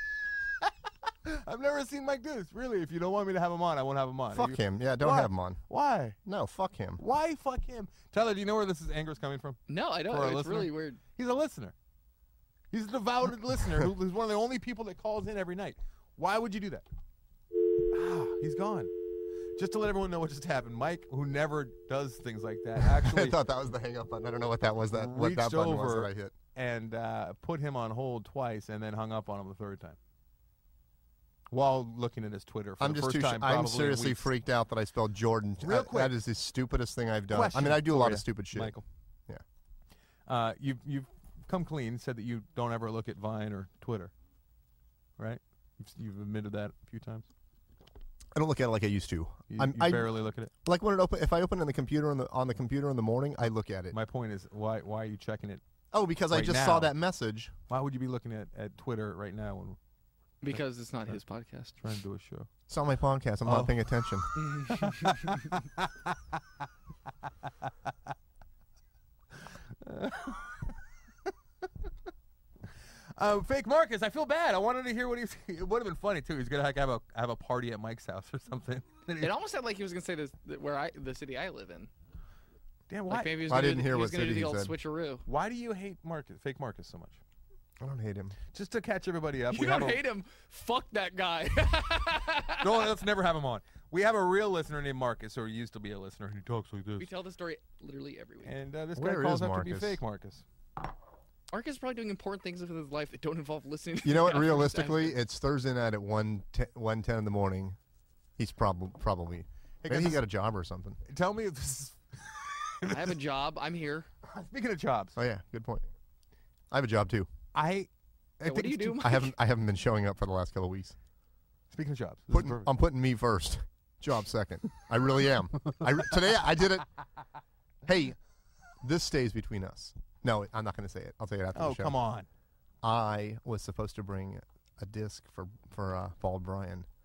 [SPEAKER 3] I've never seen Mike do this. Really? If you don't want me to have him on, I won't have him on.
[SPEAKER 4] Fuck
[SPEAKER 3] You-
[SPEAKER 4] him. Yeah, don't
[SPEAKER 3] Why?
[SPEAKER 4] have him on.
[SPEAKER 3] Why?
[SPEAKER 4] No, fuck him.
[SPEAKER 3] Why fuck him? Tyler, do you know where this is anger is coming from?
[SPEAKER 5] No, I don't.
[SPEAKER 3] For our
[SPEAKER 5] It's
[SPEAKER 3] listener?
[SPEAKER 5] really weird.
[SPEAKER 3] He's a listener. He's a devoted listener who- who's one of the only people that calls in every night. Why would you do that? Ah, he's gone. Just to let everyone know what just happened, Mike, who never does things like that,
[SPEAKER 4] I
[SPEAKER 3] actually
[SPEAKER 4] thought that was the hang up button. I don't know what that was. That what that
[SPEAKER 3] reached
[SPEAKER 4] button was
[SPEAKER 3] over
[SPEAKER 4] that I hit.
[SPEAKER 3] and uh, put him on hold twice and then hung up on him the third time. While looking at his Twitter for
[SPEAKER 4] I'm
[SPEAKER 3] the
[SPEAKER 4] just
[SPEAKER 3] first
[SPEAKER 4] too. Sh-
[SPEAKER 3] time,
[SPEAKER 4] I'm
[SPEAKER 3] probably in
[SPEAKER 4] seriously
[SPEAKER 3] weeks.
[SPEAKER 4] freaked out that I spelled Jordan.
[SPEAKER 3] Real
[SPEAKER 4] Uh,
[SPEAKER 3] quick.
[SPEAKER 4] That is the stupidest thing I've done. I
[SPEAKER 3] Question
[SPEAKER 4] mean, I do a
[SPEAKER 3] for
[SPEAKER 4] lot
[SPEAKER 3] ya,
[SPEAKER 4] of stupid shit.
[SPEAKER 3] Michael.
[SPEAKER 4] Yeah.
[SPEAKER 3] Uh, you've you've come clean, said that you don't ever look at Vine or Twitter, right? You've, you've admitted that a few times.
[SPEAKER 4] I don't look at it like I used to.
[SPEAKER 3] You,
[SPEAKER 4] I'm,
[SPEAKER 3] you
[SPEAKER 4] I
[SPEAKER 3] barely look at it.
[SPEAKER 4] like when it open. If I open on the computer on the on the computer in the morning, I look at it.
[SPEAKER 3] My point is, why why are you checking it?
[SPEAKER 4] Oh, because I
[SPEAKER 3] right
[SPEAKER 4] just
[SPEAKER 3] now.
[SPEAKER 4] saw that message.
[SPEAKER 3] Why would you be looking at, at Twitter right now when we're
[SPEAKER 5] Because it's not his podcast.
[SPEAKER 3] trying to do a show?
[SPEAKER 4] It's on my podcast. I'm
[SPEAKER 3] Oh.
[SPEAKER 4] not paying attention.
[SPEAKER 3] Uh, fake Marcus, I feel bad. I wanted to hear what he's. It would have been funny too. He's gonna like, have a have a party at Mike's house or something.
[SPEAKER 5] It almost sounded like he was gonna say this that where I the city I live in.
[SPEAKER 3] Damn, why?
[SPEAKER 5] Like maybe he was
[SPEAKER 4] I
[SPEAKER 5] gonna
[SPEAKER 4] didn't
[SPEAKER 5] do,
[SPEAKER 4] hear
[SPEAKER 5] he was
[SPEAKER 4] what
[SPEAKER 5] gonna do
[SPEAKER 4] city
[SPEAKER 5] the
[SPEAKER 4] he
[SPEAKER 5] old
[SPEAKER 4] said.
[SPEAKER 5] switcheroo.
[SPEAKER 3] Why do you hate Marcus, fake Marcus, so much?
[SPEAKER 4] I don't hate him.
[SPEAKER 3] Just to catch everybody up.
[SPEAKER 5] You
[SPEAKER 3] we
[SPEAKER 5] don't
[SPEAKER 3] have a,
[SPEAKER 5] hate him. Fuck that guy.
[SPEAKER 3] No, let's never have him on. We have a real listener named Marcus, or used to be a listener, who talks like
[SPEAKER 5] We
[SPEAKER 3] this.
[SPEAKER 5] tell the story literally every week.
[SPEAKER 3] And uh, this
[SPEAKER 4] Where
[SPEAKER 3] guy calls
[SPEAKER 4] is
[SPEAKER 3] up to be
[SPEAKER 4] Marcus?
[SPEAKER 3] fake Marcus.
[SPEAKER 5] Marcus is probably doing important things with his life that don't involve listening. to
[SPEAKER 4] You know what?
[SPEAKER 5] the
[SPEAKER 4] Realistically,
[SPEAKER 5] After
[SPEAKER 4] it's Thursday night at one one ten in the morning. He's probably probably.
[SPEAKER 3] Hey,
[SPEAKER 4] Maybe
[SPEAKER 3] guys,
[SPEAKER 4] he got a job or something.
[SPEAKER 3] Tell me if this is.
[SPEAKER 5] Disaster. I have a job. I'm here.
[SPEAKER 3] Speaking of jobs,
[SPEAKER 4] Oh yeah, good point. I have a job too.
[SPEAKER 3] I. I
[SPEAKER 5] Yeah,
[SPEAKER 3] think
[SPEAKER 5] what do you
[SPEAKER 3] it's
[SPEAKER 5] do,
[SPEAKER 3] too-
[SPEAKER 5] Mike?
[SPEAKER 4] I haven't I haven't been showing up for the last couple of weeks.
[SPEAKER 3] Speaking of jobs, this is
[SPEAKER 4] Putting,
[SPEAKER 3] perfect.
[SPEAKER 4] I'm putting me first. Job second. I really am. I re- today I did it. Hey, this stays between us. No, I'm not going to say it. I'll say it after
[SPEAKER 3] oh
[SPEAKER 4] the show.
[SPEAKER 3] come on!
[SPEAKER 4] I was supposed to bring a disc for for uh, Bald Brian.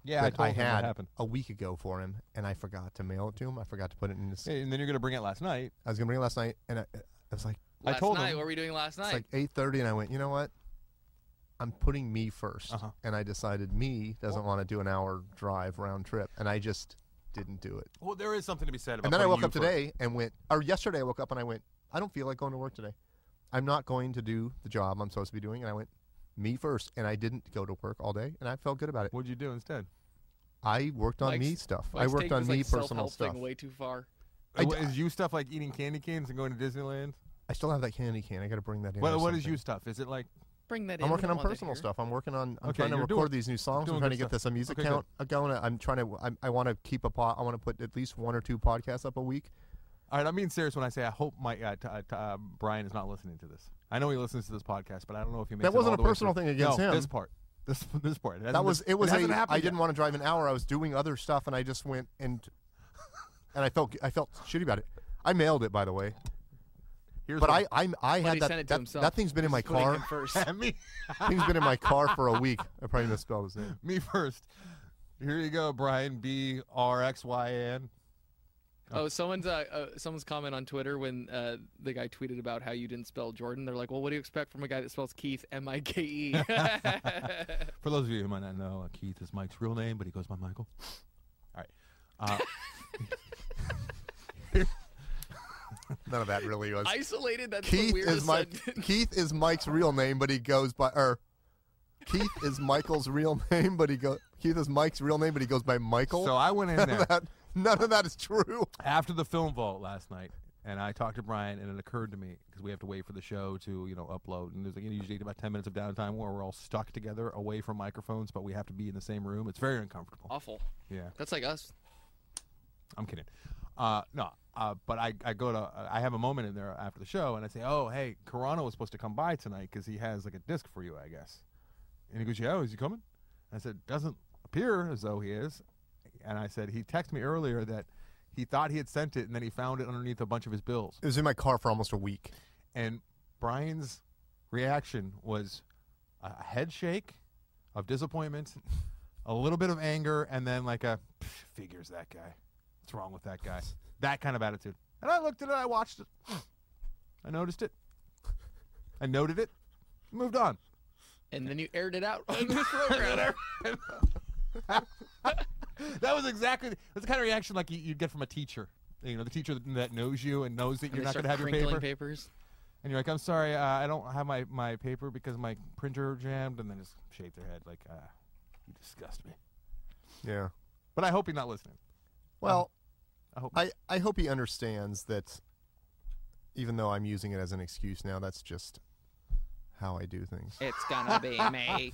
[SPEAKER 3] Yeah, I
[SPEAKER 4] that
[SPEAKER 3] told
[SPEAKER 4] I
[SPEAKER 3] him what
[SPEAKER 4] had
[SPEAKER 3] happened.
[SPEAKER 4] a week ago for him, and I forgot to mail it to him. I forgot to put it in his.
[SPEAKER 3] Hey, and then you're gonna bring it last night.
[SPEAKER 4] I was gonna bring it last night, and I, I was like,
[SPEAKER 3] I
[SPEAKER 5] Last
[SPEAKER 3] told
[SPEAKER 5] night,
[SPEAKER 3] him-
[SPEAKER 5] what were we doing last
[SPEAKER 4] it's
[SPEAKER 5] night?
[SPEAKER 4] like eight thirty, and I went, you know what? I'm putting me first,
[SPEAKER 3] Uh-huh.
[SPEAKER 4] and I decided me doesn't want to do an hour drive round trip, and I just didn't do it.
[SPEAKER 3] Well, there is something to be said about.
[SPEAKER 4] And then I
[SPEAKER 3] putting
[SPEAKER 4] woke
[SPEAKER 3] you
[SPEAKER 4] up
[SPEAKER 3] first.
[SPEAKER 4] today and went, or yesterday I woke up and I went, I don't feel like going to work today. I'm not going to do the job I'm supposed to be doing, and I went, me first, and I didn't go to work all day, and I felt good about it.
[SPEAKER 3] What'd you do instead?
[SPEAKER 4] I worked on
[SPEAKER 5] Mike's-
[SPEAKER 4] me stuff. I
[SPEAKER 5] Mike's
[SPEAKER 4] worked
[SPEAKER 5] taking
[SPEAKER 4] on
[SPEAKER 5] this,
[SPEAKER 4] me
[SPEAKER 5] like,
[SPEAKER 4] personal
[SPEAKER 5] self-help
[SPEAKER 4] stuff.
[SPEAKER 5] thing way too far.
[SPEAKER 4] I
[SPEAKER 3] What,
[SPEAKER 4] d-
[SPEAKER 3] is you stuff like eating candy canes and going to Disneyland?
[SPEAKER 4] I still have that candy can. I got to bring that in.
[SPEAKER 3] What,
[SPEAKER 4] or
[SPEAKER 3] what is
[SPEAKER 4] something.
[SPEAKER 3] you stuff? Is it like
[SPEAKER 5] Bring that in.
[SPEAKER 4] I'm
[SPEAKER 5] we
[SPEAKER 4] working
[SPEAKER 5] don't
[SPEAKER 4] on
[SPEAKER 5] want that
[SPEAKER 4] personal
[SPEAKER 5] here.
[SPEAKER 4] stuff. I'm working on. I'm
[SPEAKER 3] Okay,
[SPEAKER 4] trying to
[SPEAKER 3] you're
[SPEAKER 4] record
[SPEAKER 3] doing-
[SPEAKER 4] these new songs.
[SPEAKER 3] doing
[SPEAKER 4] I'm trying
[SPEAKER 3] good
[SPEAKER 4] to get
[SPEAKER 3] stuff.
[SPEAKER 4] this a music
[SPEAKER 3] Okay,
[SPEAKER 4] count going. I'm trying to. I'm, I want to keep a pot. I want to put at least one or two podcasts up a week.
[SPEAKER 3] All right, I'm being serious when I say I hope my uh, t- uh, t- uh, Brian is not listening to this. I know he listens to this podcast, but I don't know if he makes
[SPEAKER 4] That
[SPEAKER 3] it
[SPEAKER 4] wasn't
[SPEAKER 3] all
[SPEAKER 4] a
[SPEAKER 3] the way
[SPEAKER 4] personal
[SPEAKER 3] through.
[SPEAKER 4] thing against
[SPEAKER 3] no,
[SPEAKER 4] him.
[SPEAKER 3] This part, this this part. It
[SPEAKER 4] That
[SPEAKER 3] hasn't
[SPEAKER 4] was.
[SPEAKER 3] been-
[SPEAKER 4] It was
[SPEAKER 3] hasn't
[SPEAKER 4] a.
[SPEAKER 3] happened
[SPEAKER 4] I
[SPEAKER 3] yet.
[SPEAKER 4] didn't want to drive an hour. I was doing other stuff, and I just went and. And I felt. I felt shitty about it. I mailed it, by the way.
[SPEAKER 3] Here's
[SPEAKER 4] But
[SPEAKER 3] what-
[SPEAKER 4] I. I. I
[SPEAKER 5] But
[SPEAKER 4] had
[SPEAKER 5] he
[SPEAKER 4] that.
[SPEAKER 5] sent it to
[SPEAKER 4] That,
[SPEAKER 5] himself.
[SPEAKER 4] that thing's been in my
[SPEAKER 5] Just putting
[SPEAKER 4] car.
[SPEAKER 5] him first.
[SPEAKER 3] me,
[SPEAKER 4] Thing's been in my car for a week. I probably misspelled his name.
[SPEAKER 3] me first. Here you go, Brian. B R X Y N.
[SPEAKER 5] Oh, someone's uh, uh, someone's comment on Twitter when uh, the guy tweeted about how you didn't spell Jordan. They're like, "Well, what do you expect from a guy that spells Keith M I K E?"
[SPEAKER 3] For those of you who might not know, uh, Keith is Mike's real name, but he goes by Michael. All right. Uh,
[SPEAKER 4] None of that really was.
[SPEAKER 5] Isolated. That's the
[SPEAKER 4] Keith
[SPEAKER 5] weirdest
[SPEAKER 4] is Mike.
[SPEAKER 5] sentence.
[SPEAKER 4] Keith is Mike's real name, but he goes by. Or Keith is Michael's real name, but he goes. Keith is Mike's real name, but he goes by Michael.
[SPEAKER 3] so I went in
[SPEAKER 4] none,
[SPEAKER 3] there
[SPEAKER 4] of that, none of that is true.
[SPEAKER 3] after the film vault last night, and I talked to Brian, and it occurred to me because we have to wait for the show to, you know, upload, and there's like, usually about ten minutes of downtime where we're all stuck together, away from microphones, but we have to be in the same room. It's very uncomfortable.
[SPEAKER 5] Awful.
[SPEAKER 3] Yeah,
[SPEAKER 5] That's like us.
[SPEAKER 3] I'm kidding. Uh, no, uh, but I, I go to I have a moment in there after the show, and I say, oh, hey, Carano was supposed to come by tonight because he has like a disc for you, I guess. And he goes, yeah, is he coming? I said, doesn't appear as though he is. And I said, he texted me earlier that he thought he had sent it, and then he found it underneath a bunch of his bills.
[SPEAKER 4] It was in my car for almost a week.
[SPEAKER 3] And Brian's reaction was a head shake of disappointment, a little bit of anger, and then like a, figures that guy. What's wrong with that guy? That kind of attitude. And I looked at it, I watched it. I noticed it. I noted it. Moved on.
[SPEAKER 5] And then you aired it out on this program.
[SPEAKER 3] That was exactly that's the kind of reaction like you, you get from a teacher. You know, the teacher that knows you and knows that
[SPEAKER 5] And
[SPEAKER 3] you're
[SPEAKER 5] they
[SPEAKER 3] not going
[SPEAKER 5] start
[SPEAKER 3] to have your
[SPEAKER 5] crinkling
[SPEAKER 3] paper.
[SPEAKER 5] papers.
[SPEAKER 3] And you're like, I'm sorry, uh, I don't have my, my paper because my printer jammed, and then just shake their head like, ah, you disgust me.
[SPEAKER 4] Yeah.
[SPEAKER 3] But I hope you're not listening.
[SPEAKER 4] Well,
[SPEAKER 3] I hope.
[SPEAKER 4] I, I hope he understands that even though I'm using it as an excuse now, that's just how I do things.
[SPEAKER 5] It's gonna be me.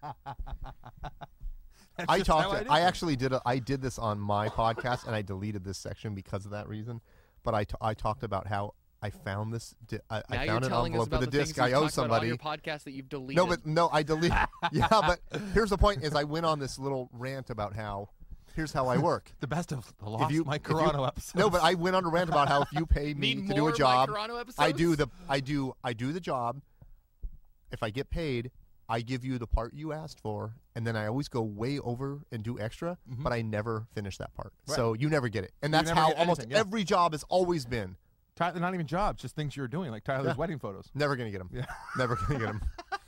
[SPEAKER 3] That's
[SPEAKER 4] I
[SPEAKER 3] just how
[SPEAKER 4] talked.
[SPEAKER 3] I,
[SPEAKER 4] I,
[SPEAKER 3] do
[SPEAKER 4] I
[SPEAKER 3] things.
[SPEAKER 4] actually did. A, I did this on my podcast, and I deleted this section because of that reason. But I, t- I talked about how I found this. Di- I,
[SPEAKER 5] Now
[SPEAKER 4] I
[SPEAKER 5] you're
[SPEAKER 4] found an
[SPEAKER 5] telling us
[SPEAKER 4] envelope
[SPEAKER 5] about
[SPEAKER 4] with a
[SPEAKER 5] the
[SPEAKER 4] disc.
[SPEAKER 5] things
[SPEAKER 4] I
[SPEAKER 5] you
[SPEAKER 4] owe
[SPEAKER 5] talked about on
[SPEAKER 4] somebody.
[SPEAKER 5] your podcast that you've deleted.
[SPEAKER 4] No, but no, I deleted. Yeah, but here's the point: is I went on this little rant about how. Here's how I work.
[SPEAKER 3] the best of the lost
[SPEAKER 4] you-
[SPEAKER 3] Mike
[SPEAKER 4] if you-
[SPEAKER 3] Carano episodes.
[SPEAKER 4] No, but I went on a rant about how if you pay me
[SPEAKER 5] Need
[SPEAKER 4] to do
[SPEAKER 5] more
[SPEAKER 4] a job,
[SPEAKER 5] Mike Carano episodes?
[SPEAKER 4] I do the I do I do the job. If I get paid, I give you the part you asked for, and then I always go way over and do extra, but I never finish that part.
[SPEAKER 3] Right.
[SPEAKER 4] So you never get it, and
[SPEAKER 3] You
[SPEAKER 4] that's
[SPEAKER 3] never
[SPEAKER 4] how
[SPEAKER 3] get
[SPEAKER 4] almost
[SPEAKER 3] anything, yeah.
[SPEAKER 4] every job has always been.
[SPEAKER 3] Tyler, not even jobs, just things you're doing, like Tyler's
[SPEAKER 4] Yeah.
[SPEAKER 3] wedding photos.
[SPEAKER 4] Never gonna get them.
[SPEAKER 3] Yeah.
[SPEAKER 4] Never gonna get them.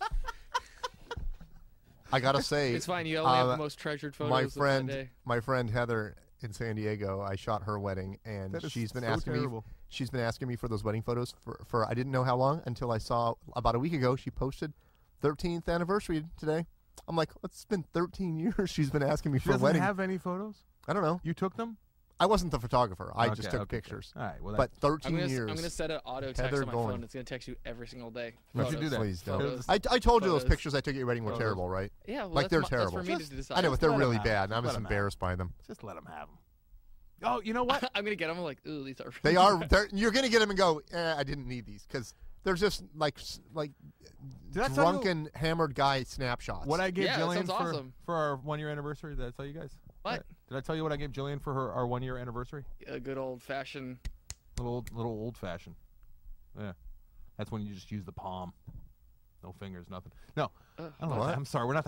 [SPEAKER 4] I gotta say,
[SPEAKER 5] It's fine. You only have
[SPEAKER 4] uh,
[SPEAKER 5] the most treasured photos
[SPEAKER 4] my
[SPEAKER 5] of that
[SPEAKER 4] friend,
[SPEAKER 5] day.
[SPEAKER 4] my friend Heather in San Diego, I shot her wedding, and
[SPEAKER 3] That is
[SPEAKER 4] she's been
[SPEAKER 3] so
[SPEAKER 4] asking
[SPEAKER 3] terrible.
[SPEAKER 4] me. She's been asking me for those wedding photos for, for I didn't know how long until I saw about a week ago she posted thirteenth anniversary today. I'm like, it's been thirteen years she's been asking me
[SPEAKER 3] She
[SPEAKER 4] for a
[SPEAKER 3] doesn't
[SPEAKER 4] wedding.
[SPEAKER 3] have any photos?
[SPEAKER 4] I don't know.
[SPEAKER 3] You took them?
[SPEAKER 4] I wasn't the photographer. I
[SPEAKER 3] Okay,
[SPEAKER 4] just took
[SPEAKER 3] okay,
[SPEAKER 4] pictures.
[SPEAKER 3] All right, well,
[SPEAKER 4] But
[SPEAKER 3] that's,
[SPEAKER 4] thirteen
[SPEAKER 5] I'm gonna,
[SPEAKER 4] years.
[SPEAKER 5] I'm gonna set an auto text
[SPEAKER 4] Heather
[SPEAKER 5] on my
[SPEAKER 4] Golan.
[SPEAKER 5] phone. It's gonna text you every single day.
[SPEAKER 3] You should
[SPEAKER 5] Photos.
[SPEAKER 3] do that.
[SPEAKER 4] Please don't.
[SPEAKER 5] Photos.
[SPEAKER 4] I, I told you those
[SPEAKER 5] Photos.
[SPEAKER 4] pictures I took at your wedding were
[SPEAKER 5] Photos.
[SPEAKER 4] terrible, right?
[SPEAKER 5] Yeah, well,
[SPEAKER 4] Like
[SPEAKER 5] that's
[SPEAKER 4] they're
[SPEAKER 5] my,
[SPEAKER 4] terrible.
[SPEAKER 5] That's for me
[SPEAKER 3] Just-
[SPEAKER 5] to decide.
[SPEAKER 4] I know, but they're
[SPEAKER 3] let 'em
[SPEAKER 4] really
[SPEAKER 3] have
[SPEAKER 4] bad,
[SPEAKER 3] them.
[SPEAKER 4] and I'm
[SPEAKER 3] Just
[SPEAKER 4] just
[SPEAKER 3] let 'em have
[SPEAKER 4] embarrassed by them.
[SPEAKER 3] just let them have them. Oh, you know what?
[SPEAKER 5] I'm gonna get them. I'm like, ooh, these are.
[SPEAKER 4] They are. They're, you're gonna get them and go. Eh, I didn't need these because they're just like s- like
[SPEAKER 3] Did I tell you
[SPEAKER 4] drunken, hammered guy snapshots.
[SPEAKER 3] what I gave
[SPEAKER 5] Yeah, that
[SPEAKER 3] Jillian
[SPEAKER 5] sounds
[SPEAKER 3] for,
[SPEAKER 5] awesome.
[SPEAKER 3] for our one-year anniversary? Did I tell you guys?
[SPEAKER 5] What?
[SPEAKER 3] Did I tell you what I gave Jillian for her our one-year anniversary?
[SPEAKER 5] A good old fashioned.
[SPEAKER 3] Little old, little old-fashioned. Yeah, that's when you just use the palm, no fingers, nothing. No,
[SPEAKER 5] Uh,
[SPEAKER 3] I don't know.
[SPEAKER 4] What?
[SPEAKER 3] I'm sorry, we're not that show.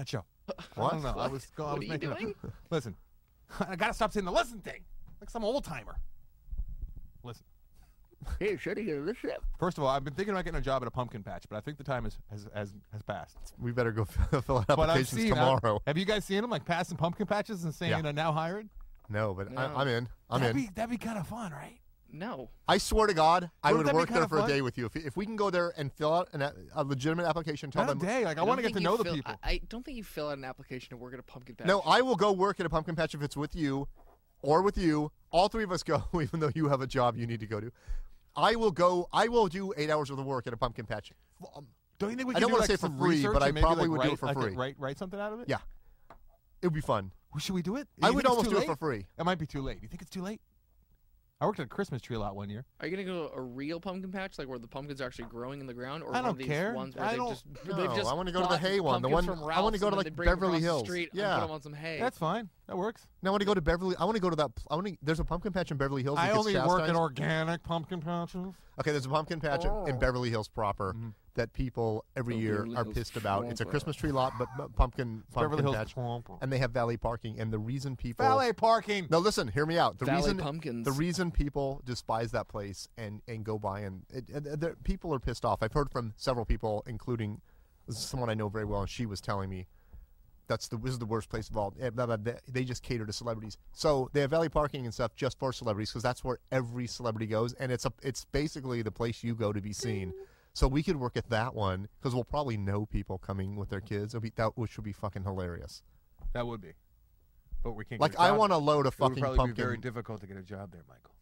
[SPEAKER 3] I don't know. I was, go, I
[SPEAKER 5] What
[SPEAKER 3] was
[SPEAKER 5] are you
[SPEAKER 3] making
[SPEAKER 5] doing?
[SPEAKER 3] A, listen, I gotta stop saying the listen thing, like some old timer. Listen.
[SPEAKER 1] Hey, should I get this ship?
[SPEAKER 3] First of all, I've been thinking about getting a job at a pumpkin patch, but I think the time has has has, has passed.
[SPEAKER 4] We better go fill out
[SPEAKER 3] But I've
[SPEAKER 4] applications
[SPEAKER 3] seen.
[SPEAKER 4] tomorrow.
[SPEAKER 3] I, have you guys seen them like passing pumpkin patches and saying
[SPEAKER 4] Yeah.
[SPEAKER 3] uh, now hired?
[SPEAKER 4] No, but I,
[SPEAKER 5] No.
[SPEAKER 4] I'm in. I'm
[SPEAKER 3] that'd
[SPEAKER 4] in.
[SPEAKER 3] Be, that'd be kind of fun, right?
[SPEAKER 5] No.
[SPEAKER 4] I swear to God, I
[SPEAKER 3] Wouldn't
[SPEAKER 4] would
[SPEAKER 3] that be
[SPEAKER 4] work there
[SPEAKER 3] kinda
[SPEAKER 4] for a
[SPEAKER 3] fun?
[SPEAKER 4] day with you. If, if we can go there and fill out an, a, a legitimate application, tell
[SPEAKER 3] Not a
[SPEAKER 4] them.
[SPEAKER 3] day. Like I,
[SPEAKER 5] don't
[SPEAKER 3] want to get
[SPEAKER 5] think
[SPEAKER 3] to
[SPEAKER 5] you
[SPEAKER 3] know the
[SPEAKER 5] fill-
[SPEAKER 3] people.
[SPEAKER 5] I, I don't think you fill out an application to work at a pumpkin patch.
[SPEAKER 4] No, I will go work at a pumpkin patch if it's with you or with you. All three of us go, even though you have a job you need to go to. I will go. I will do eight hours worth of work at a pumpkin patch. Um,
[SPEAKER 3] Don't you think we
[SPEAKER 4] I
[SPEAKER 3] could
[SPEAKER 4] don't
[SPEAKER 3] do,
[SPEAKER 4] wanna
[SPEAKER 3] like,
[SPEAKER 4] say for
[SPEAKER 3] some
[SPEAKER 4] free,
[SPEAKER 3] research
[SPEAKER 4] but I
[SPEAKER 3] and maybe,
[SPEAKER 4] probably
[SPEAKER 3] like,
[SPEAKER 4] would do it
[SPEAKER 3] write,
[SPEAKER 4] for
[SPEAKER 3] like,
[SPEAKER 4] free.
[SPEAKER 3] Write, write something out of it?
[SPEAKER 4] Yeah, it would be fun.
[SPEAKER 3] Well, should we do it?
[SPEAKER 4] I
[SPEAKER 3] You
[SPEAKER 4] would
[SPEAKER 3] think it's
[SPEAKER 4] almost
[SPEAKER 3] too
[SPEAKER 4] do it
[SPEAKER 3] late?
[SPEAKER 4] for free.
[SPEAKER 3] It might be too late. You think it's too late? I worked at a Christmas tree lot one year.
[SPEAKER 5] Are you gonna go to a real pumpkin patch, like where the pumpkins are actually growing in the ground, or
[SPEAKER 3] I
[SPEAKER 5] one
[SPEAKER 3] don't
[SPEAKER 5] of these
[SPEAKER 3] care.
[SPEAKER 5] ones where
[SPEAKER 3] I
[SPEAKER 5] they've
[SPEAKER 3] don't-
[SPEAKER 5] just
[SPEAKER 4] No,
[SPEAKER 5] they've just
[SPEAKER 4] I wanna go to the
[SPEAKER 5] bought
[SPEAKER 4] hay one, the
[SPEAKER 5] pumpkins
[SPEAKER 4] one-
[SPEAKER 5] from
[SPEAKER 4] I
[SPEAKER 5] Ralph's
[SPEAKER 4] wanna go
[SPEAKER 5] and
[SPEAKER 4] to,
[SPEAKER 5] then
[SPEAKER 4] like,
[SPEAKER 5] they bring them
[SPEAKER 4] Beverly
[SPEAKER 5] across the
[SPEAKER 4] Hills.
[SPEAKER 5] street and
[SPEAKER 4] Yeah.
[SPEAKER 5] put them on some hay.
[SPEAKER 3] That's fine. That works.
[SPEAKER 4] Now I want to go to Beverly. I want to go to that. I want to. There's a pumpkin patch in Beverly Hills. that
[SPEAKER 3] I
[SPEAKER 4] gets
[SPEAKER 3] only work
[SPEAKER 4] chastised.
[SPEAKER 3] at organic pumpkin patches.
[SPEAKER 4] Okay, there's a pumpkin patch in- in
[SPEAKER 5] Oh.
[SPEAKER 4] Beverly Hills proper
[SPEAKER 3] Mhm.
[SPEAKER 4] that people every
[SPEAKER 5] Beverly
[SPEAKER 4] year are
[SPEAKER 5] Hills
[SPEAKER 4] pissed about. It's a
[SPEAKER 5] proper.
[SPEAKER 4] Christmas tree lot, but, but pumpkin
[SPEAKER 3] Beverly
[SPEAKER 4] pumpkin
[SPEAKER 3] Hills
[SPEAKER 4] patch,
[SPEAKER 3] proper.
[SPEAKER 4] and they have valet parking. And the reason people
[SPEAKER 3] Valet parking.
[SPEAKER 4] no, listen, hear me out. The
[SPEAKER 5] Valet
[SPEAKER 4] reason
[SPEAKER 5] pumpkins.
[SPEAKER 4] the reason people despise that place and and go by and it, it, it- people are pissed off. I've heard from several people, including someone I know very well, and she was telling me that's the this is the worst place of all. Eh, blah, blah, blah. They just cater to celebrities, so they have valet parking and stuff just for celebrities because that's where every celebrity goes, and it's a it's basically the place you go to be seen. So we could work at that one because we'll probably know people coming with their kids, It'll be, that which would be fucking hilarious.
[SPEAKER 3] That would be. But we can't.
[SPEAKER 4] Like
[SPEAKER 3] get a
[SPEAKER 4] I
[SPEAKER 3] job
[SPEAKER 4] want to
[SPEAKER 3] there.
[SPEAKER 4] load a
[SPEAKER 3] It would
[SPEAKER 4] fucking
[SPEAKER 3] probably
[SPEAKER 4] pumpkin.
[SPEAKER 3] be very difficult to get a job there, Michael.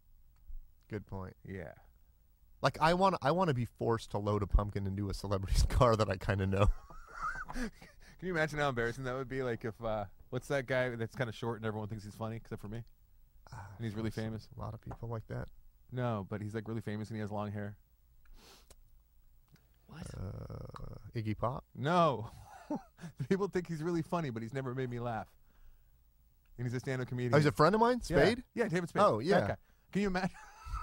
[SPEAKER 4] Good point.
[SPEAKER 3] Yeah.
[SPEAKER 4] Like I want I want to be forced to load a pumpkin into a celebrity's car that I kind of know.
[SPEAKER 3] Can you imagine how embarrassing that would be? Like if uh, what's that guy that's kind of short and everyone thinks he's funny except for me, and he's really famous.
[SPEAKER 4] A lot of people like that.
[SPEAKER 3] No, but he's like really famous and he has long hair.
[SPEAKER 5] What?
[SPEAKER 4] Uh, Iggy Pop.
[SPEAKER 3] No, people think he's really funny, but he's never made me laugh. And he's a stand-up comedian.
[SPEAKER 4] Oh, he's a friend of mine,
[SPEAKER 3] Yeah.
[SPEAKER 4] Spade.
[SPEAKER 3] Yeah, David Spade.
[SPEAKER 4] Oh,
[SPEAKER 3] That
[SPEAKER 4] yeah.
[SPEAKER 3] guy. Can you imagine?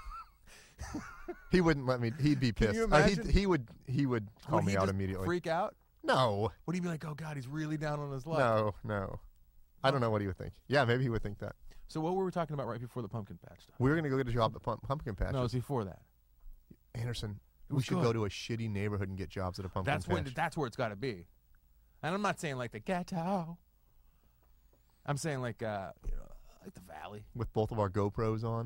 [SPEAKER 4] He wouldn't let me. He'd be
[SPEAKER 3] Can
[SPEAKER 4] pissed.
[SPEAKER 3] you
[SPEAKER 4] Uh, he'd-
[SPEAKER 3] imagine?
[SPEAKER 4] he would. He would call
[SPEAKER 3] Would
[SPEAKER 4] me
[SPEAKER 3] he
[SPEAKER 4] out
[SPEAKER 3] just
[SPEAKER 4] immediately.
[SPEAKER 3] Freak out?
[SPEAKER 4] No,
[SPEAKER 3] Would he be like, "Oh God, he's really down on his luck"?
[SPEAKER 4] no, no. I don't know what he would think. Yeah, maybe he would think that.
[SPEAKER 3] So what were we talking about right before the pumpkin patch stuff?
[SPEAKER 4] We were gonna go get a job at Pump, Pumpkin Patch.
[SPEAKER 3] No, it was before that.
[SPEAKER 4] Anderson,
[SPEAKER 3] It
[SPEAKER 4] we
[SPEAKER 3] was
[SPEAKER 4] should
[SPEAKER 3] good.
[SPEAKER 4] go to a shitty neighborhood and get jobs at a pumpkin
[SPEAKER 3] That's
[SPEAKER 4] patch.
[SPEAKER 3] when. That's where it's got to be. And I'm not saying like the ghetto. I'm saying like uh, you know, like the valley.
[SPEAKER 4] with both of our GoPros on.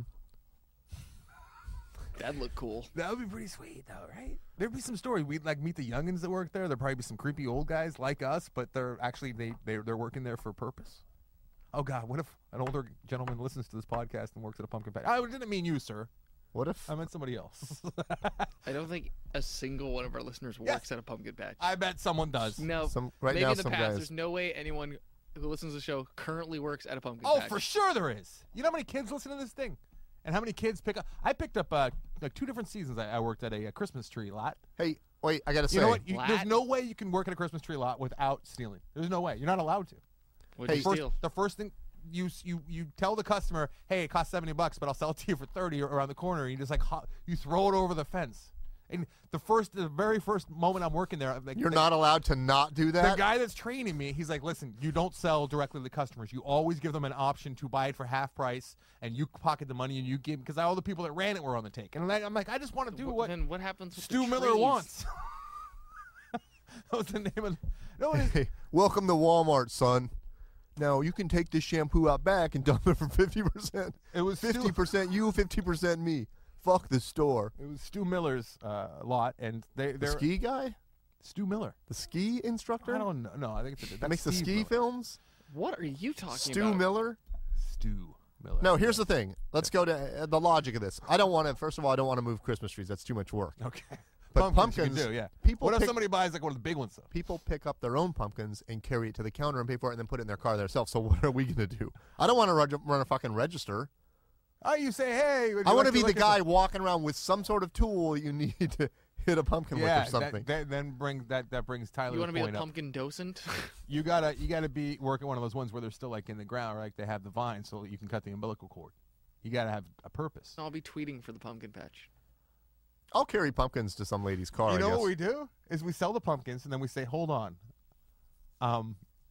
[SPEAKER 5] That'd look cool.
[SPEAKER 3] That would be pretty sweet, though, right? There'd be some story. We'd like meet the youngins that work there. There'd probably be some creepy old guys like us, but they're actually they they they're working there for a purpose. Oh God, what if an older gentleman listens to this podcast and works at a pumpkin patch? I didn't mean you, sir.
[SPEAKER 4] What if?
[SPEAKER 3] I meant somebody else.
[SPEAKER 5] I don't think a single one of our listeners
[SPEAKER 3] Yes.
[SPEAKER 5] works at a pumpkin patch.
[SPEAKER 3] I bet someone does.
[SPEAKER 5] no,
[SPEAKER 4] Some right
[SPEAKER 5] maybe
[SPEAKER 4] now,
[SPEAKER 5] in the
[SPEAKER 4] some
[SPEAKER 5] past.
[SPEAKER 4] guys.
[SPEAKER 5] There's no way anyone who listens to the show currently works at a pumpkin
[SPEAKER 3] Oh,
[SPEAKER 5] patch.
[SPEAKER 3] for sure there is. You know how many kids listen to this thing, and how many kids pick up? I picked up uh, like two different seasons. I, I worked at a, a Christmas tree lot.
[SPEAKER 4] Hey, wait! I gotta say.
[SPEAKER 3] You know what? You, there's
[SPEAKER 5] Lot?
[SPEAKER 3] no way you can work at a Christmas tree lot without stealing. There's no way. You're not allowed to.
[SPEAKER 5] What'd
[SPEAKER 4] Hey,
[SPEAKER 5] you
[SPEAKER 3] First,
[SPEAKER 5] steal?
[SPEAKER 3] the first thing you you you tell the customer, hey, it costs seventy bucks, but I'll sell it to you for thirty around the corner. And you just like ho- you throw it over the fence. And the first, the very first moment I'm working there, like,
[SPEAKER 4] You're
[SPEAKER 3] the,
[SPEAKER 4] not allowed to not do
[SPEAKER 3] The
[SPEAKER 4] that.
[SPEAKER 3] guy that's training me, he's like, listen, you don't sell directly to the customers. You always give them an option to buy it for half price, and you pocket the money and you give, because all the people that ran it were on the take. And I- I'm like, I just want to do
[SPEAKER 5] Wh-
[SPEAKER 3] what
[SPEAKER 5] then what happens with
[SPEAKER 3] Stu
[SPEAKER 5] the
[SPEAKER 3] Miller
[SPEAKER 5] trees?
[SPEAKER 3] wants. That was the name of. No, it is.
[SPEAKER 4] Hey, welcome to Walmart, son. Now you can take this shampoo out back and dump it for fifty percent.
[SPEAKER 3] It was
[SPEAKER 4] Fifty
[SPEAKER 3] Stu,
[SPEAKER 4] percent you, fifty percent me. Fuck the store.
[SPEAKER 3] it was Stu Miller's uh, lot, and they
[SPEAKER 4] The
[SPEAKER 3] they're
[SPEAKER 4] ski guy,
[SPEAKER 3] Stu Miller.
[SPEAKER 4] the ski instructor,
[SPEAKER 3] I don't know. No, I think it's a,
[SPEAKER 4] that
[SPEAKER 3] that's
[SPEAKER 4] makes the
[SPEAKER 3] Steve
[SPEAKER 4] ski
[SPEAKER 3] Miller.
[SPEAKER 4] films.
[SPEAKER 5] What are you talking
[SPEAKER 4] Stu
[SPEAKER 5] about?
[SPEAKER 4] Miller.
[SPEAKER 3] Stu Miller.
[SPEAKER 4] No, here's the thing. Let's go to uh, the logic of this. I don't want to. First of all, I don't want to move Christmas trees. That's too much work.
[SPEAKER 3] Okay.
[SPEAKER 4] But
[SPEAKER 3] pumpkins, you
[SPEAKER 4] pumpkins,
[SPEAKER 3] can do, yeah.
[SPEAKER 4] people
[SPEAKER 3] What if
[SPEAKER 4] pick-
[SPEAKER 3] somebody buys like one of the big ones though?
[SPEAKER 4] People pick up their own pumpkins and carry it to the counter and pay for it, and then put it in their car themselves. So what are we going to do? I don't want to run, run a fucking register.
[SPEAKER 3] Oh, you say, hey. would
[SPEAKER 4] I
[SPEAKER 3] you
[SPEAKER 4] want
[SPEAKER 3] like
[SPEAKER 4] to be the
[SPEAKER 3] look at
[SPEAKER 4] guy walking around with some sort of tool you need to hit a pumpkin
[SPEAKER 3] yeah,
[SPEAKER 4] with or something.
[SPEAKER 3] That, that, then bring that that brings Tyler.
[SPEAKER 5] You want to be
[SPEAKER 3] point
[SPEAKER 5] the
[SPEAKER 3] up.
[SPEAKER 5] pumpkin docent?
[SPEAKER 3] You gotta you gotta be working one of those ones where they're still like in the ground, right? They have the vine so that you can cut the umbilical cord. You gotta have a purpose.
[SPEAKER 5] I'll be tweeting for the pumpkin patch.
[SPEAKER 4] I'll carry pumpkins to some lady's car.
[SPEAKER 3] You
[SPEAKER 4] I
[SPEAKER 3] know
[SPEAKER 4] guess.
[SPEAKER 3] what we do is we sell the pumpkins and then we say, hold on, um,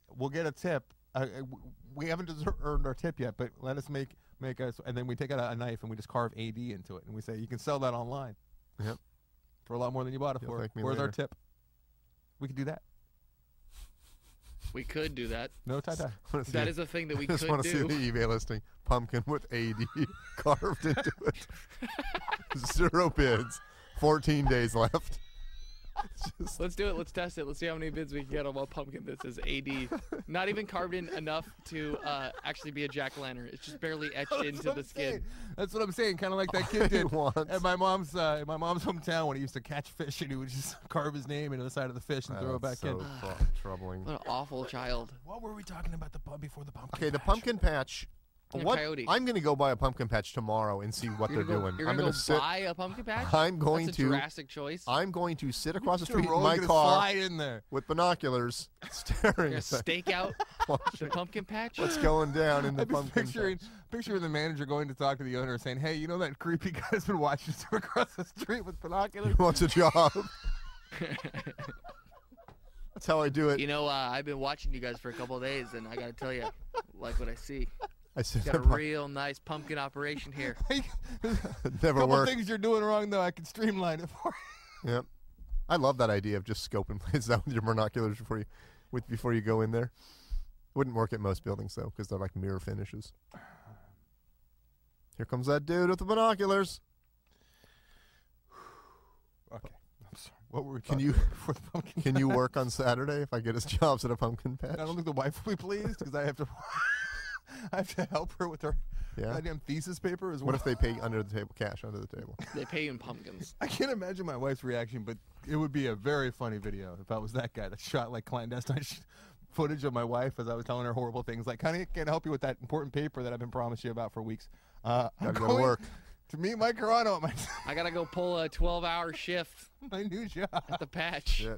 [SPEAKER 3] we'll get a tip. Uh, uh, w- we haven't deser- earned our tip yet, but let us make make us, and then we take out a, a knife and we just carve A D into it, and we say you can sell that online.
[SPEAKER 4] Yep.
[SPEAKER 3] For a lot more than you bought it
[SPEAKER 4] You'll
[SPEAKER 3] for.
[SPEAKER 4] thank me
[SPEAKER 3] Where's our
[SPEAKER 4] later.
[SPEAKER 3] tip? We could do that.
[SPEAKER 5] We could do that.
[SPEAKER 3] No tie tie.
[SPEAKER 5] That is a thing that we
[SPEAKER 4] I just
[SPEAKER 5] could
[SPEAKER 4] want to see
[SPEAKER 5] do.
[SPEAKER 4] the eBay listing. Pumpkin with A D carved into it. Zero bids. fourteen days left. Just,
[SPEAKER 5] Let's do it. Let's test it. Let's see how many bids we can get on what pumpkin this is. A D. Not even carved in enough to uh, actually be a jack-o'-lantern. It's just barely etched
[SPEAKER 3] That's
[SPEAKER 5] into
[SPEAKER 3] what
[SPEAKER 5] the
[SPEAKER 3] I'm
[SPEAKER 5] skin.
[SPEAKER 3] saying. That's what I'm saying. Kind of like that kid
[SPEAKER 4] I
[SPEAKER 3] did
[SPEAKER 4] want-
[SPEAKER 3] at my mom's uh, at my mom's hometown when he used to catch fish and he would just carve his name into the side of the fish and throw it back
[SPEAKER 4] that's so
[SPEAKER 3] in.
[SPEAKER 4] tr- troubling.
[SPEAKER 5] What an awful child.
[SPEAKER 3] What were we talking about the pub before the pumpkin?
[SPEAKER 4] Okay, the
[SPEAKER 3] patch?
[SPEAKER 4] pumpkin patch.
[SPEAKER 5] Yeah,
[SPEAKER 4] What?
[SPEAKER 5] coyote.
[SPEAKER 4] I'm going to go buy a pumpkin patch tomorrow and see what
[SPEAKER 5] You're
[SPEAKER 4] they're
[SPEAKER 5] gonna go,
[SPEAKER 4] doing.
[SPEAKER 5] You're
[SPEAKER 4] I'm
[SPEAKER 5] gonna
[SPEAKER 4] going
[SPEAKER 5] go
[SPEAKER 4] to sit.
[SPEAKER 5] buy a pumpkin patch?
[SPEAKER 4] I'm going
[SPEAKER 5] That's a
[SPEAKER 4] to.
[SPEAKER 5] drastic choice.
[SPEAKER 4] I'm going to sit across the
[SPEAKER 3] Mister
[SPEAKER 4] street in
[SPEAKER 3] Roll's
[SPEAKER 4] my
[SPEAKER 3] gonna
[SPEAKER 4] car
[SPEAKER 3] slide in there.
[SPEAKER 4] with binoculars, staring
[SPEAKER 5] You're gonna
[SPEAKER 4] at that.
[SPEAKER 5] stake out the
[SPEAKER 4] watching
[SPEAKER 5] pumpkin patch?
[SPEAKER 4] what's going down in the
[SPEAKER 3] I've been
[SPEAKER 4] pumpkin
[SPEAKER 3] picturing,
[SPEAKER 4] patch.
[SPEAKER 3] picturing the manager going to talk to the owner saying, hey, you know that creepy guy's been watching us across the street with binoculars?
[SPEAKER 4] He wants a job. That's how I do it.
[SPEAKER 5] You know, uh, I've been watching you guys for a couple of days, and I gotta tell you, like what I see.
[SPEAKER 4] I sit
[SPEAKER 5] Got a
[SPEAKER 4] there,
[SPEAKER 5] real nice pumpkin operation here.
[SPEAKER 4] never
[SPEAKER 3] couple
[SPEAKER 4] worked.
[SPEAKER 3] things you're doing wrong, though, I can streamline it for you.
[SPEAKER 4] Yep. I love that idea of just scoping places out with your binoculars before you, with before you go in there. Wouldn't work at most buildings though, because they're like mirror finishes. Here comes that dude with the binoculars.
[SPEAKER 3] Okay. I'm sorry. What were we
[SPEAKER 4] Can
[SPEAKER 3] talking
[SPEAKER 4] you-
[SPEAKER 3] about before the pumpkin
[SPEAKER 4] Can you
[SPEAKER 3] patch?
[SPEAKER 4] work on Saturday if I get us jobs at a pumpkin patch?
[SPEAKER 3] I don't think the wife will be pleased because I have to I have to help her with her
[SPEAKER 4] Yeah.
[SPEAKER 3] goddamn thesis paper as well.
[SPEAKER 4] What if they pay under the table, cash under the table?
[SPEAKER 5] They pay you in pumpkins.
[SPEAKER 3] I can't imagine my wife's reaction, but it would be a very funny video if I was that guy that shot like clandestine sh- footage of my wife as I was telling her horrible things. Like, honey, can't help you with that important paper that I've been promising you about for weeks. Uh, I'm
[SPEAKER 4] Gotta go to
[SPEAKER 3] going
[SPEAKER 4] work.
[SPEAKER 3] to meet Mike Carano at my,
[SPEAKER 5] I gotta go pull a twelve-hour shift
[SPEAKER 3] my new job.
[SPEAKER 5] at the patch.
[SPEAKER 4] Shit.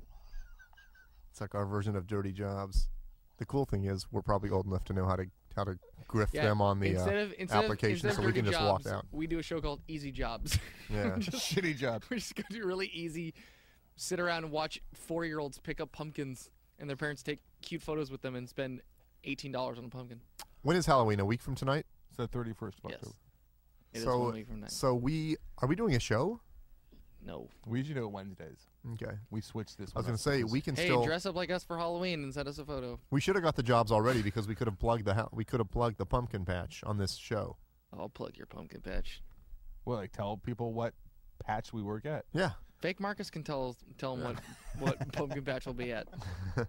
[SPEAKER 4] It's like our version of dirty jobs. The cool thing is we're probably old enough to know how to how to grift
[SPEAKER 5] Yeah,
[SPEAKER 4] them on the
[SPEAKER 5] instead
[SPEAKER 4] uh,
[SPEAKER 5] of, instead
[SPEAKER 4] application
[SPEAKER 5] of, instead
[SPEAKER 4] so
[SPEAKER 5] of
[SPEAKER 4] we can
[SPEAKER 5] dirty
[SPEAKER 4] just walk
[SPEAKER 5] jobs,
[SPEAKER 4] out.
[SPEAKER 5] We do a show called Easy Jobs.
[SPEAKER 4] Yeah.
[SPEAKER 3] Shitty job.
[SPEAKER 5] We're just gonna do really easy, sit around and watch four-year-olds pick up pumpkins, and their parents take cute photos with them and spend eighteen dollars on a pumpkin.
[SPEAKER 4] When is Halloween? A week from tonight?
[SPEAKER 3] It's the thirty-first of
[SPEAKER 5] Yes.
[SPEAKER 3] October.
[SPEAKER 5] It is
[SPEAKER 4] so
[SPEAKER 5] one week from now.
[SPEAKER 4] so we are we doing a show?
[SPEAKER 5] No.
[SPEAKER 3] We usually do it Wednesdays.
[SPEAKER 4] Okay.
[SPEAKER 3] We switched this
[SPEAKER 4] I was
[SPEAKER 3] one
[SPEAKER 4] gonna
[SPEAKER 3] up
[SPEAKER 4] say
[SPEAKER 3] because-
[SPEAKER 4] we can
[SPEAKER 5] Hey,
[SPEAKER 4] still
[SPEAKER 5] dress up like us for Halloween and send us a photo.
[SPEAKER 4] we should have got the jobs already because we could have plugged the ha- we could have plugged the pumpkin patch on this show.
[SPEAKER 5] I'll plug your pumpkin patch.
[SPEAKER 3] well, like tell people what patch we work at.
[SPEAKER 4] Yeah.
[SPEAKER 5] Fake Marcus can tell tell him what what pumpkin patch will be at.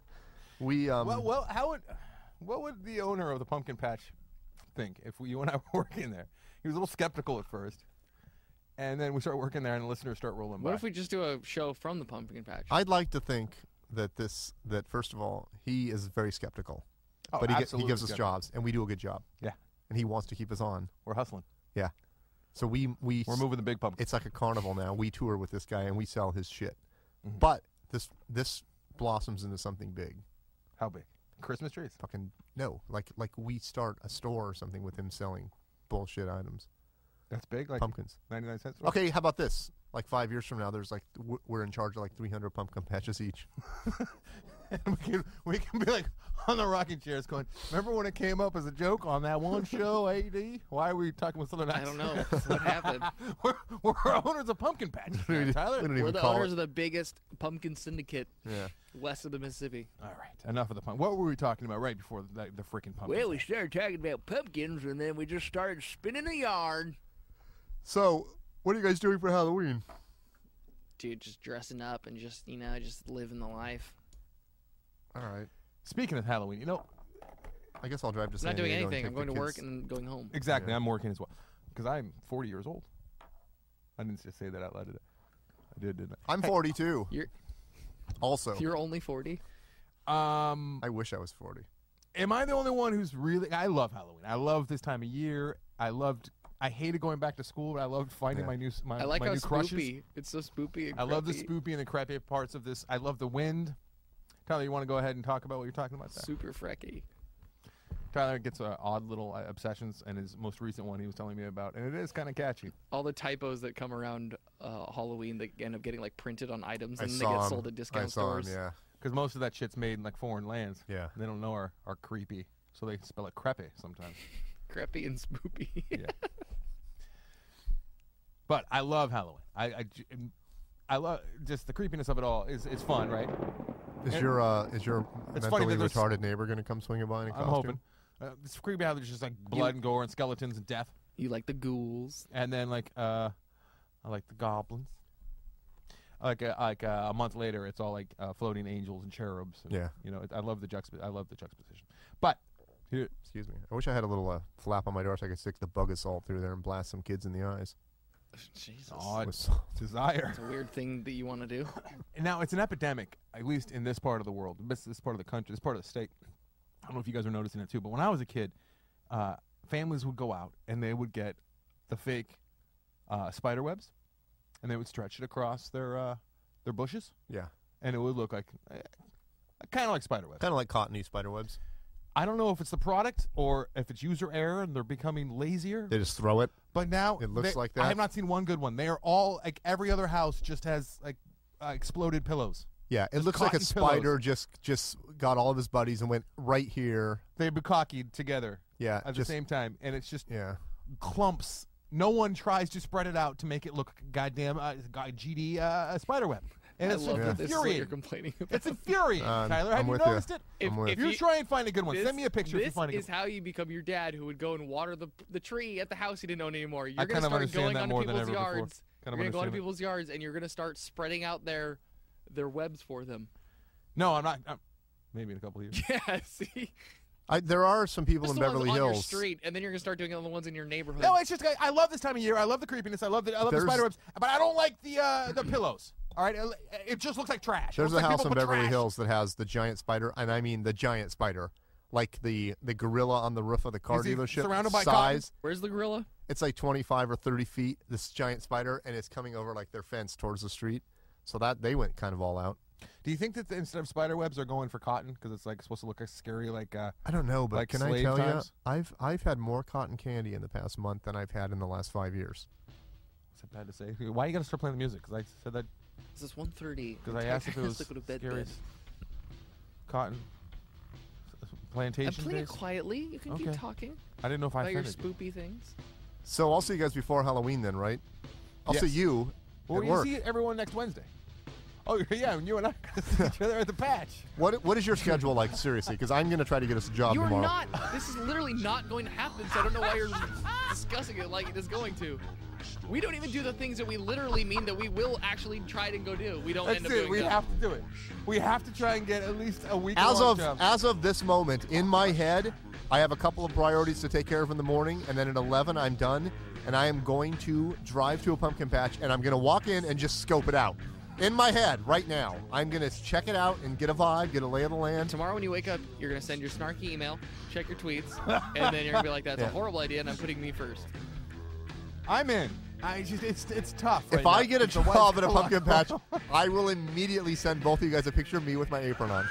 [SPEAKER 4] We um
[SPEAKER 3] well, well, how would what would the owner of the pumpkin patch think if we, you and I were working there? He was a little skeptical at first, and then we start working there, and the listeners start rolling by.
[SPEAKER 5] What if we just do a show from the pumpkin patch?
[SPEAKER 4] I'd like to think that this that first of all he is very skeptical,
[SPEAKER 3] Oh,
[SPEAKER 4] but he, get, he
[SPEAKER 3] absolutely
[SPEAKER 4] gives us
[SPEAKER 3] skeptical.
[SPEAKER 4] jobs and we do a good job.
[SPEAKER 3] Yeah.
[SPEAKER 4] And he wants to keep us on.
[SPEAKER 3] We're hustling.
[SPEAKER 4] Yeah. So we we
[SPEAKER 3] We're moving the big pumpkin.
[SPEAKER 4] it's like a carnival now. We tour with this guy and we sell his shit.
[SPEAKER 3] Mhm.
[SPEAKER 4] But this this blossoms into something big.
[SPEAKER 3] How big? Christmas trees.
[SPEAKER 4] Fucking no, like like we start a store or something with him selling bullshit items,
[SPEAKER 3] That's big, like
[SPEAKER 4] pumpkins.
[SPEAKER 3] ninety-nine cents.
[SPEAKER 4] Okay, how about this? Like five years from now, there's like w- we're in charge of like three hundred pumpkin patches each.
[SPEAKER 3] And we can we can be like on the rocking chairs going, remember when it came up as a joke on that one show, A D? Why are we talking with Southern
[SPEAKER 5] I
[SPEAKER 3] accent?
[SPEAKER 5] don't know what happened.
[SPEAKER 3] we're, we're owners of Pumpkin Patch,
[SPEAKER 4] We
[SPEAKER 3] Tyler.
[SPEAKER 4] don't
[SPEAKER 5] We're
[SPEAKER 4] even
[SPEAKER 5] the
[SPEAKER 4] call
[SPEAKER 5] owners
[SPEAKER 4] it.
[SPEAKER 5] of the biggest pumpkin syndicate
[SPEAKER 4] Yeah.
[SPEAKER 5] west of the Mississippi.
[SPEAKER 3] All right, enough of the pumpkin. What were we talking about right before the, the freaking pumpkin?
[SPEAKER 1] Well, we started talking about pumpkins, and then we just started spinning a yarn.
[SPEAKER 4] So, what are you guys doing for Halloween?
[SPEAKER 5] Dude, just dressing up and just, you know, just living the life.
[SPEAKER 4] All right.
[SPEAKER 3] Speaking of Halloween, you know,
[SPEAKER 4] I guess I'll drive to
[SPEAKER 5] I'm
[SPEAKER 4] San
[SPEAKER 5] not doing
[SPEAKER 4] Diego and
[SPEAKER 5] anything. I'm
[SPEAKER 4] take
[SPEAKER 5] going
[SPEAKER 4] the
[SPEAKER 5] to work
[SPEAKER 4] kids.
[SPEAKER 5] and going home.
[SPEAKER 3] exactly,
[SPEAKER 4] Yeah.
[SPEAKER 3] I'm working as well because I'm forty years old. I didn't just say that out loud, did I? I did, didn't
[SPEAKER 4] I'm forty-two.
[SPEAKER 5] You're
[SPEAKER 4] Also,
[SPEAKER 5] you're only forty.
[SPEAKER 3] I? Um,
[SPEAKER 4] I wish I was forty.
[SPEAKER 3] am I the only one who's really? I love Halloween. I love this time of year. I loved. I hated going back to school, but I loved finding
[SPEAKER 4] Yeah.
[SPEAKER 3] my new my,
[SPEAKER 5] I like
[SPEAKER 3] my
[SPEAKER 5] how
[SPEAKER 3] new crushes.
[SPEAKER 5] spoopy. It's so spoopy. And
[SPEAKER 3] I love the
[SPEAKER 5] creepy.
[SPEAKER 3] spoopy and the crappy parts of this. I love the wind. Tyler, you want to go ahead and talk about what you're talking about there?
[SPEAKER 5] Super freaky.
[SPEAKER 3] Tyler gets uh, odd little uh, obsessions, and his most recent one he was telling me about, and it is kind of catchy.
[SPEAKER 5] All the typos that come around uh, Halloween that end up getting like printed on items
[SPEAKER 4] I
[SPEAKER 5] and they
[SPEAKER 4] saw
[SPEAKER 5] get
[SPEAKER 4] 'em.
[SPEAKER 5] sold at discount
[SPEAKER 4] I saw 'em,
[SPEAKER 5] stores.
[SPEAKER 4] yeah.
[SPEAKER 3] Because most of that shit's made in like foreign lands.
[SPEAKER 4] Yeah.
[SPEAKER 3] They don't know are, are creepy, so they spell it crepe sometimes.
[SPEAKER 5] Creepy and spoopy.
[SPEAKER 3] Yeah. But I love Halloween. I, I, j- I love just the creepiness of it all. is is fun, right?
[SPEAKER 4] Is
[SPEAKER 3] And-
[SPEAKER 4] your uh, is your
[SPEAKER 3] It's funny
[SPEAKER 4] mentally
[SPEAKER 3] that there's-
[SPEAKER 4] retarded neighbor going to come swinging by in a
[SPEAKER 3] I'm
[SPEAKER 4] costume?
[SPEAKER 3] hoping. Uh, it's creepy how there's just like blood and gore and skeletons and death.
[SPEAKER 5] You like the ghouls.
[SPEAKER 3] And then like uh, I like the goblins. Like uh, like uh, a month later, it's all like uh, floating angels and cherubs. And,
[SPEAKER 4] Yeah.
[SPEAKER 3] You know, it, I love the juxtap- I love the juxtaposition. But here,
[SPEAKER 4] Excuse me. I wish I had a little uh, flap on my door so I could stick the bug assault through there and blast some kids in the eyes.
[SPEAKER 5] Jesus.
[SPEAKER 3] odd
[SPEAKER 4] With salt.
[SPEAKER 3] desire.
[SPEAKER 5] It's a weird thing that you want to do.
[SPEAKER 3] And now it's an epidemic, at least in this part of the world, this, this part of the country, this part of the state. I don't know if you guys are noticing it too, but when I was a kid, uh, families would go out and they would get the fake uh, spider webs, and they would stretch it across their uh, their bushes,
[SPEAKER 4] Yeah.
[SPEAKER 3] and it would look like eh, kind of like spider webs.
[SPEAKER 4] Kind of like cottony spider webs.
[SPEAKER 3] I don't know if it's the product or if it's user error and they're becoming lazier.
[SPEAKER 4] They just throw it.
[SPEAKER 3] But now
[SPEAKER 4] It looks
[SPEAKER 3] they-
[SPEAKER 4] like
[SPEAKER 3] I
[SPEAKER 4] that?
[SPEAKER 3] have not seen one good one. They are all like every other house just has like uh, exploded pillows.
[SPEAKER 4] Yeah, it
[SPEAKER 3] Just
[SPEAKER 4] looks like a
[SPEAKER 3] cotton
[SPEAKER 4] spider
[SPEAKER 3] pillows.
[SPEAKER 4] just just got all of his buddies and went right here.
[SPEAKER 3] They bukkake together
[SPEAKER 4] Yeah,
[SPEAKER 3] at
[SPEAKER 4] just
[SPEAKER 3] the same time, and it's just
[SPEAKER 4] yeah.
[SPEAKER 3] clumps. No one tries to spread it out to make it look goddamn uh, god- G D uh, a spider web, and
[SPEAKER 5] I
[SPEAKER 3] it's
[SPEAKER 5] love
[SPEAKER 3] just
[SPEAKER 5] that this is what you're
[SPEAKER 3] infuriating.
[SPEAKER 5] complaining about.
[SPEAKER 3] It's infuriating,
[SPEAKER 4] Uh,
[SPEAKER 3] Tyler.
[SPEAKER 4] I'm
[SPEAKER 3] Have you
[SPEAKER 4] with you.
[SPEAKER 3] noticed it?
[SPEAKER 5] If-
[SPEAKER 4] I'm with
[SPEAKER 5] if
[SPEAKER 3] You
[SPEAKER 5] you-
[SPEAKER 3] try and find a good one.
[SPEAKER 5] This-
[SPEAKER 3] Send me a picture if you
[SPEAKER 5] This
[SPEAKER 3] find a good
[SPEAKER 5] is how you become your dad who would go and water the the tree at the house he didn't own anymore. You're
[SPEAKER 3] I
[SPEAKER 5] gonna
[SPEAKER 3] kind of
[SPEAKER 5] start
[SPEAKER 3] understand
[SPEAKER 5] going
[SPEAKER 3] that
[SPEAKER 5] onto
[SPEAKER 3] more than
[SPEAKER 5] people's
[SPEAKER 3] ever before.
[SPEAKER 5] yards.
[SPEAKER 3] Kind of
[SPEAKER 5] You're gonna go onto
[SPEAKER 3] understand it.
[SPEAKER 5] people's yards and you're gonna start spreading out their their webs for them.
[SPEAKER 3] No, I'm not. I'm, maybe in a couple of years.
[SPEAKER 5] Yeah, see,
[SPEAKER 4] I, there are some people
[SPEAKER 5] just
[SPEAKER 4] in
[SPEAKER 5] the
[SPEAKER 4] Beverly
[SPEAKER 5] ones on your
[SPEAKER 4] Hills.
[SPEAKER 5] street, and then you're gonna start doing it on the ones in your neighborhood.
[SPEAKER 3] No, it's just I, I love this time of year. I love the creepiness. I love the I love
[SPEAKER 4] There's-
[SPEAKER 3] the spider webs, but I don't like the uh, the pillows. All right, it, it just looks like trash.
[SPEAKER 4] There's
[SPEAKER 3] it
[SPEAKER 4] a
[SPEAKER 3] looks like
[SPEAKER 4] house
[SPEAKER 3] people
[SPEAKER 4] in
[SPEAKER 3] put
[SPEAKER 4] Beverly
[SPEAKER 3] trash.
[SPEAKER 4] Hills that has the giant spider, and I mean the giant spider, like the the gorilla on the roof of the car
[SPEAKER 3] Is he
[SPEAKER 4] dealership.
[SPEAKER 3] surrounded by
[SPEAKER 4] size.
[SPEAKER 5] Where's the gorilla?
[SPEAKER 4] It's like twenty-five or thirty feet. This giant spider, and it's coming over like their fence towards the street. So that they went kind of all out.
[SPEAKER 3] Do you think that the, instead of spider webs, they're going for cotton because it's like supposed to look like scary, like uh,
[SPEAKER 4] I don't know, but
[SPEAKER 3] Like
[SPEAKER 4] can I
[SPEAKER 3] slave
[SPEAKER 4] tell
[SPEAKER 3] times?
[SPEAKER 4] you, I've I've had more cotton candy in the past month than I've had in the last five years.
[SPEAKER 3] what's it bad to say? Why you got to start playing the music? Because I said that
[SPEAKER 5] This is one thirty.
[SPEAKER 3] because I asked if it was
[SPEAKER 5] go to bed.
[SPEAKER 3] scary
[SPEAKER 5] bed.
[SPEAKER 3] cotton
[SPEAKER 5] I'm
[SPEAKER 3] plantation
[SPEAKER 5] playing it
[SPEAKER 3] days.
[SPEAKER 5] quietly. You can
[SPEAKER 3] Okay.
[SPEAKER 5] keep talking
[SPEAKER 3] I didn't know if I
[SPEAKER 5] about your
[SPEAKER 3] offended.
[SPEAKER 5] spoopy things.
[SPEAKER 4] So I'll see you guys before Halloween then, right? I'll
[SPEAKER 3] Yes.
[SPEAKER 4] see you
[SPEAKER 3] Well,
[SPEAKER 4] at
[SPEAKER 3] you
[SPEAKER 4] work.
[SPEAKER 3] see everyone next Wednesday. Oh yeah, and you and I gonna see each other at the patch.
[SPEAKER 4] What what is your schedule like? Seriously, because I'm going to try to get us a job
[SPEAKER 5] You're
[SPEAKER 4] tomorrow.
[SPEAKER 5] not. This is literally not going to happen. So I don't know why you're discussing it like it is going to. We don't even do the things that we literally mean that we will actually try to go do. We don't
[SPEAKER 3] That's
[SPEAKER 5] end up
[SPEAKER 3] it.
[SPEAKER 5] doing
[SPEAKER 3] We
[SPEAKER 5] them.
[SPEAKER 3] have to do it. We have to try and get at least a week.
[SPEAKER 4] As
[SPEAKER 3] long
[SPEAKER 4] of
[SPEAKER 3] job.
[SPEAKER 4] as of this moment, in my head, I have a couple of priorities to take care of in the morning, and then at eleven I'm done, and I am going to drive to a pumpkin patch, and I'm going to walk in and just scope it out. In my head, right now, I'm going to check it out and get a vibe, get a lay of the land.
[SPEAKER 5] Tomorrow when you wake up, you're going to send your snarky email, check your tweets, and then you're going to be like, that's
[SPEAKER 4] Yeah.
[SPEAKER 5] a horrible idea, and I'm putting me first.
[SPEAKER 3] I'm in. I just it's it's tough.
[SPEAKER 4] If
[SPEAKER 3] right
[SPEAKER 4] I
[SPEAKER 3] now.
[SPEAKER 4] get a
[SPEAKER 3] It's the
[SPEAKER 4] job
[SPEAKER 3] white
[SPEAKER 4] at a
[SPEAKER 3] collar.
[SPEAKER 4] pumpkin patch, I will immediately send both of you guys a picture of me with my apron on.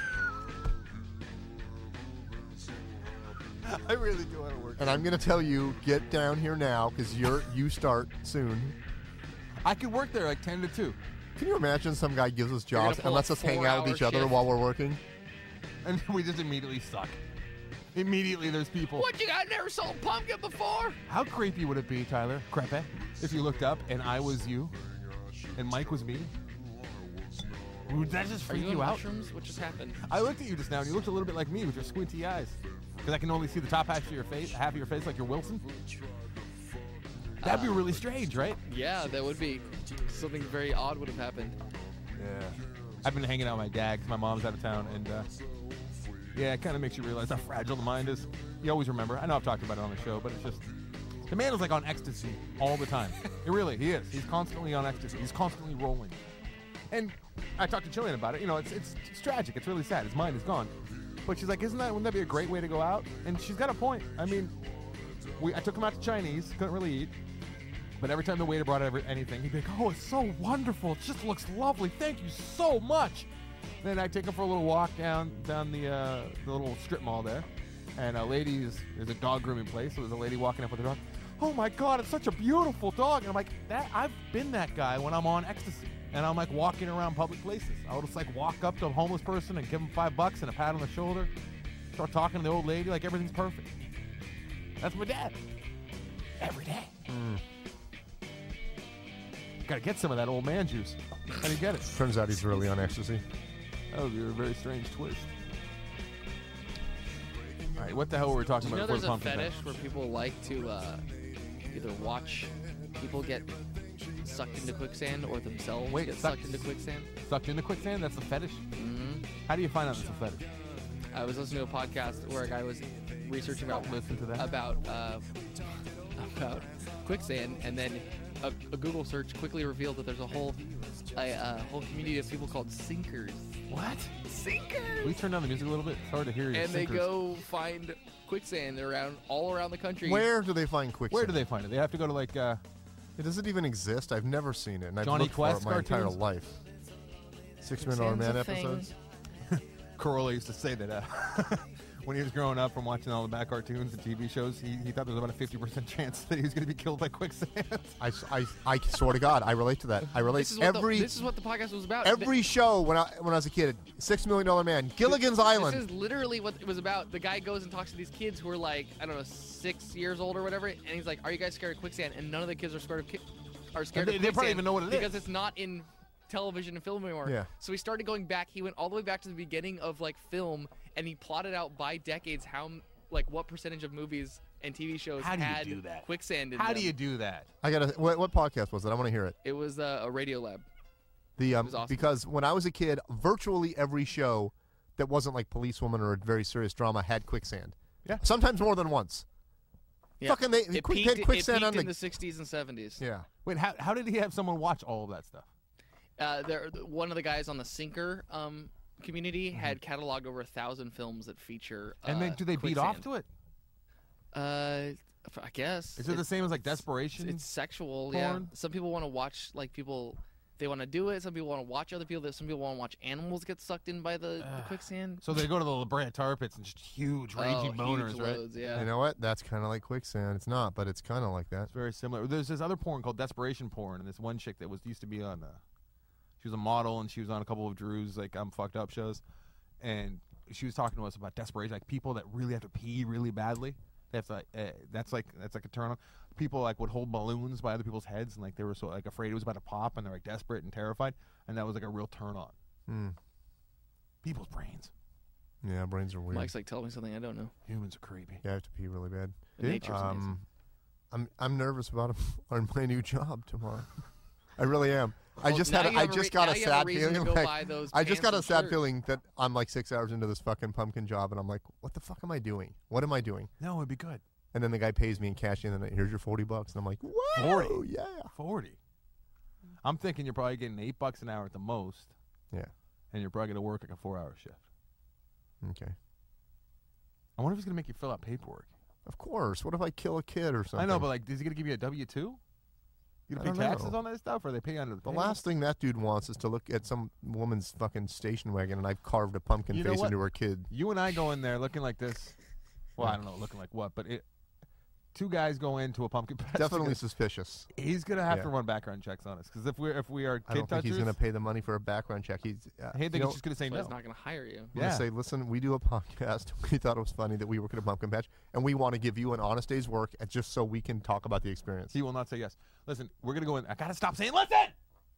[SPEAKER 3] I really do want to work.
[SPEAKER 4] And I'm going to tell you, get down here now, because you're you start soon.
[SPEAKER 3] I could work there like ten to two,
[SPEAKER 4] Can you imagine some guy gives us
[SPEAKER 5] You're gonna
[SPEAKER 4] jobs
[SPEAKER 5] pull
[SPEAKER 4] and lets
[SPEAKER 5] a
[SPEAKER 4] us hang out with each
[SPEAKER 5] four-hour
[SPEAKER 4] other
[SPEAKER 5] shift.
[SPEAKER 4] while we're working?
[SPEAKER 3] and we just immediately suck. Immediately, there's people.
[SPEAKER 5] What, you got never sold pumpkin before?
[SPEAKER 3] How creepy would it be, Tyler? Crepe? If you looked up and I was you, and Mike was me, would that just
[SPEAKER 5] Are
[SPEAKER 3] freak
[SPEAKER 5] you,
[SPEAKER 3] you
[SPEAKER 5] in
[SPEAKER 3] out?
[SPEAKER 5] mushrooms? What just happened?
[SPEAKER 3] I looked at you just now, and you looked a little bit like me with your squinty eyes, because I can only see the top half of your face, half of your face, like you're Wilson. That'd be really strange, right?
[SPEAKER 5] Yeah, that would be. Something very odd would have happened.
[SPEAKER 3] Yeah. I've been hanging out with my dad 'cause my mom's out of town, and uh, yeah, it kind of makes you realize how fragile the mind is. You always remember. I know I've talked about it on the show, but it's just the man is like on ecstasy all the time. It really, he is. He's constantly on ecstasy. He's constantly rolling. And I talked to Jillian about it. You know, it's it's, it's tragic. It's really sad. His mind is gone. But she's like, isn't that wouldn't that be a great way to go out? And she's got a point. I mean, we I took him out to Chinese. Couldn't really eat. But every time the waiter brought ever, anything, he'd be like, oh, it's so wonderful. It just looks lovely. Thank you so much. Then I'd take him for a little walk down down the, uh, the little strip mall there. And a lady is, there's a dog grooming place. So there's a lady walking up with her dog. Oh, my God, it's such a beautiful dog. And I'm like, that I've been that guy when I'm on ecstasy. And I'm like walking around public places. I would just like walk up to a homeless person and give him five bucks and a pat on the shoulder. Start talking to the old lady like everything's perfect. That's my dad. Every day.
[SPEAKER 4] Mm.
[SPEAKER 3] Gotta get some of that old man juice. How do you get it?
[SPEAKER 4] Turns out he's really on ecstasy.
[SPEAKER 3] That would be a very strange twist. All right, what the hell were we talking
[SPEAKER 5] Do you know
[SPEAKER 3] about
[SPEAKER 5] there's
[SPEAKER 3] before
[SPEAKER 5] a
[SPEAKER 3] the pumpkin
[SPEAKER 5] fetish
[SPEAKER 3] patch?
[SPEAKER 5] where people like to uh, either watch people get sucked into quicksand or themselves
[SPEAKER 3] Wait,
[SPEAKER 5] get
[SPEAKER 3] suck-
[SPEAKER 5] sucked into quicksand?
[SPEAKER 3] Sucked into quicksand? That's a fetish?
[SPEAKER 5] hmm
[SPEAKER 3] How do you find out it's a fetish?
[SPEAKER 5] I was listening to a podcast where a guy was researching about
[SPEAKER 3] Listen to that.
[SPEAKER 5] about uh, about quicksand, and then a, a Google search quickly revealed that there's a whole a, a whole community of people called sinkers.
[SPEAKER 3] What?
[SPEAKER 5] Sinkers.
[SPEAKER 3] Will you turn down the music a little bit? It's hard to hear you.
[SPEAKER 5] And they
[SPEAKER 3] Sinkers.
[SPEAKER 5] go find quicksand around all around the country.
[SPEAKER 4] Where do they find quicksand?
[SPEAKER 3] Where do they find it? They have to go to like uh,
[SPEAKER 4] It doesn't even exist. I've never seen it, and I've
[SPEAKER 3] Johnny
[SPEAKER 4] looked for
[SPEAKER 3] Quest
[SPEAKER 4] it my entire
[SPEAKER 3] cartoons?
[SPEAKER 4] life. Six Million Dollar Man
[SPEAKER 5] Quicksand's a thing.
[SPEAKER 4] episodes.
[SPEAKER 3] Corolla used to say that uh, when he was growing up from watching all the back cartoons and T V shows, he, he thought there was about a fifty percent chance that he was going to be killed by quicksand.
[SPEAKER 4] I, I, I swear to God, I relate to that. I relate
[SPEAKER 5] This is what
[SPEAKER 4] every
[SPEAKER 5] the, this is what the podcast was about.
[SPEAKER 4] every show when I when I was a kid. Six Million Dollar Man, Gilligan's
[SPEAKER 5] This
[SPEAKER 4] Island.
[SPEAKER 5] is literally what it was about. The guy goes and talks to these kids who are like, I don't know, six years old or whatever, and he's like, "Are you guys scared of quicksand?" And none of the kids are scared of ki- are scared
[SPEAKER 3] And they-
[SPEAKER 5] of
[SPEAKER 3] they
[SPEAKER 5] quicksand
[SPEAKER 3] probably even know what it is.
[SPEAKER 5] because it's not in television and film anymore.
[SPEAKER 4] Yeah.
[SPEAKER 5] So he started going back. He went all the way back to the beginning of like film, and he plotted out by decades how m- like what percentage of movies and T V shows
[SPEAKER 3] How do you
[SPEAKER 5] had
[SPEAKER 3] do that?
[SPEAKER 5] quicksand in
[SPEAKER 3] How
[SPEAKER 5] them.
[SPEAKER 3] do you do that?
[SPEAKER 4] I got to. What, what podcast was it? I want to hear it.
[SPEAKER 5] It was uh, a Radio Lab.
[SPEAKER 4] The um,
[SPEAKER 5] was awesome.
[SPEAKER 4] because when I was a kid, virtually every show that wasn't like Policewoman or a very serious drama had quicksand.
[SPEAKER 3] Yeah.
[SPEAKER 4] Sometimes more than once.
[SPEAKER 5] Yeah.
[SPEAKER 4] Fucking they
[SPEAKER 5] It
[SPEAKER 4] quick,
[SPEAKER 5] peaked,
[SPEAKER 4] had quicksand
[SPEAKER 5] it peaked
[SPEAKER 4] on the,
[SPEAKER 5] in the sixties and seventies.
[SPEAKER 4] yeah.
[SPEAKER 3] Wait, how, how did he have someone watch all of that stuff?
[SPEAKER 5] Uh, there, one of the guys on the Sinker um, community
[SPEAKER 3] Mm-hmm.
[SPEAKER 5] had cataloged over a thousand films that feature. Uh,
[SPEAKER 3] And then do they beat off to it?
[SPEAKER 5] Uh, I guess.
[SPEAKER 3] Is it the same as like desperation?
[SPEAKER 5] It's sexual. Yeah.
[SPEAKER 3] porn?
[SPEAKER 5] Some people want to watch like people. They want to do it. Some people want to watch other people. Some people want to watch animals get sucked in by the, the quicksand.
[SPEAKER 3] So they go to the La Brea tar pits and just huge raging
[SPEAKER 5] oh,
[SPEAKER 3] boners,
[SPEAKER 5] huge
[SPEAKER 3] right?
[SPEAKER 5] loads, yeah.
[SPEAKER 4] You know what? That's kind of like quicksand. It's not, but it's kind of like that.
[SPEAKER 3] It's very similar. There's this other porn called desperation porn, and this one chick that was used to be on. Uh, she was a model, and she was on a couple of Drew's like I'm fucked up shows, and she was talking to us about desperation, like people that really have to pee really badly. That's like uh, that's like that's like a turn on. People like would hold balloons by other people's heads, and like they were so like afraid it was about to pop, and they're like desperate and terrified, and that was like a real turn on.
[SPEAKER 4] Hmm.
[SPEAKER 3] People's brains.
[SPEAKER 4] Yeah, brains are weird.
[SPEAKER 5] Mike's like, tell me something I don't know.
[SPEAKER 3] Humans are creepy.
[SPEAKER 4] Yeah, I have to pee really bad.
[SPEAKER 5] Nature's amazing.
[SPEAKER 4] Um, I'm I'm nervous about on my new job tomorrow. I really am. I
[SPEAKER 5] Well,
[SPEAKER 4] just
[SPEAKER 5] now
[SPEAKER 4] had. A,
[SPEAKER 5] you
[SPEAKER 4] I
[SPEAKER 5] have a
[SPEAKER 4] just
[SPEAKER 5] re-
[SPEAKER 4] got
[SPEAKER 5] now
[SPEAKER 4] a
[SPEAKER 5] you have a
[SPEAKER 4] sad
[SPEAKER 5] reason to
[SPEAKER 4] feeling.
[SPEAKER 5] go
[SPEAKER 4] like-
[SPEAKER 5] buy those
[SPEAKER 4] I just
[SPEAKER 5] pants
[SPEAKER 4] got a
[SPEAKER 5] and
[SPEAKER 4] sad
[SPEAKER 5] shirt.
[SPEAKER 4] feeling that I'm like six hours into this fucking pumpkin job, and I'm like, what the fuck am I doing? What am I doing?
[SPEAKER 3] No, it'd be good.
[SPEAKER 4] And then the guy pays me in cash, and then here's your forty bucks, and I'm like, whoa,
[SPEAKER 3] forty?
[SPEAKER 4] yeah.
[SPEAKER 3] Forty. I'm thinking you're probably getting eight bucks an hour at the most,
[SPEAKER 4] Yeah.
[SPEAKER 3] and you're probably gonna work like a four-hour shift.
[SPEAKER 4] Okay.
[SPEAKER 3] I wonder if he's gonna make you fill out paperwork.
[SPEAKER 4] Of course. What if I kill a kid or something?
[SPEAKER 3] I know, but like, is he gonna give you a W two? You
[SPEAKER 4] I
[SPEAKER 3] gonna pay
[SPEAKER 4] don't
[SPEAKER 3] taxes
[SPEAKER 4] know.
[SPEAKER 3] on that stuff, or they pay under the
[SPEAKER 4] the
[SPEAKER 3] payroll?
[SPEAKER 4] last thing that dude wants is to look at some woman's fucking station wagon, and I've carved a pumpkin
[SPEAKER 3] You know
[SPEAKER 4] face
[SPEAKER 3] what?
[SPEAKER 4] into her kid.
[SPEAKER 3] You and I go in there looking like this. Well, I don't know, looking like what, but it. Two guys go into a pumpkin patch.
[SPEAKER 4] Definitely
[SPEAKER 3] together.
[SPEAKER 4] suspicious.
[SPEAKER 3] He's gonna have
[SPEAKER 4] Yeah.
[SPEAKER 3] to run background checks on us because if we are if we are
[SPEAKER 4] I
[SPEAKER 3] kid
[SPEAKER 4] don't think he's
[SPEAKER 3] touchers,
[SPEAKER 4] going to pay the money for a background check. He's. Uh,
[SPEAKER 3] I think
[SPEAKER 4] you know,
[SPEAKER 3] he's just gonna say
[SPEAKER 5] So
[SPEAKER 3] no.
[SPEAKER 5] he's not going to hire you.
[SPEAKER 4] I'm gonna
[SPEAKER 3] Yeah.
[SPEAKER 4] say, listen, we do a podcast. We thought it was funny that we work at a pumpkin patch, and we want to give you an honest day's work, and just so we can talk about the experience.
[SPEAKER 3] He will not say yes. Listen, we're gonna go in. I gotta stop saying listen.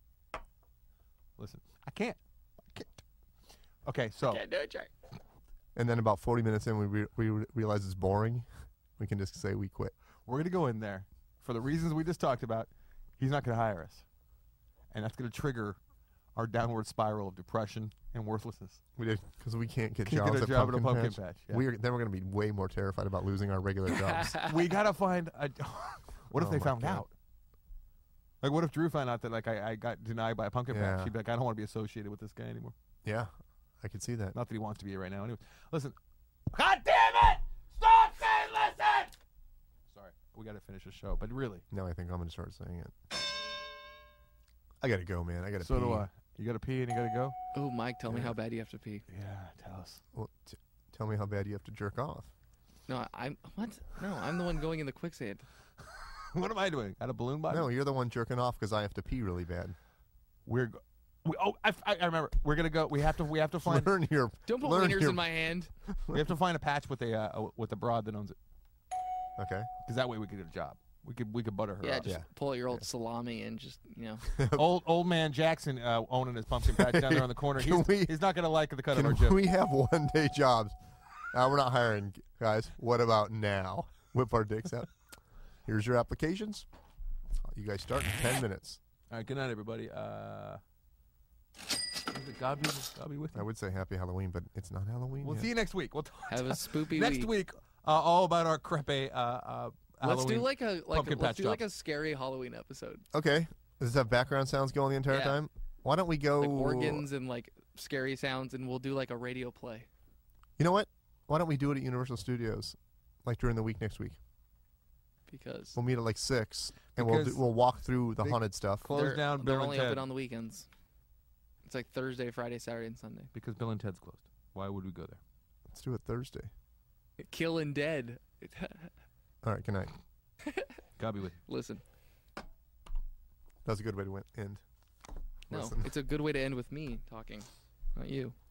[SPEAKER 3] Listen, I can't. I can't. Okay, so
[SPEAKER 5] Can't do it, Jack.
[SPEAKER 4] And then about forty minutes in, we re- we re- realize it's boring. We can just say we quit.
[SPEAKER 3] we're gonna go in there for the reasons we just talked about. He's not gonna hire us, and that's gonna trigger our downward spiral of depression and worthlessness.
[SPEAKER 4] We did because we can't get
[SPEAKER 3] Can't
[SPEAKER 4] jobs
[SPEAKER 3] get a
[SPEAKER 4] at
[SPEAKER 3] job at a
[SPEAKER 4] pumpkin,
[SPEAKER 3] pumpkin
[SPEAKER 4] patch.
[SPEAKER 3] patch, yeah.
[SPEAKER 4] We're then we're gonna be way more terrified about losing our regular jobs.
[SPEAKER 3] We gotta find a. What if
[SPEAKER 4] Oh
[SPEAKER 3] they
[SPEAKER 4] my
[SPEAKER 3] found
[SPEAKER 4] God.
[SPEAKER 3] out? Like, what if Drew found out that like I, I got denied by a pumpkin
[SPEAKER 4] Yeah.
[SPEAKER 3] patch? She'd be like, I don't want to be associated with this guy anymore.
[SPEAKER 4] Yeah, I could see that.
[SPEAKER 3] Not that he wants to be right now. Anyway, listen. God damn it! Stop saying listen. Sorry, we gotta finish the show, but really.
[SPEAKER 4] Now I think I'm gonna start saying it. I gotta go, man. I gotta.
[SPEAKER 3] So
[SPEAKER 4] pee.
[SPEAKER 3] do I. You gotta pee and you gotta go.
[SPEAKER 5] Oh, Mike, tell me
[SPEAKER 4] Yeah.
[SPEAKER 5] how bad you have to pee.
[SPEAKER 3] Yeah, tell us.
[SPEAKER 4] Well, t- tell me how bad you have to jerk off.
[SPEAKER 5] No, I'm what? No, I'm the one going in the quicksand.
[SPEAKER 3] What am I doing? At a balloon bottom?
[SPEAKER 4] No, you're the one jerking off because I have to pee really bad.
[SPEAKER 3] We're go- we, oh I, I I remember we're gonna go. We have to we have to find
[SPEAKER 4] Learn your.
[SPEAKER 5] Don't put
[SPEAKER 4] learn
[SPEAKER 5] wieners
[SPEAKER 4] your,
[SPEAKER 5] in my hand.
[SPEAKER 3] we have to find a patch with a uh, with a broad that owns it,
[SPEAKER 4] Okay.
[SPEAKER 3] because that way we could get a job. We could we could butter her
[SPEAKER 5] Yeah,
[SPEAKER 3] up.
[SPEAKER 5] just
[SPEAKER 4] Yeah.
[SPEAKER 5] pull out your old salami and just you know.
[SPEAKER 3] old old man Jackson uh, owning his pumpkin patch down there on the corner.
[SPEAKER 4] Can
[SPEAKER 3] He's,
[SPEAKER 4] we-
[SPEAKER 3] he's not gonna like the cut of our
[SPEAKER 4] Can
[SPEAKER 3] joke.
[SPEAKER 4] we have one day jobs? Uh, we're not hiring, guys. What about now? Whip our dicks out. Here's your applications. You guys start in ten minutes.
[SPEAKER 3] All right, good night, everybody. Uh, is it God be, God be with you?
[SPEAKER 4] I would say happy Halloween, but it's not Halloween
[SPEAKER 3] We'll
[SPEAKER 4] yet.
[SPEAKER 3] see you next week. We'll talk
[SPEAKER 5] Have a spoopy
[SPEAKER 3] next
[SPEAKER 5] week.
[SPEAKER 3] week. Uh, all about our crepe. Uh, uh,
[SPEAKER 5] Let's
[SPEAKER 3] Halloween
[SPEAKER 5] do like a like a,
[SPEAKER 3] pumpkin
[SPEAKER 5] let's
[SPEAKER 3] patch
[SPEAKER 5] do
[SPEAKER 3] jobs.
[SPEAKER 5] like a scary Halloween episode.
[SPEAKER 4] Okay. Does this have background sounds going the entire
[SPEAKER 5] Yeah.
[SPEAKER 4] time? Why don't we go...
[SPEAKER 5] Like organs and like scary sounds, and we'll do like a radio play.
[SPEAKER 4] You know what? Why don't we do it at Universal Studios, like during the week next week?
[SPEAKER 5] Because
[SPEAKER 4] We'll meet at like six, and we'll
[SPEAKER 3] Because
[SPEAKER 4] do, we'll walk through the
[SPEAKER 3] they
[SPEAKER 4] haunted stuff.
[SPEAKER 3] Close
[SPEAKER 5] they're,
[SPEAKER 3] down
[SPEAKER 5] they're
[SPEAKER 3] Bill
[SPEAKER 5] only
[SPEAKER 3] and Ted
[SPEAKER 5] open on the weekends. It's like Thursday, Friday, Saturday, and Sunday.
[SPEAKER 3] because Bill and Ted's closed. Why would we go there?
[SPEAKER 4] Let's do it Thursday.
[SPEAKER 5] Killing Dead.
[SPEAKER 4] All right. Good night.
[SPEAKER 3] God be with you.
[SPEAKER 5] Listen,
[SPEAKER 4] That's a good way to win- end.
[SPEAKER 5] no,
[SPEAKER 4] Listen.
[SPEAKER 5] it's a good way to end with me talking, not you.